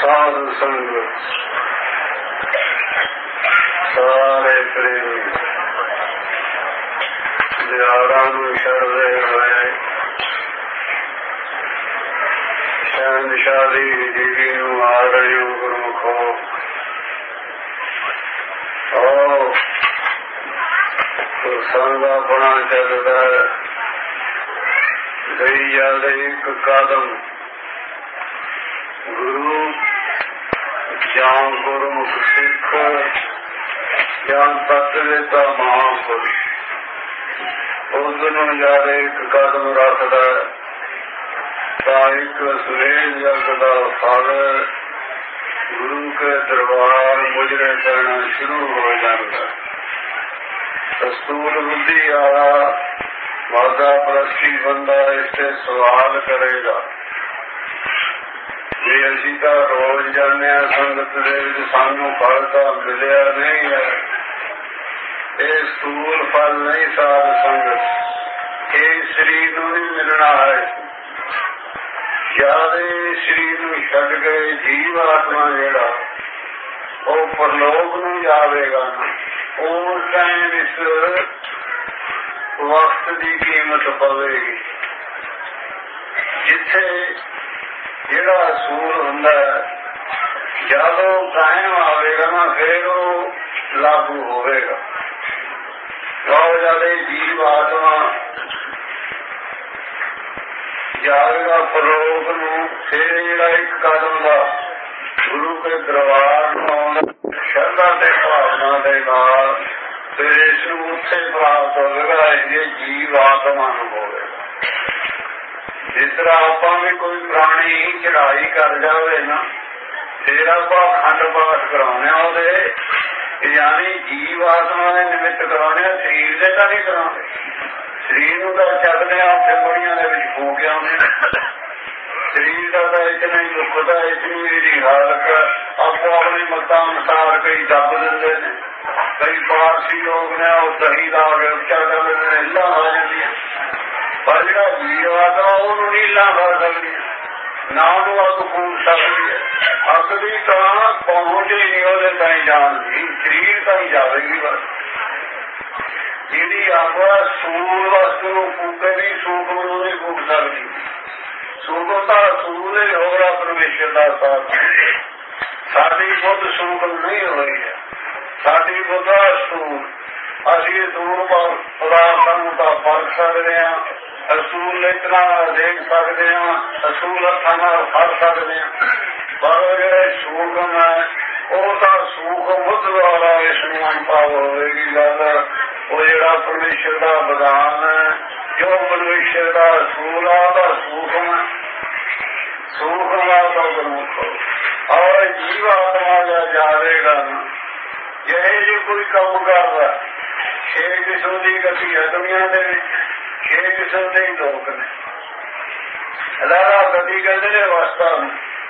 ਸਾਧ ਸੰਗ ਸਾਰੇ ਪ੍ਰੇਮੀ ਦਿਆਰਾਂ ਨੂੰ ਛੱਡਦੇ ਹੋਏ ਸ਼ਹਿਨਸ਼ਾਹ ਦੀ ਦੇਵੀ ਨੂੰ ਆ ਰਹੇ ਹੋ ਗੁਰਮੁਖੋ। ਸੰਗ ਆਪਣਾ ਚੱਲਦਾ ਗਈ ਜਾਂਦੇ ਇੱਕ ਕਦਮ ਗੁਰੂ ਜਾਂ ਗੁਰਮੁਖ ਸਿੱਖ ਜਾਂ ਤਤਵੇਤਾ ਮਹਾਂਪੁਰਸ਼ ਉਸ ਨੂੰ ਜਾਦੇ ਇੱਕ ਕਦਮ ਰੱਖਦਾ ਤਾਂ ਇੱਕ ਸੁਰੇਜ ਜਗ ਦਾ ਫਲ ਗੁਰੂ ਕੇ ਦਰਬਾਰ ਮੁਜਰੇ ਪੈਣਾ ਸ਼ੁਰੂ ਹੋ ਜਾਂਦਾ। ਸਤੂਲ ਬੁੱਧੀ ਵਾਲਾ ਵਾਦਾ ਪ੍ਰਸਤੀ ਬੰਦਾ ਇਸ ਤੇ ਸਵਾਲ ਕਰੇਗਾ ਵੀ ਅਸੀਂ ਤਾਂ ਰੋਜ਼ ਜਾਂਦੇ ਹਾਂ ਸੰਗਤ ਦੇ ਵਿੱਚ, ਸਾਨੂੰ ਫਲ ਤਾਂ ਮਿਲਿਆ ਨਹੀਂ ਹੈ। ਇਹ ਸਤੂਲ ਫਲ ਨਹੀਂ ਸਾਧ ਸੰਗਤ, ਇਹ ਸਰੀਰ ਨੂੰ ਨਹੀਂ ਮਿਲਣਾ ਹੈ। ਜਦ ਇਹ ਸਰੀਰ ਨੂੰ ਛੱਡ ਕੇ ਜੀਵ ਆਤਮਾ ਜਿਹੜਾ ਉਹ ਪਰਲੋਕ ਨੂੰ ਜਾਵੇਗਾ ਨਾ, ਉਸ ਟਾਈਮ ਇਸ ਵਕਤ ਦੀ ਕੀਮਤ ਪਵੇਗੀ। ਜਿੱਥੇ ਜਿਹੜਾ ਅਸੂਲ ਹੁੰਦਾ ਜਦੋਂ ਕਾਇਮ ਆਵੇਗਾ ਨਾ ਫਿਰ ਉਹ ਲਾਗੂ ਹੋਵੇਗਾ। ਬਹੁਤ ਜ਼ਿਆਦਾ ਜੀਵ ਆਤਮਾ ਜਾਵੇਗਾ ਪਰਲੋਕ ਨੂੰ, ਫਿਰ ਜਿਹੜਾ ਇੱਕ ਕਦਮ ਦਾ ਗੁਰੂ ਕੇ ਦਰਬਾਰ ਨੂੰ ਆਉਣਾ ਸ਼ਰਧਾ ਤੇ ਭਾਵਨਾ ਦੇ ਨਾਲ ਫਿਰ ਇਸ ਨੂੰ ਉੱਥੇ ਪ੍ਰਾਪਤ ਹੋਵੇਗਾ। ਇਹ ਜੀਵ ਆਤਮਾ ਨੂੰ ਹੋਵੇਗਾ। ਜਿਸ ਤਰ੍ਹਾਂ ਆਪਾਂ ਵੀ ਕੋਈ ਪ੍ਰਾਣੀ ਚੜਾਈ ਕਰ ਜਾਵੇ ਨਾ, ਫਿਰ ਆਪਾਂ ਅਖੰਡ ਪਾਠ ਕਰਾਉਂਦੇ ਹਾਂ ਉਹਦੇ, ਯਾਨੀ ਜੀਵ ਆਤਮਾ ਦੇ ਨਿਮਿਤ ਕਰਾਉਂਦੇ ਹਾਂ, ਸਰੀਰ ਦੇ ਤਾਂ ਨਹੀਂ ਕਰਾਉਂਦੇ। ਸਰੀਰ ਨੂੰ ਤਾਂ ਚੱਕਦੇ ਹਾਂ ਉੱਥੇ ਬੜੀਆਂ ਦੇ ਵਿੱਚ ਫੂਕ ਆਉਂਦੇ ਨੇ। ਸਰੀਰ ਦਾ ਤਾਂ ਇਤਨਾ ਹੀ ਦੁੱਖ ਦਾ ਇਤਨੀ ਇਹਦੀ ਹਾਲਤ ਆਪੋ ਆਪਣੀ ਮਤਾਂ ਅਨੁਸਾਰ ਕਈ ਦੱਬ ਦਿੰਦੇ ਨੇ, ਕਈ ਪਾਰਸੀ ਲੋਕ ਨੇ ਉਹ ਦਹੀਂ ਦਾ ਉੱਚਾ ਕਰ ਦਿੰਦੇ ਨੇ, ਹਿੱਲਾਂ ਆ ਜਾਂਦੀਆਂ। ਪਰ ਜਿਹੜਾ ਜੀਵ ਆਤਮਾ ਉਹਨੂੰ ਨਹੀਂ ਹਿੱਲਾਂ ਕਰ ਸਕਦੀਆਂ, ਨਾ ਉਹਨੂੰ ਅੱਗ ਫੂਕ ਸਕਦੀ ਹੈ। ਅੱਗ ਦੀ ਤਾਂ ਪਹੁੰਚ ਹੀ ਨਹੀਂ ਉਹਦੇ ਤਾਈਂ ਜਾਣ ਦੀ, ਸਰੀਰ ਤਾਈਂ ਜਾਵੇਗੀ ਬਸ। ਜਿਹੜੀ ਆਪਾਂ ਸੂਲ ਵਸਤੂ ਨੂੰ ਫੂਕੇ ਨਹੀਂ, ਸੂਖਮ ਨੂੰ ਨਹੀਂ ਫੂਕ ਸਕਦੀ। ਸੂਖਮ ਤਾਂ ਸੂਲ ਹੀ ਹੋਗਾ ਪਰਮੇਸ਼ਰ ਦਾ ਸਾਥ। ਸਾਡੀ ਬੁੱਧ ਸੂਖਮ ਨਹੀਂ ਹੋਈ ਹੈ, ਸਾਡੀ ਬੁੱਧ ਅਸੂਲ। ਅਸੀਂ ਦੂਰ ਪਦਾਰਥਾਂ ਨੂੰ ਤਾਂ ਪਰਖ ਸਕਦੇ ਹਾਂ, ਅਸੂਲ ਇਤਨਾ ਦੇਖ ਸਕਦੇ ਹਾਂ, ਅਸੂਲ ਹੱਥਾਂ ਨਾਲ ਫੜ ਸਕਦੇ ਹਾਂ। ਪਰ ਜਿਹੜੇ ਸੂਖਮ ਹੈ ਉਹ ਤਾਂ ਸੂਖਮ ਬੁੱਧ ਦੁਆਰਾ ਇਸ ਨੂੰ ਅਨੁਭਵ ਹੋਵੇਗੀ ਗੱਲ। ਉਹ ਜਿਹੜਾ ਪਰਮੇਸ਼ਰ ਦਾ ਵਿਧਾਨ ਹੈ, ਜੋ ਪਰਮੇਸ਼ਰ ਦਾ ਅਸੂਲ ਆ ਉਹਦਾ ਸੂਖਮ ਹੈ, ਸੂਖਮ ਆ ਤਾਂ ਗੁਰਮੁਖ। ਔਰ ਜੀਵ ਆਤਮਾ ਦਾ ਜਾਵੇਗਾ ਨਾ, ਜਿਹੇ ਜੇ ਕੋਈ ਕੰਮ ਕਰਦਾ 6 ਕਿਸਮ ਦੀ ਗਤੀ ਹੈ ਦੁਨੀਆਂ ਦੇ ਵਿੱਚ, 6 ਕਿਸਮ ਦੇ ਲੋਕ ਨੇ। ਅਲਾਰਾ ਗਤੀ ਕਹਿੰਦੇ ਨੇ ਅਵਸਥਾ ਨੂੰ।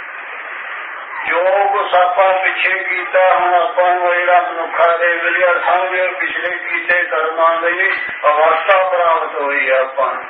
ਜੋ ਕੁਛ ਆਪਾਂ ਪਿੱਛੇ ਕੀਤਾ ਹੁਣ ਆਪਾਂ ਨੂੰ ਜਿਹੜਾ ਮਨੁੱਖਾ ਦੇ ਮਿਲਿਆ ਸਮਝੋ ਪਿਛਲੇ ਕੀਤੇ ਕਰਮਾਂ ਦੀ ਅਵਸਥਾ ਪ੍ਰਾਪਤ ਹੋਈ ਹੈ ਆਪਾਂ ਨੂੰ।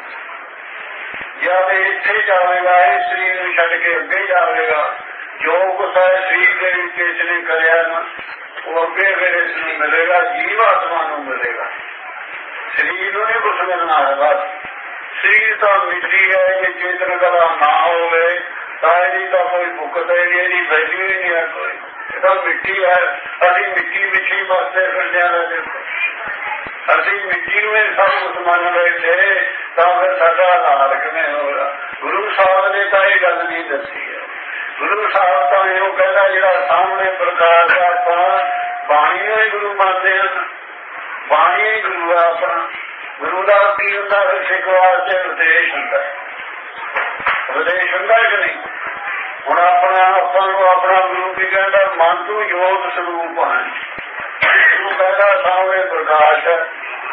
ਜਦ ਇੱਥੇ ਜਾਵੇਗਾ ਇਹ ਸਰੀਰ ਨੂੰ ਛੱਡ ਕੇ ਅੱਗੇ ਜਾਵੇਗਾ, ਜੋ ਕੁਛ ਹੈ ਸਰੀਰ ਦੇ ਵਿੱਚ ਇਸ ਨੇ ਕਰਿਆ ਨਾ ਉਹ ਅੱਗੇ ਫਿਰ ਇਸ ਨੂੰ ਮਿਲੇਗਾ, ਜੀਵ ਆਤਮਾ ਨੂੰ ਮਿਲੇਗਾ। ਸਰੀਰ ਨੂੰ ਨਹੀਂ ਕੁਛ ਮਿਲਣਾ ਹੈ ਬਸ। ਸਰੀਰ ਤਾਂ ਮਿੱਟੀ ਹੈ, ਜੇ ਚੇਤਨ ਕਲਾ ਨਾ ਹੋਵੇ ਤਾਂ ਇਹਦੀ ਤਾਂ ਕੋਈ ਭੁੱਖਤ ਹੈ, ਇਹਦੀ ਵੈਲਿਊ ਹੀ ਨਹੀਂ ਹੈ ਕੋਈ। ਇਹ ਤਾਂ ਮਿੱਟੀ ਹੈ, ਅਸੀਂ ਮਿੱਟੀ ਵਿੱਚ ਹੀ ਵਸਦੇ ਫਿਰਦੇ ਹਾਂ। ਦੇਖੋ ਅਸੀਂ ਮਿੱਟੀ ਨੂੰ ਇਹ ਸਭ ਕੁਛ ਮੰਨ ਬੈਠੇ ਤਾਂ ਫਿਰ ਸਾਡਾ ਹਾਲ ਕਿਵੇਂ ਹੋਵੇਗਾ। ਗੁਰੂ ਸਾਹਿਬ ਨੇ ਤਾਂ ਇਹ ਗੱਲ ਨਹੀਂ ਦੱਸੀ ਹੈ। ਗੁਰੂ ਸਾਹਿਬ ਤਾਂ ਇਹੋ ਕਹਿੰਦਾ ਜਿਹੜਾ ਸਾਹਮਣੇ ਪ੍ਰਕਾਸ਼ ਹੈ, ਆਪਾਂ ਬਾਣੀ ਨੂੰ ਹੀ ਗੁਰੂ ਮੰਨਦੇ ਹਨ, ਬਾਣੀ ਹੀ ਗੁਰੂ ਹੈ ਆਪਣਾ। ਗੁਰੂ ਦਾ ਕੀ ਹੁੰਦਾ ਫਿਰ ਸਿੱਖ ਵਾਸਤੇ ਉਪਦੇਸ਼ ਹੁੰਦਾ, ਉਪਦੇਸ਼ ਹੁੰਦਾ ਕਿ ਨਹੀਂ। ਹੁਣ ਆਪਾਂ ਨੂੰ ਆਪਣਾ ਗੁਰੂ ਕੀ ਕਹਿੰਦਾ, ਮਨ ਤੂੰ ਜੋਤ ਸਰੂਪ ਹੈ। ਗੁਰੂ ਕਹਿੰਦਾ ਸਾਹਮਣੇ ਪ੍ਰਕਾਸ਼ ਹੈ,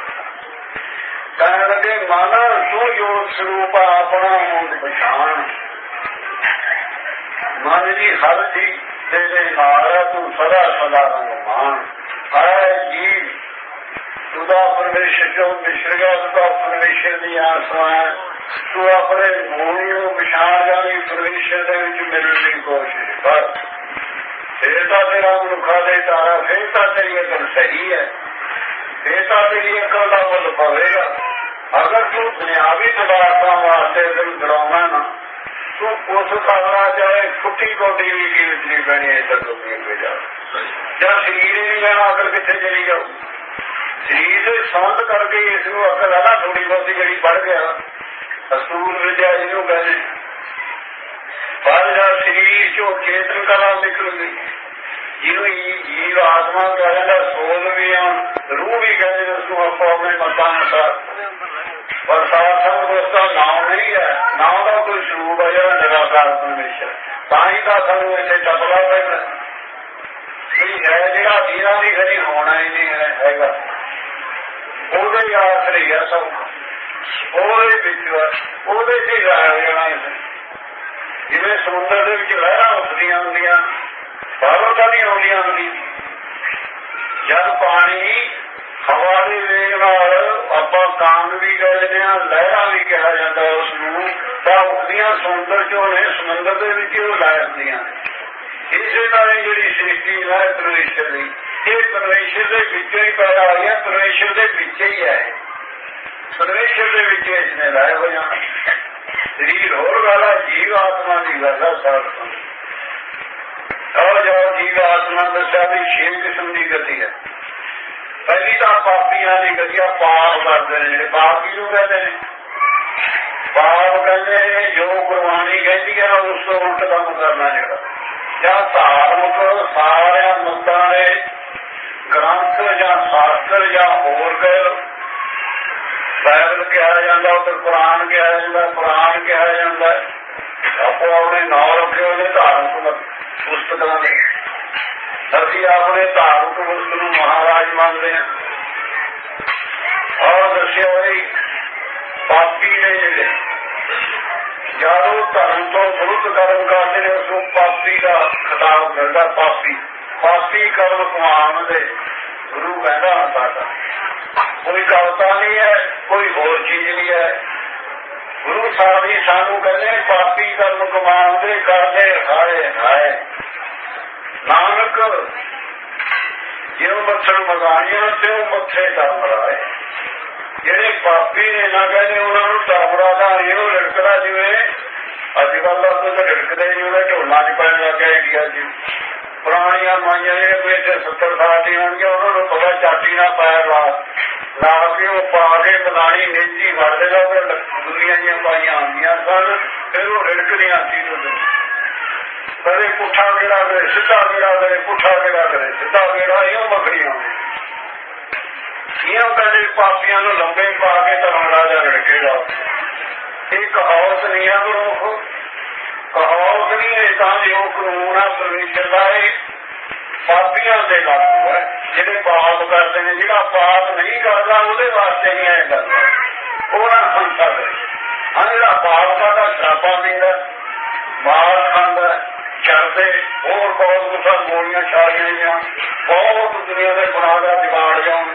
ਕਹਿਣ ਲੱਗੇ ਮਨ ਤੂੰ ਜੋਤ ਸਰੂਪ ਆ, ਆਪਣਾ ਹੋਂਦ ਪਛਾਣ। ਮਨ ਦੀ ਹਰ ਚੀਜ਼ ਤੇਰੇ ਨਾਲ ਹੈ, ਤੂੰ ਸਦਾ ਸਦਾ ਰੰਗਮਾਨ ਹੈ। ਜੀਵ तुदा परमेश्वर जो मिश्र गया, तुदा परमेश्वर दी आसमां है, तू अपने मूल को पछाण जानी, परमेश्वर दे विच मिलण दी कोशिश कर। फिर तो तेरा मनुखा दे तारा, फिर तो तेरी अकल सही है, फिर तो तेरी अकल का मुल पवेगा। अगर तू दुनियावी पदार्थों वास्ते अगर दौड़ाना ना, तू उस करना चाहे फुटी कोटी भी कीमत नहीं पैनी इधर दुनिया में जा। जब शरीर ही नहीं जाना अकल कितने चली जाऊ। शरीर से शांत करके इसको अकल है ना थोड़ी बहुत जी बढ़ गया, असूल विद्या जिन्हों कहने पर जब शरीर चो चेतन कला निकल गई, जिन्हों जीव आत्मा कहना सोल भी रूह भी कहते उसको आपको अपने मतां अनुसार। पर साथ उसका नाम नहीं है, नाम का कोई स्वरूप है जरा निराकार परमेश्वर, ताही का सानू इतने टपला पैदा है जरा जीना भी कभी होना ही नहीं हैगा। ਉਹਦੇ ਆਸਰੇ ਹੈ ਸਭ, ਉਹਦੇ ਵਿੱਚ ਉਹਦੇ ਚ ਹੀ ਰਹਿ ਜਾਣਾ। ਜਿਵੇਂ ਸਮੁੰਦਰ ਦੇ ਵਿੱਚ ਲਹਿਰਾਂ ਉੱਠਦੀਆਂ ਹੁੰਦੀਆਂ, ਬਾਹਰੋਂ ਤਾਂ ਨਹੀਂ ਆਉਂਦੀਆਂ ਹੁੰਦੀਆਂ। ਜਦ ਪਾਣੀ ਹਵਾ ਦੇ ਵੇਗ ਨਾਲ ਆਪਾਂ ਕਾਂਗ ਵੀ ਕਹਿੰਦੇ ਹਾਂ, ਲਹਿਰਾਂ ਵੀ ਕਿਹਾ ਜਾਂਦਾ ਉਸਨੂੰ, ਤਾਂ ਉੱਠਦੀਆਂ ਸਮੁੰਦਰ ਚੋਂ ਨੇ, ਸਮੁੰਦਰ ਦੇ ਵਿੱਚ ਉਹ ਲਹਿਰ ਹੁੰਦੀਆਂ। ਇਸੇ ਨਾਲ ਜਿਹੜੀ ਸ੍ਰਿਸ਼ਟੀ ਹੈ ਪਰਮੇਸ਼ਰ ਦੀ, ਇਹ ਪਰਮੇਸ਼ਰ ਦੇ ਵਿੱਚੋਂ ਹੀ ਪੈਦਾ ਹੋਈ ਹੈ, ਪਰਮੇਸ਼ਰ ਦੇ ਵਿੱਚ ਹੀ ਹੈ, ਪਰਮੇਸ਼ਰ ਦੇ ਵਿੱਚ ਇਸਨੇ ਲਾਏ ਹੋ ਜਾਣਾ। ਸਰੀਰ ਹੋਰ ਗੱਲ ਹੈ, ਜੀਵ ਆਤਮਾ ਦੀ ਗੱਲ ਹੈ। ਸਾਰ और जो जीव आत्मा दस्या भी 6 किस्म की गति है। पहली तो पापियां की गति पाप करते हैं, जो पाप किनू कहते हैं, पाप कहते हैं जो गुरबाणी कहती है उस तो उल्ट काम करना जोड़ा, या धार्मिक सारे मतां दे ग्रंथ या शास्त्र या होर कह बाइबल कहा जाता, उधर कुरान कहा जाता, कुरान कहा जाता, आपो अपने नाम रखे हुए धार्मिक पुस्तकों ने। अभी अपने धार्मिक पुस्तक को महाराज मानते हैं। और दसिया भाई पापी ने जेडे जब धर्म तो विरुद्ध कर्म करते हैं उसको पापी का खिताब मिलता। पापी पापी कर्म कमान दे गुरु कहता साडा कोई कविता नहीं है, कोई होर चीज नहीं है। गुरु साहब जी सानू कहते पापी कर्म कमान दे करते हाय हाय नानक जिव मच्छर मगाइया त्यों मथे धर्मराए। जेडे पापी ने ना कहते उन्होंने धर्मरा का यो लड़कदा जिवें अजकल का तो लड़कते जिवें ढोला च पैन लग गया इंडिया जी। पुरानिया माइया जो कोई 70 साल दी होंगे उन्होंने पता चाटी ना पैर ला के वो पा के मदानी नेजी फड़ देगा, दुनिया दी पाइया आंदियां सन, फिर वो रिड़कदियां सी कदे पुठा गेड़ा करे सीधा गेड़ा करे, पुठा गेड़ा करे सीधा गेड़ा, इं मखड़ियां इं कहते पापियां लंबे पा के धर्म राजा रिड़केगा। ये कहावत नहीं है गुरमुख, कहावत नहीं है, जो कानून है परमेश्वर का पापियां दे लागू है। जेडे पाप करते हैं, जो पाप नहीं करता वो वास्ते नहीं है गल, वो ना सुनता करे। हाँ जो पाप करता शराबा पींदा, मार खांदा, चलते होर बहुत कुछ गोलियां छालियां बहुत दुनिया के गुनाह का दिवाड़ जान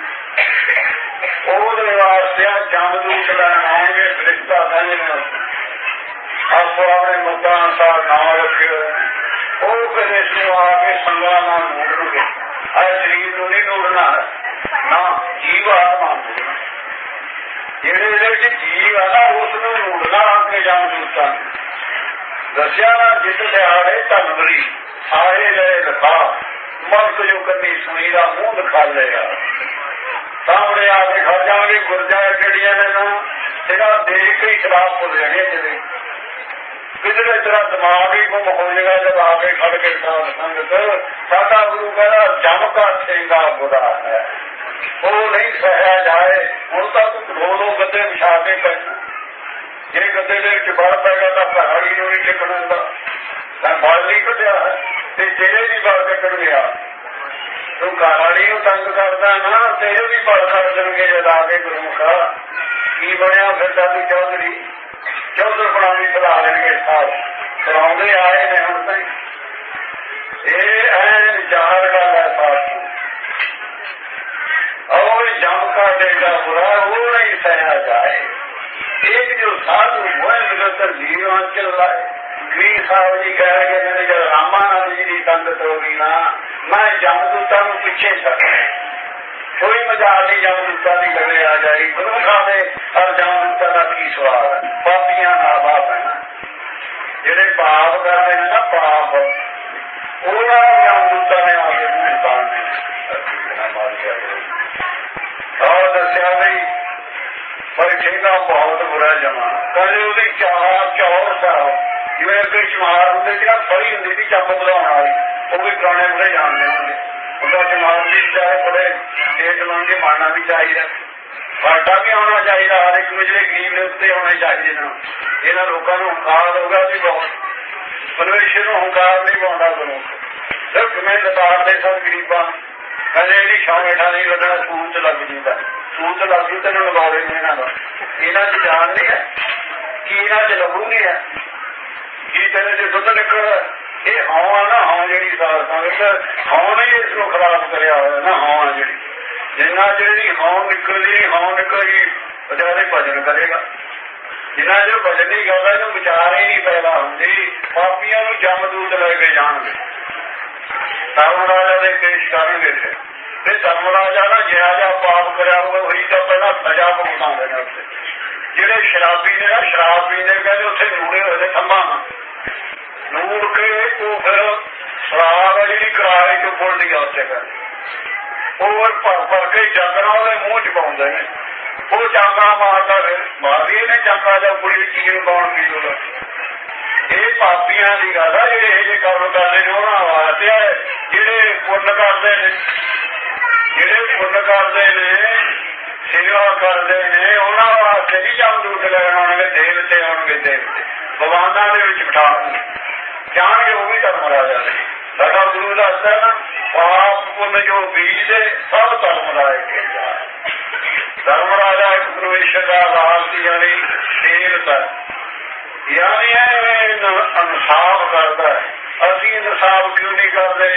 वास्ते जमदूत लैन आएंगे फरिश्ता कहने आपो अपने मुद्दा अनुसार नाम रखे वो फिर इसको आके संगा ना ढूंढणगे। अरे शरीर को नहीं ढूंढना ना जीव आत्मा ढूंढना, जेड़े जीव है ना उसनों ढूंढना अपने जमदूतां दसिया ना जिस दिहाड़े धनवरी सारे गए दिखा मलक जो कदी सुनी का मुंह दिखा लेगा सामने आके खड़ जाएंगे। गुरजा जड़िया ने ना तेरा देख के शराब भुल जानी जिले किधरे तेरा दिमाग ही गुम हो जाएगा जब आके खड़ के साथ संगत। साडा गुरु कहना जम का ठेंगा बुरा है, वो नहीं सहया जाए। हूं तो दो गद्दे बिछा के पैना, जे गद्दे के बल पैगा तो घर वाली नहीं टिकन दिंदा, बल नहीं कढ़िया है तेरे भी बल कटन गया। तू घर वाली तंग करता ना तेरे भी बल कट देंगे जब आके गुरुमुखा की बनया फिर तू चौधरी चौधर बनानी चला लेंगे साहब चलाते आए ने हम तक विचार गल है साथ और जम का डेगा बुरा वो नहीं सहया जाए। एक जो साधु वो निरंतर जीवन चल रहा है ਵੀਰ ਸਾਹਿਬ ਜੀ ਕਹਿ ਰਹੇ ਨੇ ਜਦ ਰਾਮਾਨੰਦ ਜੀ ਦੀ ਸੰਗਤ ਹੋ ਗਈ ਨਾ ਮੈਂ ਜਮਦੂਤਾਂ ਨੂੰ ਪਿੱਛੇ ਛੱਡ ਕੋਈ ਮਜ਼ਾਕ ਨਹੀਂ ਜਮਦੂਤਾਂ ਦੀ ਲਵੇ ਆ ਜਾਈ ਗੁਰਮੁਖਾਂ ਦੇ ਔਰ ਜਮਦੂਤਾਂ ਦਾ ਕੀ ਸਵਾਲ ਹੈ ਪਾਪੀਆਂ ਨਾਲ ਬਾਪ ਹੈ ਜਿਹੜੇ ਪਾਪ ਕਰਦੇ ਨੇ ਨਾ ਪਾਪ ਉਹਨਾਂ ਨੂੰ ਜਮਦੂਤਾਂ ਨੇ ਆ ਕੇ ਮੂੰਹ ਪਾਉਣੇ ਔਰ ਦੱਸਿਆ ਬਈ ਪਰ ਕਹਿੰਦਾ ਬਹੁਤ ਬੁਰਾ ਜਮਾ ਕਹਿੰਦੇ ਉਹਦੀ ਚੌਰ ਸਾਹਿਬ ਜਿਵੇਂ ਅੱਗੇ ਚਮਾਰ ਹੁੰਦੇ ਸੀ ਨਾ ਫੜੀ ਹੁੰਦੀ ਸੀ ਚੱਪ ਬਣਾਉਣ ਵਾਲੀ ਉਹ ਵੀ ਪੁਰਾਣੇ ਬੁੜੇ ਜਾਣਦੇ ਹੁੰਦੇ ਉਹਦਾ ਚਮਾਰ ਵੀ ਚਾਹੇ ਬੜੇ ਤੇਜ਼ ਲਾਉਣਗੇ ਮਾਰਨਾ ਵੀ ਚਾਹੀਦਾ ਵਾਟਾ ਵੀ ਆਉਣਾ ਚਾਹੀਦਾ ਹਰ ਇੱਕ ਨੂੰ ਜਿਹੜੇ ਗਰੀਬ ਨੇ ਉੱਤੇ ਆਉਣੇ ਚਾਹੀਦੇ ਨੇ ਇਹਨਾਂ ਲੋਕਾਂ ਨੂੰ ਹੰਕਾਰ ਹੋਊਗਾ ਵੀ ਬਹੁਤ ਪਰਮੇਸ਼ਰ ਨੂੰ ਹੰਕਾਰ ਨਹੀਂ ਪਾਉਂਦਾ ਗੁਰੂ ਸਿਰਫ ਕਿਵੇਂ ਲਤਾੜਦੇ ਸਭ ਗਰੀਬਾਂ ਕਹਿੰਦੇ ਇਹਦੀ ਛਾਂ ਹੇਠਾਂ ਨਹੀਂ ਲੱਗਣਾ ਸੂਤ ਲੱਗ ਜੂਗਾ ਸੂਤ ਲੱਗ ਜੂ ਤੈਨੂੰ ਲਗਾਉਣੇ ਨੇ ਇਹਨਾਂ ਚ ਜਾਨ ਨਹੀਂ ਹੈ ਕੀ ਇਹਨਾਂ ਚ ਲਹੂ ਨਹੀਂ ਹੈ ਕੀ ਤੇਰੇ ਚ ਦੁੱਧ ਨਿਕਲ ਇਹ ਹੌਂ ਆ ਨਾ ਹੌਂ ਜਿਹੜੀ ਸੰਗਤ ਹੌਂ ਨੇ ਇਸ ਨੂੰ ਖਰਾਬ ਕਰਿਆ ਹੋਇਆ ਨਾ ਹੌਂ ਆ ਜਿਹੜੀ ਜਿੰਨਾ ਜਿਹੜੀ ਹੌਂ ਨਿਕਲਦੀ ਹੌਂ ਨਿਕਲੇਗੀ ਵਿਚਾਰੇ ਭਜਨ ਕਰੇਗਾ ਜਿੰਨਾ ਚਿਰ ਭਜਨ ਨਹੀਂ ਕਰਦਾ ਇਹਨੂੰ ਵਿਚਾਰ ਹੀ ਨਹੀਂ ਪੈਦਾ ਹੁੰਦੀ ਪਾਪੀਆਂ ਨੂੰ ਜਮਦੂਤ ਲੈ ਕੇ ਜਾਣਗੇ ਧਰਮ ਰਾਜਾ ਦੇ ਪੇਸ਼ ਕਰਨਗੇ ਤੇ ਧਰਮ ਰਾਜਾ ਨਾ ਜਿਹੜਾ ਜਿਹਾ ਪਾਪ ਕਰਿਆ ਹੋਵੇ ਉਹੀ ਤਾਂ ਪਹਿਲਾਂ ਸਜ਼ਾ ਭੁਗਤਾਉਂਦੇ ਨੇ ਉੱਥੇ ਜਿਹੜੇ ਸ਼ਰਾਬੀ ਨੇ ਨਾ ਸ਼ਰਾਬ ਪੀਂਦੇ ਕਹਿੰਦੇ ਉੱਥੇ ਨੂੜੇ ਹੋਏ ਨੇ ਥੰਮਾਂ ਨੂੜ ਕੇ ਉਹ ਫਿਰ ਸ਼ਰਾਬ ਜਿਹੜੀ ਕਿਰਾਏ ਚ ਪੁੱਲਦੀ ਆ ਉੱਥੇ ਉਹ ਭਰ ਕੇ ਚਾਂਦਰਾ ਉਹਦੇ ਮੂੰਹ ਚ ਪਾਉਂਦੇ ਨੇ ਉਹ ਚਾਂਦਰਾ ਮਾਰਦਾ ਫਿਰ ਮਾਰਦੀ ਨੇ ਚਾਂਦਰਾ ਜਾਂ ਕੁੜੀ ਦੀ ਚੀਜ਼ ਪਾਉਣ ਦੀ ਲੋੜ ਇਹ ਪਾਪੀਆਂ ਦੀ ਗੱਲ ਆ ਜਿਹੜੇ ਇਹ ਜਿਹੇ ਕੰਮ ਕਰਦੇ ਨੇ ਉਹਨਾਂ ਵਾਸਤੇ ਜਿਹੜੇ ਪੁੰਨ ਕਰਦੇ ਨੇ ਸੇਵਾ ਕਰਦੇ ਨੇ ਉਹਨਾਂ ਵਾਸਤੇ ਵੀ ਜਮਦੂਤ ਲੈਣ ਆਉਣਗੇ ਦੇਵਤੇ ਆਉਣਗੇ ਦੇਵਤੇ ਭਗਵਾਨਾਂ ਦੇ ਵਿੱਚ ਬਿਠਾਉਣਗੇ ਜਾਣਗੇ ਉਹ ਵੀ ਧਰਮ ਰਾਜਾ ਨੇ ਸਾਡਾ ਗੁਰੂ ਦੱਸਦਾ ਨਾ ਪਾਪ ਪੁੰਨ ਜੋ ਬੀਜਦੇ ਸਭ ਧਰਮ ਰਾਜ ਕੇ ਧਰਮ ਰਾਜਾ ਇੱਕ ਪਰਮੇਸ਼ਰ ਦਾ ਰਾਜ ਦੀ ਯਾਨੀ ਦੇਵਤਾ ਯਾਨੀ ਇਨਸਾਫ ਕਰਦਾ ਅਸੀਂ ਇਨਸਾਫ ਕਿਉਂ ਨਹੀਂ ਕਰਦੇ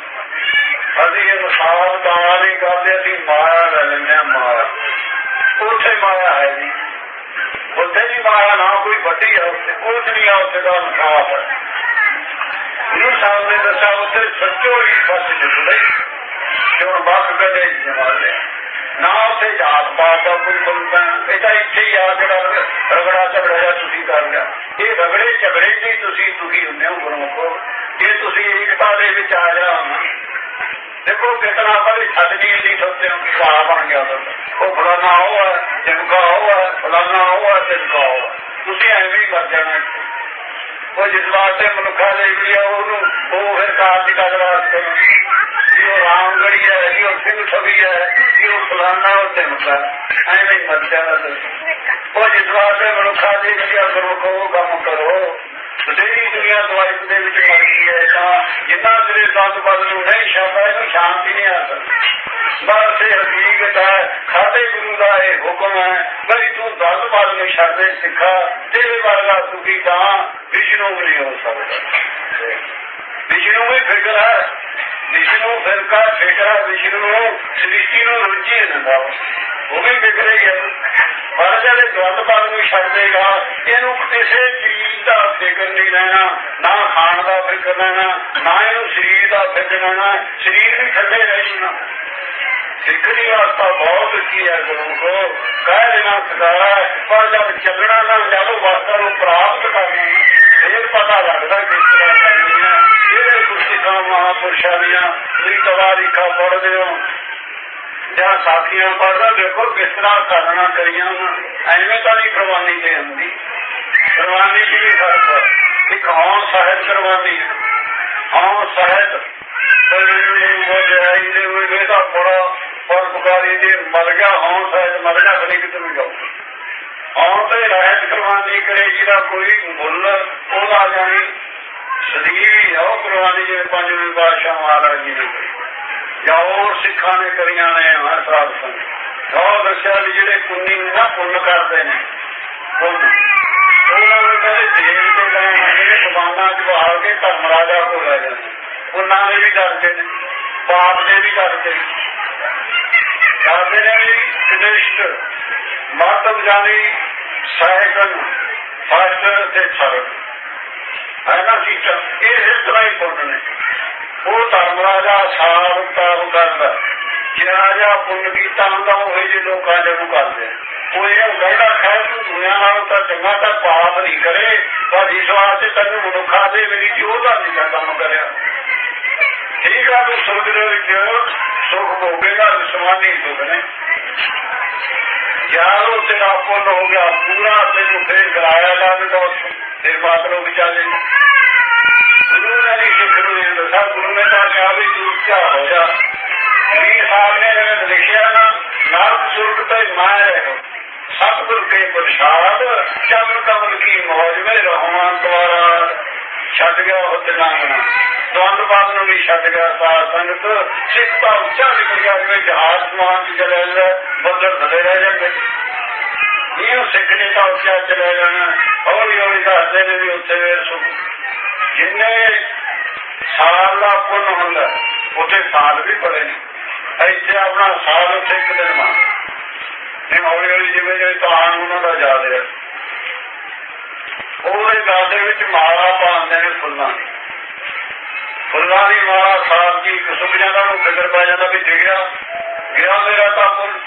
ਅਸੀਂ ਇਨਸਾਫ ਤਾਂ ਨਹੀਂ ਕਰਦੇ ਅਸੀਂ ਮਾਇਆ ਲੈ ਲੈਂਦੇ ਹਾਂ ਮਾਇਆ ਉੱਥੇ ਮਾਇਆ ਹੈ ਜੀ ਉੱਥੇ ਵੀ ਮਾਇਆ ਨਾ ਕੋਈ ਵੱਡੀ ਹੈ ਉੱਥੇ ਕੁਛ ਨਹੀਂ ਆ ਉੱਥੇ ਦਾ ਇਨਸਾਫ ਹੈ ਗੁਰੂ ਸਾਹਿਬ ਨੇ ਦੱਸਿਆ ਉੱਥੇ ਸੱਚੋ ਹੀ ਸੱਚ ਜੁੜੇ ਕਿ ਹੁਣ ਬੱਸ ਕਦੇ ਜਮਾਲੇ ਨਾ ਉੱਥੇ ਜਾਤ ਪਾਤ ਦਾ ਕੋਈ ਬੰਦਾ ਇਹ ਤਾਂ ਇੱਥੇ ਹੀ ਆ ਜਿਹੜਾ ਰਗੜਾ ਝਗੜਾ ਤੁਸੀਂ ਕਰ ਲਿਆ ਇਹ ਰਗੜੇ ਝਗੜੇ ਚ ਹੀ ਤੁਸੀਂ ਦੁਖੀ ਹੁੰਦੇ ਹੋ ਗੁਰਮੁਖੋ ਜੇ ਤੁਸੀਂ ਏਕਤਾ ਦੇ ਵਿੱਚ ਆ ਜਾ ਦੇਖੋ ਕਿਤਨਾ ਆਪਾਂ ਛੱਡ ਨਹੀਂ ਸਕਦੇ ਹੋ ਕਿ ਸਾਹ ਬਣ ਗਿਆ ਉਹ ਫਲਾਨਾ ਉਹ ਹੈ ਜਿਮਕਾ ਉਹ ਹੈ ਫਲਾਨਾ ਉਹ ਹੈ ਜਿਮਕਾ ਉਹ ਹੈ ਤੁਸੀਂ ਐਵੇਂ ਹੀ ਮਰ ਜਾਣਾ ਉਹ ਜਿਸ ਵਾਸਤੇ ਮਨੁੱਖਾਂ ਦੇ ਵੀ ਆ ਉਹਨੂੰ ਉਹ ਫਿਰ ਕਾਰ ਦੀ ਗੱਲ ਵਾਸਤੇ ਜੀ ਉਹ ਰਾਮਗੜੀ ਹੈ ਜੀ ਉਹ ਸਿੰਘ ਛਵੀ ਹੈ ਜੀ ਉਹ ਫਲਾਨਾ ਉਹ ਜਿਮਕਾ ਐਵੇਂ ਹੀ ਮਰ ਜਾਣਾ ਉਹ ਜਿਸ ਵਾਸਤੇ ਮਨੁੱਖਾਂ ਦੇ ਵੀ ਆ ਗੁਰਮੁਖੋ ਉਹ ਕੰਮ ਕਰੋ ਬਥੇਰੀ ਦੁਨੀਆ ਦਵਾਈ ਦੇ ਵਿੱਚ ਮਰ ਗਈ ਹੈ ਤਾਂ ਜਿੰਨਾ ਤੇਰੇ ਦੰਦ ਬਦ ਨੂੰ ਨਹੀਂ ਛਾਪਾ ਇਹਨੂੰ ਸ਼ਾਂਤੀ ਨਹੀਂ ਆ ਸਕਦੀ ਬਸ ਇਹ ਹਕੀਕਤ ਹੈ ਸਾਡੇ ਗੁਰੂ ਦਾ ਇਹ ਹੁਕਮ ਹੈ ਬਈ ਤੂੰ ਦੰਦ ਬਦ ਨੂੰ ਛੱਡਦੇ ਸਿੱਖਾ ਤੇਰੇ ਵਰਗਾ ਸੁਖੀ ਤਾਂ ਵਿਸ਼ਨੂੰ ਵੀ ਨਹੀਂ ਹੋ ਸਕਦਾ ਵਿਸ਼ਨੂੰ ਵੀ ਫਿਕਰ ਹੈ ਵਿਸ਼ਨੂੰ ਫਿਰਕਾ ਫਿਕਰ ਹੈ ਵਿਸ਼ਨੂੰ ਸ੍ਰਿਸ਼ਟੀ ਨੂੰ ਰੁਚੀ ਦਿੰਦਾ ਉਹ ਵੀ ਫਿਕਰ ਹੀ ਹੈ ਪਰ ਜਿਹੜੇ ਦੰਦ ਬਦ ਨੂੰ ਛੱਡ ਦੇਗਾ ਇਹਨੂੰ ਕਿਸੇ ਚੀਜ਼ ਦਾ ਫਿਕਰ ਨਹੀਂ ਲੈਣਾ ਨਾ ਖਾਣ ਦਾ ਫਿਕਰ ਲੈਣਾ ਨਾ ਇਹਨੂੰ ਸਰੀਰ ਦਾ ਫਿਕਰ ਲੈਣਾ ਸਰੀਰ ਵੀ ਠੰਡੇ ਰਹਿਣਾ ਫਿਕਰੀ ਵਾਸਤਾ ਬਹੁਤ ਕੀ ਹੈ ਗੁਰੂ ਕੋ ਕਹਿ ਦੇਣਾ ਸਦਾ ਪਰ ਜਦ ਚੱਲਣਾ ਨਾ ਜਦੋਂ ਵਾਸਤਾ ਨੂੰ ਪ੍ਰਾਪਤ ਕਰਨਾ ਫਿਰ ਪਤਾ ਲੱਗਦਾ ਕਿਸ ਤਰ੍ਹਾਂ ਕਰਨੀ ਹੈ ਜਿਹੜੇ ਗੁਰਸਿੱਖਾਂ ਮਹਾਂਪੁਰਸ਼ਾਂ ਦੀਆਂ ਤੁਸੀਂ ਤਵਾਰੀਖਾਂ ਪੜ੍ਹਦੇ ਹੋ ਜਾਂ ਸਾਖੀਆਂ ਪੜ੍ਹਦਾ ਦੇਖੋ ਕਿਸ ਤਰ੍ਹਾਂ ਕਰਨਾ ਕਰੀਆਂ ਐਵੇਂ ਤਾਂ ਨਹੀਂ ਕੁਰਬਾਨੀ ਤੇ ਹੁੰਦੀ ਕੁਰਬਾਨੀ ਚ ਵੀ ਫਰਕ ਹੈ ਇੱਕ ਹੌਂ ਸਾਹਿਤ ਕੁਰਬਾਨੀ ਹੌਂ ਸਾਹਿਤ ਦਾ ਬੜਾ ਪਰਪਕਾਰੀ ਦੇ ਮਰ ਗਿਆ ਹੌਂ ਸਾਹਿਤ ਮਰ ਗਿਆ ਬਣੀ ਕਿਤੇ ਨੂੰ ਜਾਊ ਹੌਂ ਤੇ ਰਹਿਤ ਕੁਰਬਾਨੀ ਕਰੇ ਜਿਹਦਾ ਕੋਈ ਮੁੱਲ ਉਹਦਾ ਜਾਣੀ ਸਦੀਵੀ ਆ ਉਹ ਕੁਰਬਾਨੀ ਜਿਵੇਂ ਪੰਜਵੇਂ ਬਾਦਸ਼ਾਹ ਮਹਾਰਾਜ ਜੀ ਨੇ ਜਾਂ ਹੋਰ ਸਿੱਖਾਂ ਨੇ ਕਰੀਆਂ ਨੇ ਹਰ ਸਾਧ ਸੰਗਤ ਉਹ ਦੱਸਿਆ ਵੀ ਜਿਹੜੇ ਪੁੰਨੀ ਨਾ ਪੁੰਨ ਕਰਦੇ ਨੇ ਪੁੰਨ ਉਹਨਾਂ ਨੂੰ ਕਹਿੰਦੇ ਦੇਵ ਤੇ ਲੈਣ ਜਿਹੜੇ ਜ਼ਬਾਨਾਂ ਚ ਬਹਾਲ ਕੇ ਧਰਮ ਰਾਜਾ ਕੋਲ ਲੈ ਜਾਂਦੇ ਉਹਨਾਂ ਦੇ ਵੀ ਡਰਦੇ ਨੇ ਪਾਪ ਦੇ ਵੀ ਡਰਦੇ ਨੇ ਵੀ ਕਨਿਸ਼ਟ ਮਾਤਮ ਜਾਨੀ ਸਹਿਕਨ ਫਾਸਟਰ ਤੇ ਛੜ ਹੈ ਨਾ ਸਿਸਟਮ। ਇਹ ਇਸ ਤਰ੍ਹਾਂ ਹੀ ਪੁੰਨ ਨੇ। ਉਹ ਧਰਮ ਰਾਜਾ ਸਾਰ ਤਾਬ ਕਰਦਾ, ਜਿਹੜਾ ਜਿਹਾ ਪੁੰਨ ਕੀਤਾ ਹੁੰਦਾ ਉਹ ਜਿਹੇ ਲੋਕਾਂ ਨੂੰ ਕਰਦੇ। ਉਹ ਇਹ ਕਹਿੰਦਾ ਖੈਰ ਤੂੰ ਦੁਨੀਆਂ ਨਾਲੋਂ ਤਾਂ ਚੰਗਾ ਤਾਂ ਪਾਪ ਨਹੀਂ ਕਰੇ, ਪਰ ਇਸ ਵਾਸਤੇ ਤੈਨੂੰ ਮਨੁੱਖਾਂ ਦੇ ਮੇਰੀ ਜੋ ਦਾ ਨਹੀਂ ਕੰਮ ਕਰਿਆ। ਠੀਕ ਆ, ਤੂੰ ਸੁਰਗ ਦੇ ਵਿੱਚ ਸੁਖ ਭੋਗੇਗਾ, ਵਿਸਮਾਨੀ ਸੁਖ ਨੇ। ਯਾਰ ਉਹ ਤੇਰਾ ਪੁੰਨ ਹੋ ਗਿਆ ਪੂਰਾ, ਤੈਨੂੰ ਫੇਰ ਕਰਾਇਆ ਜਾਵੇਗਾ, ਫਿਰ ਮਾਤਰੋਂ ਵਿਚਾਲੇ। ਗੁਰੂ ਨੇ ਨਹੀਂ ਸਿੱਖ ਨੂੰ ਇਹ ਦੱਸਿਆ, ਗੁਰੂ ਨੇ ਤਾਂ ਕਿਹਾ ਵੀ ਤੂੰ ਉੱਚਾ ਹੋ ਜਾ। ਕਬੀਰ ਸਾਹਿਬ ਨੇ ਲਿਖਿਆ ਨਾ, ਨਰਕ ਸੁਰਗ ਤੇ ਮਾਇ ਰਹੋ, ਸਤਿਗੁਰ ਕੇ ਪ੍ਰਸਾਦ, ਚੰਨ ਕਮਲ ਕੀ ਮੌਜ ਮੇ ਰਹਵਾਂ ਦੁਆਰਾ। ਛੱਡ ਗਿਆ ਹੁੱਤ ਨਾਂਗਣਾ, ਦਵੰਦਵਾਦ ਨੂੰ ਵੀ ਛੱਡ ਗਿਆ ਸਾਧ ਸੰਗਤ। ਸਿੱਖ ਤਾਂ ਉੱਚਾ ਨਿਕਲ ਗਿਆ, ਜਿਵੇਂ ਜਹਾਜ਼ ਸਮਾਨ ਚ ਚਲੇ ਜਾਂਦਾ, ਬੱਦਲ ਥੱਲੇ ਰਹਿ ਜਾਂਦੇ। ਇਹ ਸਿੱਖ ਨੇ ਤਾਂ ਉੱਚਾ ਚਲੇ ਜਾਣਾ। ਹੌਲੀ ਹੌਲੀ ਦੱਸਦੇ ਨੇ ਵੀ ਉੱਥੇ ਵੇਰ ਸੁਖ, ਜਿੰਨੇ ਸਾਲ ਦਾ ਪੁੰਨ ਹੁੰਦਾ ਉੱਥੇ ਸਾਲ ਵੀ ਬੜੇ ਨੇ। ਇੱਥੇ ਆਪਣਾ ਸਾਲ ਉੱਥੇ ਇੱਕ ਦਿਨ ਮੰਨ। ਹੌਲੀ ਹੌਲੀ ਜਿਵੇਂ ਜਿਵੇਂ ਤੁਹਾਨੂੰ ਉਹਨਾਂ ਦਾ ਯਾਦ ਰਿਹਾ, ਉਹਦੇ ਗਲ ਦੇ ਵਿੱਚ ਮਾਲਾ ਪਾਉਂਦੇ ਨੇ ਫੁੱਲਾਂ ਦੀ। ਫੁੱਲਾਂ ਦੀ ਮਾਲਾ ਸਾਲ ਦੀ ਸੁੱਕ ਜਾਂਦਾ, ਉਹਨੂੰ ਫਿਕਰ ਪੈ ਜਾਂਦਾ ਵੀ ਡਿੱਗਿਆ ਗਿਆ ਮੇਰਾ ਤਾਂ ਪੁੰਨ।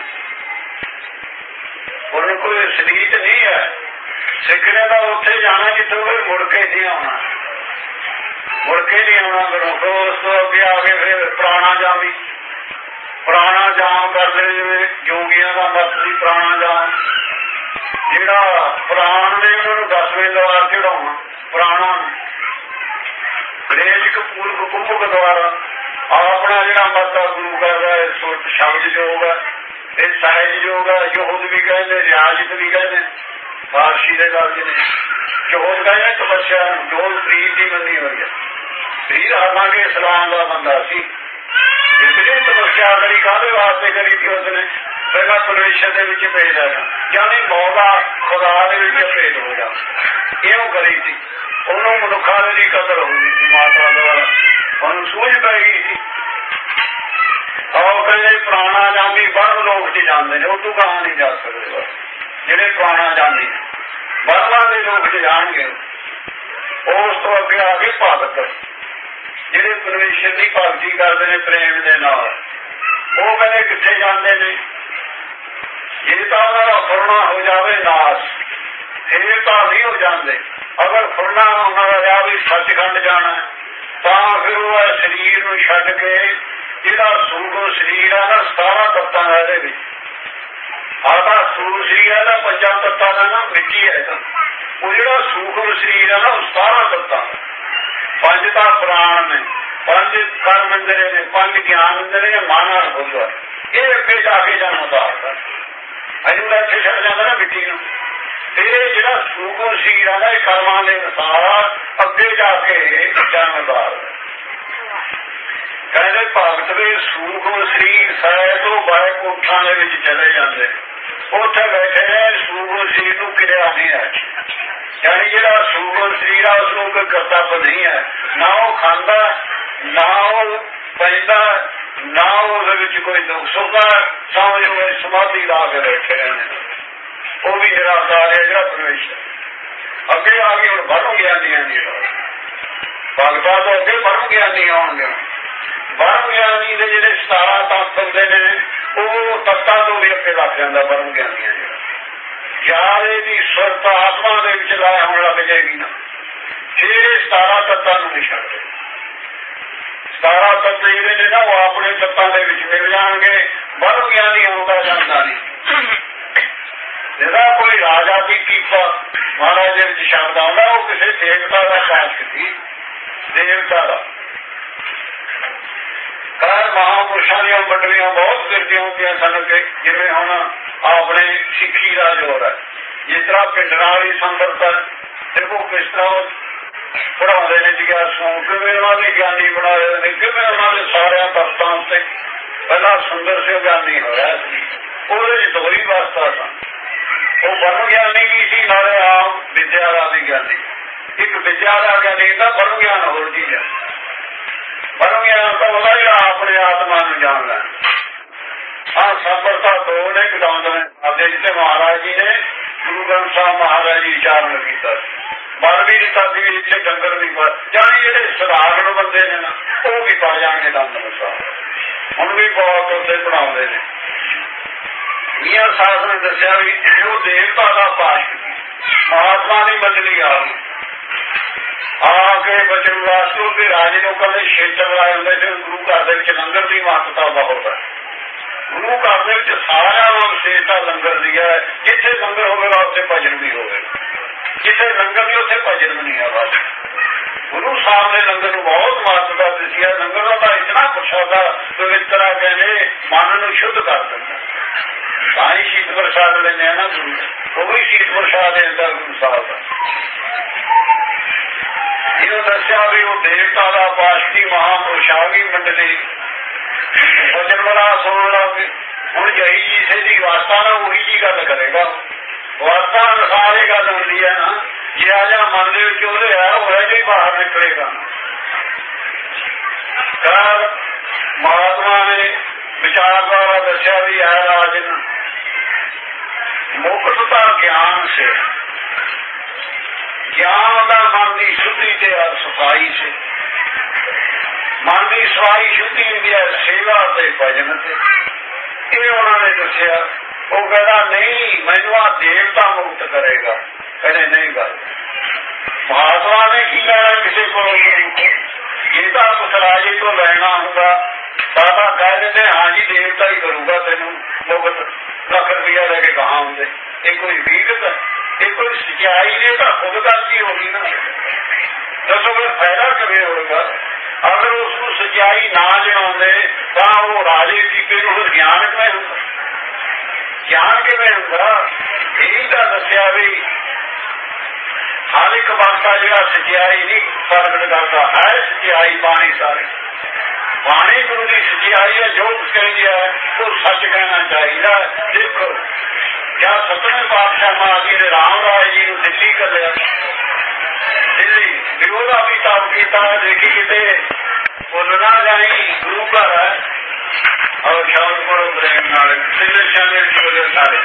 ਉਹਨੂੰ ਕੋਈ ਸਲੀਤ ਨਹੀਂ ਹੈ। ਸਿੱਖ ਨੇ ਤਾਂ ਉੱਥੇ ਜਾਣਾ ਜਿੱਥੋਂ ਕੋਈ ਮੁੜ ਕੇ ਨਹੀਂ ਆਉਣਾ, ਮੁੜ ਕੇ ਨਹੀਂ ਆਉਣਾ ਕਰੋ। ਉਸ ਤੋਂ ਅੱਗੇ ਆ ਕੇ ਫਿਰ ਪੁਰਾਣਾ ਜਾਮੀ, ਪੁਰਾਣਾ ਜਾਮ ਕਰਦੇ ਜਿਵੇਂ ਯੋਗੀਆਂ ਦਾ ਮਤ ਸੀ ਪੁਰਾਣਾ ਜਾਮ। ਜਿਹੜਾ ਪੁਰਾਣ ਨੇ ਉਹਨਾਂ ਨੂੰ 10ਵੇਂ ਦੁਆਰ ਚੜਾਉਣਾ, ਪੁਰਾਣਾ ਗਣੇਸ਼ ਕਪੂਰ ਕੁੰਭਕ ਦੁਆਰਾ। ਆਪਣਾ ਜਿਹੜਾ ਮਤ ਆ ਗੁਰੂ ਕਰਦਾ ਸ਼ਬਦ ਯੋਗ ਹੈ, ਇਹ ਸਹਿਜ ਯੋਗ ਹੈ। ਯੋਗ ਵੀ ਕਹਿੰਦੇ, ਰਿਆਜਤ ਵੀ ਕਹਿੰਦੇ, ਫਾਰਸੀ ਦੇ ਲਫ਼ਜ਼ ਨੇ। ਯੋਗ ਕਹਿੰਦੇ ਤਪੱਸਿਆ ਨੂੰ, ਯੋਗ ਪ੍ਰੀਤ ਦੀ ਮੰਨੀ ਹੋਈ ਹੈ। ਪ੍ਰੀਤ ਹਾਲਾਂਕਿ ਇਸਲਾਮ ਦਾ ਬੰਦਾ ਸੀ, ਇਸ ਲਈ ਤਪੱਸਿਆ ਕਰੀ। ਕਾਹਦੇ ਵਾਸਤੇ ਕਰੀ ਸੀ ਉਸਨੇ? ਪਹਿਲਾਂ ਪਰਮੇਸ਼ਰ ਦੇ ਵਿੱਚ ਭੇਜ ਲੈਣਾ, ਯਾਨੀ ਮੌਲਾ ਖੁਦਾ ਦੇ ਵਿੱਚ ਭੇਜ ਹੋ ਜਾ। ਇਹੋ ਕਰੀ ਸੀ। ਉਹਨੂੰ ਮਨੁੱਖਾਂ ਦੀ ਕਦਰ ਹੁੰਦੀ ਸੀ, ਮਾਤਾ ਦੁਆਰਾ ਉਹਨੂੰ ਸੂਝ ਪੈ ਗਈ ਸੀ। ਉਹ ਕਹਿੰਦੇ ਪੁਰਾਣਾ ਜਾਮੀ ਬਾਹਰ ਲੋਕ ਚ ਜਾਂਦੇ ਨੇ, ਉਹ ਤੋਂ ਕਹਾਂ ਨਹੀਂ ਜਾ ਸਕਦੇ। ਜਿਹੜੇ ਪੁਰਾਣਾ ਜਾਮੀ ਬਾਹਰਲਾਂ ਦੇ ਲੋਕ ਚ ਜਾਣਗੇ। ਉਸ ਤੋਂ ਅੱਗੇ ਆ ਕੇ ਭਗਤ, ਜਿਹੜੇ ਪਰਮੇਸ਼ਰ ਦੀ ਭਗਤੀ ਕਰਦੇ ਨੇ ਪ੍ਰੇਮ ਦੇ ਨਾਲ, ਉਹ ਕਹਿੰਦੇ ਕਿੱਥੇ ਜਾਂਦੇ ਨੇ? ਜੇ ਤਾਂ ਉਹਨਾਂ ਦਾ ਫੁਰਨਾ ਹੋ ਜਾਵੇ ਨਾਸ, ਫੇਰ ਤਾਂ ਨਹੀਂ ਹੋ ਜਾਂਦੇ। ਅਗਰ ਫੁਰਨਾ ਉਹਨਾਂ ਦਾ ਰਿਹਾ ਵੀ ਸੱਚਖੰਡ ਜਾਣਾ, ਤਾਂ ਫਿਰ ਉਹ ਸਰੀਰ ਨੂੰ ਛੱਡ ਕੇ ਜਿਹੜਾ ਸੂਖਮ ਸਰੀਰ ਆ ਨਾ 17 ਤੱਤਾਂ ਦਾ, ਇਹਦੇ ਵਿੱਚ ਆਹ ਸੂਰ ਸਰੀਰ ਹੈ ਨਾ 5 ਤੱਤਾਂ ਦਾ ਨਾ ਮਿੱਟੀ ਹੈ। ਉਹ ਜਿਹੜਾ ਸੂਖਮ ਸਰੀਰ ਹੈ ਨਾ ਉਹ 17 ਤੱਤਾਂ, 5 ਤਾਂ ਪ੍ਰਾਣ ਨੇ, 5 ਕਰਮ ਇੰਦਰੀ ਨੇ, 5 ਗਿਆਨ ਇੰਦਰੀ ਨੇ, ਮਨ ਨਾਲ ਬੋਲਦਾ। ਇਹ ਅੱਗੇ ਜਾ ਕੇ ਜਨਮ ਉਤਾਰਦਾ। ਅਜੂ ਦਾ ਇੱਥੇ ਛੱਡ ਜਾਂਦਾ ਨਾ ਮਿੱਟੀ ਨੂੰ। ਫਿਰ ਜਿਹੜਾ ਸੂਖਮ ਸਰੀਰ ਆ ਨਾ ਇਹ ਕਰਮਾਂ ਦੇ ਅਨੁਸਾਰ ਅੱਗੇ ਜਾ ਕੇ ਜਨਮ ਉਤਾਰਦਾ। ਕਹਿੰਦੇ ਭਗਤ ਦੇ ਸੂਖਮ ਸਰੀਰ ਸਹਿ ਤੋਂ ਬਾਏ ਕੋਠਾਂ ਦੇ ਵਿੱਚ ਚਲੇ ਜਾਂਦੇ, ਉੱਥੇ ਬੈਠੇ ਨੇ। ਸੂਖਮ ਸਰੀਰ ਨੂੰ ਕਿਰਿਆ ਨਹੀਂ ਹੈ, ਯਾਨੀ ਜਿਹੜਾ ਸੂਖਮ ਸਰੀਰ ਆ ਉਸਨੂੰ ਕੋਈ ਕਰਤੱਵ ਨਹੀਂ ਹੈ। ਨਾ ਉਹ ਖਾਂਦਾ, ਨਾ ਉਹ ਪੈਂਦਾ, ਨਾ ਉਹਦੇ ਵਿੱਚ ਕੋਈ ਦੁੱਖ ਸੁੱਖ ਹੈ। ਸਮਝੋ ਸਮਾਧੀ ਲਾ ਕੇ ਬੈਠੇ ਰਹਿੰਦੇ। ਉਹ ਵੀ ਨਿਰਾਕਾਰ ਹੈ ਜਿਹੜਾ ਪਰਮੇਸ਼ਰ। ਅੱਗੇ ਆ ਕੇ ਹੁਣ ਬਰਮ ਗਿਆਨੀਆਂ ਦੀ ਭਗਤਾਂ ਤੋਂ ਅੱਗੇ ਬਰਮ ਗਿਆਨੀ ਆਉਣਗੇ। ਬਰਮ ਗਿਆਨੀ ਦੇ ਜਿਹੜੇ 17 ਤੱਤ ਹੁੰਦੇ ਨੇ, ਉਹ ਤੱਤਾਂ ਤੋਂ ਵੀ ਅੱਗੇ ਲੱਗ ਜਾਂਦਾ ਬਰਮ ਗਿਆਨੀਆਂ। ਯਾਰ ਇਹਦੀ ਸੁਰਤ ਆਤਮਾ ਦੇ ਵਿੱਚ ਲਾਇਆ ਹੋਣ ਲੱਗ ਜਾਏਗੀ ਨਾ, ਫਿਰ 17 ਤੱਤਾਂ ਨੂੰ ਨਹੀਂ ਛੱਡਦੇ। 17 ਤੱਤ ਜਿਹੜੇ ਨੇ ਨਾ ਉਹ ਆਪਣੇ ਤੱਤਾਂ ਦੇ ਵਿੱਚ ਮਿਲ ਜਾਣਗੇ। ਬਰਮ ਗਿਆਨੀ ਆਉਂਦਾ ਜਾਂਦਾ ਨਹੀਂ। ਜਿਹੜਾ ਕੋਈ ਰਾਜਾ ਦੀ ਕੀਤਾ ਮਹਾਰਾਜ ਦੇ ਵਿੱਚ ਸ਼ਬਦ ਆਉਂਦਾ, ਉਹ ਕਿਸੇ ਦੇਵਤਾ ਦਾ ਕਾਸ਼ ਸੀ, ਦੇਵਤਾ ਦਾ। ਕਾਰ ਮਹਾਂਪੁਰਸ਼ਾਂ ਦੀਆਂ ਮੰਡਲੀਆਂ ਬਹੁਤ ਫਿਰਦੀਆਂ ਹੁੰਦੀਆਂ ਸਨ ਕਿ ਜਿਵੇਂ ਹੁਣ ਆਪਣੇ ਸਿੱਖੀ ਦਾ ਜ਼ੋਰ ਹੈ, ਜਿਸ ਤਰ੍ਹਾਂ ਪਿੰਡਾਂ ਵਾਲੀ ਸੰਬਰਤਾ ਦੇਖੋ ਕਿਸ ਤਰ੍ਹਾਂ ਪੜਾਉਂਦੇ ਨੇ ਜਿਗਿਆਸੂ, ਕਿਵੇਂ ਉਹਨਾਂ ਦੇ ਗਿਆਨੀ ਬਣਾਏ ਨੇ, ਕਿਵੇਂ ਉਹਨਾਂ ਦੇ ਸਾਰਿਆਂ ਤੱਤਾਂ ਉੱਤੇ ਪਹਿਲਾਂ ਸੁੰਦਰ ਸਿੰਘ ਗਿਆਨੀ ਹੋਇਆ ਸੀ। ਉਹਦੇ ਚ ਦੋ ਹੀ ਵਾਸਤਾ ਸਨ, ਉਹ ਬਰਮ ਗਿਆਨੀ ਵੀ ਸੀ, ਨਾਲੇ ਆਮ ਵਿਦਿਆ ਦਾ ਵੀ ਗਿਆਨੀ। ਇੱਕ ਵਿਦਿਆ ਦਾ ਗਿਆਨੀ ਦਾ ਬਰਮ ਗਿਆਨ ਹੋਰ ਚੀਜ਼ ਹੈ। ਬਰਮ ਗਿਆਨ ਤਾਂ ਉਹਦਾ ਜਿਹੜਾ ਆਪਣੇ ਆਤਮਾ ਨੂੰ ਜਾਣਦਾ। ਹਾਂ, ਸੰਪਰਤਾ ਦੋ ਨੇ ਕਟਾਉਂਦੇ ਨੇ ਜਿੱਥੇ ਮਹਾਰਾਜ ਜੀ ਨੇ ਗੁਰੂ ਗ੍ਰੰਥ ਸਾਹਿਬ ਮਹਾਰਾਜ ਜੀ ਉਚਾਰਨ ਕੀਤਾ। ਮਨ ਵੀ ਨਹੀਂ ਕਰਦੀ ਵੀ ਇੱਥੇ ਡੰਗਰ ਵੀ ਜਾਣੀ ਜਿਹੜੇ ਸਧਾਰਨ ਬੰਦੇ ਨੇ ਨਾ ਉਹ ਵੀ ਪਾ ਜਾਣਗੇ ਦੰਦ ਅਨੁਸਾਰ। ਹੁਣ ਵੀ ਬਹੁਤ ਉੱਥੇ ਬਣਾਉਂਦੇ ਨੇ। ਮੀਆਂ ਸਾਹਿਬ ਨੇ ਦੱਸਿਆ ਵੀ ਉਹ ਦੇਵਤਾ ਦਾ ਪਾਸ਼ ਮਹਾਤਮਾ ਦੀ ਮੰਡਲੀ ਆ ਕੇ ਬਚਨ ਵਾਸਤੇ ਦੇ ਰਾਜੇ ਨੂੰ ਕਹਿੰਦੇ ਛੇਤਰ ਲਾਏ ਹੁੰਦੇ ਸੀ। ਗੁਰੂ ਘਰ ਦੇ ਵਿੱਚ ਲੰਗਰ ਦੀ ਮਹੱਤਤਾ ਬਹੁਤ ਹੈ। ਗੁਰੂ ਘਰ ਦੇ ਵਿੱਚ ਸਾਰਿਆਂ ਨੂੰ ਵਿਸ਼ੇਸ਼ਤਾ ਲੰਗਰ ਦੀ ਹੈ। ਜਿੱਥੇ ਲੰਗਰ ਹੋਵੇਗਾ ਉੱਥੇ ਭਜਨ ਵੀ ਹੋਵੇਗਾ, ਜਿੱਥੇ ਲੰਗਰ ਨਹੀਂ ਉੱਥੇ ਭਜਨ ਵੀ ਨਹੀਂ ਹੈ। ਬਸ ਗੁਰੂ ਸਾਹਿਬ ਨੇ ਲੰਗਰ ਨੂੰ ਬਹੁਤ ਮਹੱਤਤਾ ਦਿੱਤੀ ਹੈ। ਲੰਗਰ ਦਾ ਇਤਨਾ ਪ੍ਰਸ਼ਾਦਾ ਪਵਿੱਤਰਾ ਕਹਿੰਦੇ ਮਨ ਨੂੰ ਸ਼ੁੱਧ ਕਰ ਦਿੰਦਾ। ਤਾਂ ਹੀ ਸ਼ੀਤ ਪ੍ਰਸ਼ਾਦ ਲੈਂਦੇ ਆ ਨਾ ਗੁਰੂ, ਉਹ ਵੀ ਸ਼ੀਤ ਪ੍ਰਸ਼ਾਦ ਦਿੰਦਾ ਗੁਰੂ ਸਾਹਿਬ ਦਾ। ਇਹਨੂੰ ਦੱਸਿਆ ਵੀ ਉਹ ਦੇਵਤਾ ਦਾ ਪਾਸ਼ਕੀ ਮਹਾਂਪੁਰਸ਼ ਆ ਗਈ ਮੰਡਲੀ ਵਚਨ ਬੜਾ ਸੁਣ ਲੱਗੇ। ਹੁਣ ਜਹੀ ਜਿਸੇ ਦੀ ਵਾਸਤਾ ਨਾ ਉਹੀ ਜੀ ਗੱਲ ਕਰੇਗਾ। ਵਾਸਤਾ ਅਨੁਸਾਰ ਇਹ ਗੱਲ ਹੁੰਦੀ ਹੈ ਨਾ, ਜੇ ਆ ਜਾ ਮਨ ਦੇ ਵਿੱਚ ਉਹਦੇ ਆ ਉਹ ਹੀ ਬਾਹਰ ਨਿਕਲੇਗਾ। ਕੱਲ ਮਹਾਤਮਾ ਨੇ ਵਿਚਾਰ ਦੁਆਰਾ ਦੱਸਿਆ ਵੀ ਹੈ ਰਾਜਨ ਮੁਕਤਤਾ ਗਿਆਨ ਸੇ, ਗਿਆਨ ਦਾ ਮਨ ਦੀ ਸ਼ੁੱਧੀ ਤੇ ਸਫਾਈ ਸੇ। ਮਨ ਦੀ ਸਫਾਈ ਸ਼ੁੱਧੀ ਹੁੰਦੀ ਹੈ ਸੇਵਾ ਤੇ ਭਜਨ ਤੇ। ਇਹ ਉਹਨਾਂ ਨੇ ਦੱਸਿਆ। ਉਹ ਕਹਿੰਦਾ ਨਹੀਂ ਮੈਨੂੰ ਆ ਦੇਵਤਾ ਮੁਕਤ ਕਰੇਗਾ। ਕਹਿੰਦੇ ਨਹੀਂ ਗੱਲ ਮਹਾਤਮਾ ਨੇ ਕੀ ਕਹਿਣਾ ਕਿਸੇ ਕੋਲੋਂ, ਜੇ ਤਾਂ ਕੁਛ ਰਾਜੇ ਤੋਂ ਲੈਣਾ ਹੁੰਦਾ ਤਾਂ ਕਹਿ ਦਿੰਦੇ ਹਾਂ ਜੀ ਦੇਵਤਾ ਹੀ ਕਰੂਗਾ ਤੈਨੂੰ ਮੁਕਤ, ਲੱਖ ਰੁਪਇਆ ਲੈ ਕੇ ਕਹਾਂ ਹੁੰਦੇ। ਇਹ ਕੋਈ ਵੀਕਤ ਹੈ, ਇਹ ਕੋਈ ਸਚਾਈ ਨੇ ਤਾਂ ਖੁਦ ਗਲਤੀ ਹੋ ਗਈ ਨਾ। ਦੱਸੋ ਫਿਰ ਫਾਇਦਾ ਕਿਵੇਂ ਹੋਵੇਗਾ? ਅਗਰ ਉਸ ਨੂੰ ਸਚਾਈ ਨਾ ਜਣਾਉਂਦੇ ਤਾਂ ਉਹ ਰਾਜੇ ਕੀਪੇ ਨੂੰ ਫਿਰ ਗਿਆਨ ਕਿਵੇਂ ਹੁੰਦਾ? ਗਿਆਨ ਕਿਵੇਂ ਹੁੰਦਾ? ਇਹੀ ਤਾਂ ਦੱਸਿਆ ਵੀ ਹਰ ਇੱਕ ਵਕਤਾ ਜਿਹੜਾ ਸਚਾਈ ਨਹੀਂ ਪ੍ਰਗਟ ਕਰਦਾ ਹੈ, ਸਚਾਈ ਬਾਣੀ ਸਾਰੀ ਬਾਣੀ ਗੁਰੂ ਦੀ ਸਚਾਈ ਹੈ। ਜੋ ਕੁਝ ਕਹਿੰਦੀ ਹੈ ਉਹ ਸੱਚ ਕਹਿਣਾ ਚਾਹੀਦਾ। ਦੇਖੋ ਜਦ ਸਤਵੇਂ ਪਾਤਸ਼ਾਹ ਮਹਾਰਾਜ ਨੇ ਰਾਮ ਰਾਏ ਜੀ ਨੂੰ ਦਿੱਲੀ ਘੱਲਿਆ, ਦਿੱਲੀ ਵੀ ਉਹਦਾ ਵੀ ਤਾਬ ਕੀਤਾ। ਦੇਖੀ ਕਿਤੇ ਭੁੱਲ ਨਾ ਜਾਈ ਗੁਰੂ ਘਰ ਹੈ ਔਰ ਸ਼ਾਮਪੁਰ ਪ੍ਰੇਮ ਨਾਲ ਸਿੱਧੇ ਸ਼ਾਮਿਲ ਜੀ ਵਜੇ ਸਾਰੇ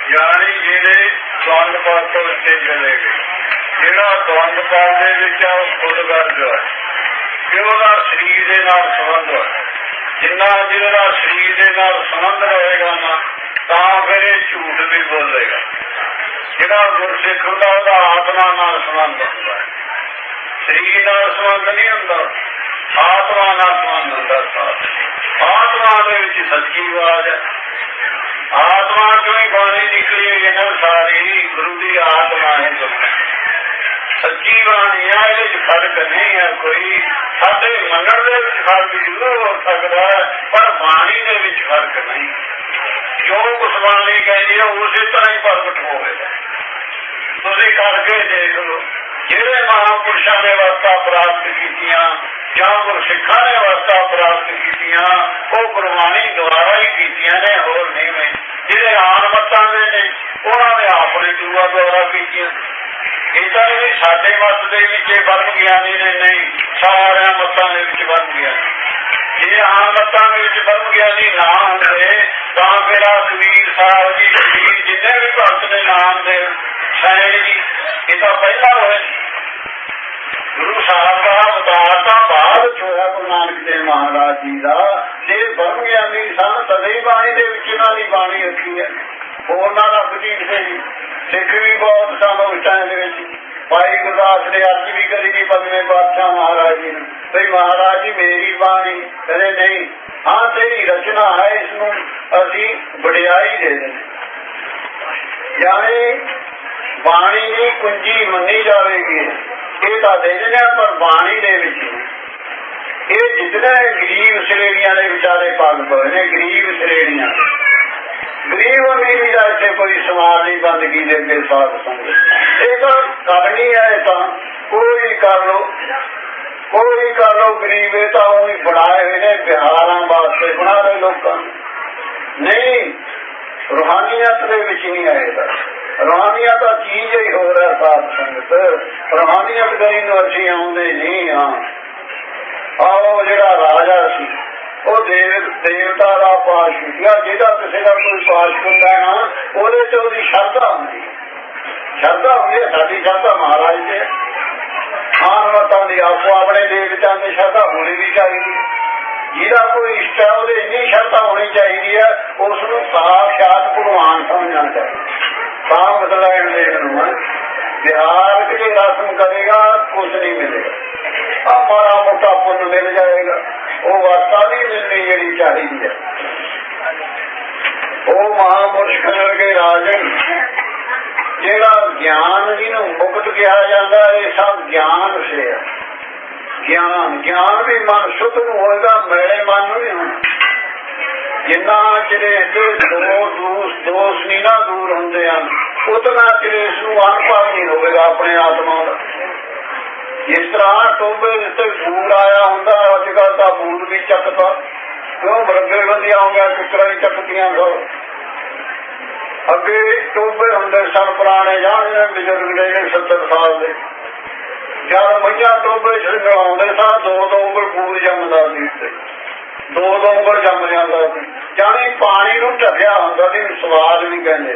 ਯਾਨੀ ਜਿਹੜੇ ਦਵੰਦ ਪਦ ਤੋਂ ਉੱਤੇ ਚਲੇ ਗਏ। ਜਿਹੜਾ ਦਵੰਦ ਪਦ ਦੇ ਵਿੱਚ ਆ ਉਹ ਖੁਦਗਰਜ ਹੈ ਕਿ ਉਹਦਾ ਸਰੀਰ ਦੇ ਨਾਲ ਸੰਬੰਧ ਹੈ। ਜਿੰਨਾ ਜਿਹਦਾ ਸਰੀਰ ਦੇ ਨਾਲ ਸੰਬੰਧ ਰਹੇਗਾ ਨਾ ਤਾਂ ਫਿਰ ਇਹ ਝੂਠ ਵੀ ਬੋਲੇਗਾ। ਜਿਹੜਾ ਗੁਰਸਿੱਖ ਹੁੰਦਾ ਉਹਦਾ ਆਤਮਾ ਨਾਲ ਸੰਬੰਧ ਹੁੰਦਾ ਹੈ, ਸਰੀਰ ਨਾਲ ਸੰਬੰਧ ਨਹੀਂ ਹੁੰਦਾ, ਆਤਮਾ ਨਾਲ ਸੰਬੰਧ ਹੁੰਦਾ। ਆਤਮਾ ਦੇ ਵਿੱਚ ਸੱਚੀ ਆਵਾਜ਼ ਹੈ। ਆਤਮਾ ਚੋਂ ਹੀ ਬਾਣੀ ਨਿਕਲੀ ਹੋਈ ਹੈ ਸਾਰੀ, ਗੁਰੂ ਦੀ ਆਤਮਾ ਹੈ ਸੱਚੀ ਬਾਣੀ ਆ। ਇਹਦੇ ਚ ਫਰਕ ਨਹੀਂ ਹੈ ਕੋਈ। ਸਾਡੇ ਮੰਨਣ ਦੇ ਵਿੱਚ ਫਰਕ ਜ਼ਰੂਰ ਹੋ ਸਕਦਾ ਪਰ ਬਾਣੀ ਦੇ ਵਿੱਚ ਫਰਕ ਨਹੀਂ। ਜੋ ਕੁਛ ਬਾਣੀ ਕਹਿੰਦੀ ਹੈ ਉਸੇ ਤਰ੍ਹਾਂ ਹੀ ਪ੍ਰਗਟ ਹੋਵੇਗਾ। ਤੁਸੀਂ ਕਰਕੇ ਦੇਖ ਲਓ, ਜਿਹੜੇ ਮਹਾਂਪੁਰਸ਼ਾਂ ਨੇ ਅਵਸਥਾ ਪ੍ਰਾਪਤ ਕੀਤੀਆਂ ਜਾਂ ਗੁਰਸਿੱਖਾਂ ਨੇ ਅਵਸਥਾ ਪ੍ਰਾਪਤ ਕੀਤੀਆਂ ਉਹ ਗੁਰਬਾਣੀ ਦੁਆਰਾ ਹੀ ਕੀਤੀਆਂ ਨੇ, ਹੋਰ ਨਹੀਂ ਨੇ। ਜਿਹੜੇ ਆਨ ਮੱਤਾਂ ਦੇ ਨੇ ਉਹਨਾਂ ਨੇ ਆਪਣੇ ਗੁਰੂਆਂ ਦੁਆਰਾ ਕੀਤੀਆਂ। ਇੱਦਾਂ ਵੀ ਸਾਡੇ ਮੱਤ ਦੇ ਵਿੱਚ ਬ੍ਰਹਮ ਗਿਆਨੀ ਨੇ ਨਹੀਂ, ਸਾਰਿਆਂ ਮੱਤਾਂ ਦੇ ਵਿੱਚ ਬ੍ਰਹਮ ਗਿਆਨੀ। ਜੇ ਆਨ ਮੱਤਾਂ ਦੇ ਵਿੱਚ ਬ੍ਰਹਮ ਗਿਆਨੀ ਨਾ ਹੁੰਦੇ ਤਾਂ ਫਿਰ ਆ ਕਬੀਰ ਸਾਹਿਬ ਜੀ, ਕਬੀਰ ਜਿੰਨੇ ਵੀ ਭਗਤ ਨੇ ਨਾਮ ਦੇ ਸੈਣ ਜੀ, ਇਹ ਤਾਂ ਪਹਿਲਾਂ ਹੋਏ। ਗੁਰੂ ਸਾਹਿਬ ਦਾ ਅਵਤਾਰ ਤਾਂ ਬਾਅਦ ਚ ਹੋਇਆ ਗੁਰੂ ਨਾਨਕ ਦੇਵ ਮਹਾਰਾਜ ਜੀ ਦਾ। ਜੇ ਬ੍ਰਹਮ ਗਿਆਨੀ ਸਨ ਤਦੇ ਬਾਣੀ ਦੇ ਵਿੱਚ ਇਹਨਾਂ ਦੀ ਬਾਣੀ ਰੱਖੀ ਹੈ। ਹੋਰਨਾਂ ਦਾ ਕੁਝ ਨਹੀਂ। ਸਿੱਖ ਵੀ ਬਹੁਤ ਸਨ ਉਸ ਟਾਈਮ ਦੇ ਵਿੱਚ। ਭਾਈ ਗੁਰਦਾਸ ਨੇ ਅੱਜ ਵੀ ਕਦੀ ਵੀ ਪੰਜਵੇਂ ਪਾਤਸ਼ਾਹ ਮਹਾਰਾਜ ਜੀ ਨੂੰ ਬਈ ਮਹਾਰਾਜ ਜੀ ਮੇਰੀ ਬਾਣੀ ਕਦੇ ਨਹੀਂ, ਹਾਂ ਤੇਰੀ ਰਚਨਾ ਹੈ, ਇਸ ਨੂੰ ਅਸੀਂ ਵਡਿਆਈ ਦੇ ਦੇਣੀ। ਯਾਨੀ ਬਾਣੀ ਦੀ ਕੁੰਜੀ ਮੰਨੀ ਜਾਵੇਗੀ ਇਹ ਤਾਂ ਦੇ ਦਿੰਦੇ ਪਰ ਬਾਣੀ ਦੇ ਵਿੱਚ ਇਹ ਜਿਤਨੇ ਗਰੀਬ ਸ਼੍ਰੇਣੀਆਂ ਦੇ ਵਿਚਾਰੇ ਪਾਗਲ ਹੋਏ ਨੇ, ਗਰੀਬ ਸ਼੍ਰੇਣੀਆਂ, ਗਰੀਬ ਅਮੀਰੀ ਦਾ ਇੱਥੇ ਕੋਈ ਸਵਾਲ ਨਹੀਂ। ਬੰਦਗੀ ਦੇ ਅੱਗੇ ਸਾਧ ਸੰਗਤ ਇਹ ਤਾਂ ਕਰਨੀ ਹੈ, ਇਹ ਤਾਂ ਕੋਈ ਕਰ ਲੋ, ਕੋਈ ਕਰ ਲੋ। ਗਰੀਬ ਇਹ ਤਾਂ ਉਹੀ ਬਣਾਏ ਹੋਏ ਨੇ ਬਿਹਾਰਾਂ ਵਾਸਤੇ ਬਣਾ ਰਹੇ ਲੋਕਾਂ ਨਹੀਂ, ਰੂਹਾਨੀਅਤ ਦੇ ਵਿੱਚ ਨਹੀਂ ਆਏਗਾ। ਰੂਹਾਨੀਅਤ ਤਾਂ ਚੀਜ਼ ਹੀ ਹੋ ਰਿਹਾ ਸਾਧ ਸੰਗਤ। ਰੂਹਾਨੀਅਤ ਕਰੀ ਨੂੰ ਅਸੀਂ ਆਉਂਦੇ ਨਹੀਂ ਹਾਂ। ਆਓ ਜਿਹੜਾ ਰਾਜਾ ਸੀ ਉਹ ਦੇਵਤਾ ਦਾ ਪਾਸ਼ ਸੀਗਾ। ਜਿਹਦਾ ਕਿਸੇ ਦਾ ਕੋਈ ਪਾਸ਼ ਹੁੰਦਾ ਨਾ ਉਹਦੇ ਚ ਉਹਦੀ ਸ਼ਰਧਾ ਹੁੰਦੀ, ਸ਼ਰਧਾ ਹੁੰਦੀ ਹੈ। ਸਾਡੀ ਸ਼ਰਧਾ ਮਹਾਰਾਜ ਦੇ ਮਾਨਵਤਾਂ ਦੀ ਆਪੋ ਆਪਣੇ ਦੇਵਤਿਆਂ ਦੀ ਸ਼ਰਧਾ ਹੋਣੀ ਵੀ ਚਾਹੀਦੀ। ਜਿਹਦਾ ਕੋਈ ਇਸ਼ਟ ਹੈ ਉਹਦੇ ਇੰਨੀ ਸ਼ਰਧਾ ਹੋਣੀ ਚਾਹੀਦੀ ਹੈ ਉਸ ਨੂੰ ਸਾਖਸ਼ਾਤ ਭਗਵਾਨ ਸਮਝਣਾ ਚਾਹੀਦਾ। ਤਾਂ ਮਸਲਾ ਲੈਣ ਨੂੰ ਬਿਹਾਰ ਕੇ ਰਸਮ ਕਰੇਗਾ ਕੁਛ ਨਹੀਂ ਮਿਲੇਗਾ। ਆ ਮਾੜਾ ਮੋਟਾ ਪੁੰਨ ਮਿਲ ਜਾਏਗਾ, ਉਹ ਵਾਸਤਾ ਨਹੀਂ ਮਿਲਣੀ ਜਿਹੜੀ ਚਾਹੀਦੀ ਹੈ। ਉਹ ਮਹਾਂਪੁਰਸ਼ ਕਰਨਗੇ ਰਾਜਨ ਜਿਹੜਾ ਗਿਆਨ ਜਿਹਨੂੰ ਮੁਕਤ ਕਿਹਾ ਜਾਂਦਾ, ਇਹ ਸਭ ਗਿਆਨ ਸੇ ਹੈ। ਗਿਆਨ ਵੀ ਮਨ ਸ਼ੁੱਧ ਨੂੰ ਹੋਏਗਾ, ਮੈਲੇ ਮਨ ਨੂੰ ਵੀ ਹੋਣਾ। ਜਿੰਨਾ ਚਿਰੇ ਦੋਸ਼ ਨਹੀਂ ਨਾ ਦੂਰ ਹੁੰਦੇ ਹਨ ਉਤਨਾ ਚਿਰੇ ਇਸ ਨੂੰ ਅਨੁਭਵ ਨਹੀਂ ਹੋਵੇਗਾ ਆਪਣੇ ਆਤਮਾ ਦਾ। ਜਿਸ ਤਰ੍ਹਾਂ ਟੋਬੇ ਉੱਤੇ ਬੂਰ ਆਇਆ ਹੁੰਦਾ, ਅੱਜ ਕੱਲ੍ਹ ਤਾਂ ਬੂਰ ਵੀ ਚੱਕਦਾ ਕਿਉਂ ਬਰੰਗੇ ਬੰਦੀਆਂ ਹੋ ਗਿਆ, ਕਿਕਰਾਂ ਹੀ ਚੱਕਦੀਆਂ ਸੋ। ਅੱਗੇ ਟੋਬੇ ਹੁੰਦੇ ਸਨ ਪੁਰਾਣੇ ਜਾਣੇ ਬਜ਼ੁਰਗ ਜਿਹੜੇ 70 ਸਾਲ ਦੇ, ਜਦ ਮਈਆਂ ਟੋਬੇ ਆਉਂਦੇ ਸਨ 2-2 ਉਂਗਲ ਬੂਰ ਜੰਮਦਾ ਸੀ, ਉੱਤੇ 2-2 ਉਂਗਲ ਜੰਮ ਜਾਂਦਾ ਸੀ। ਜਾਣੀ ਪਾਣੀ ਨੂੰ ਢਕਿਆ ਹੁੰਦਾ ਸੀ, ਸਵਾਦ ਵੀ ਕਹਿੰਦੇ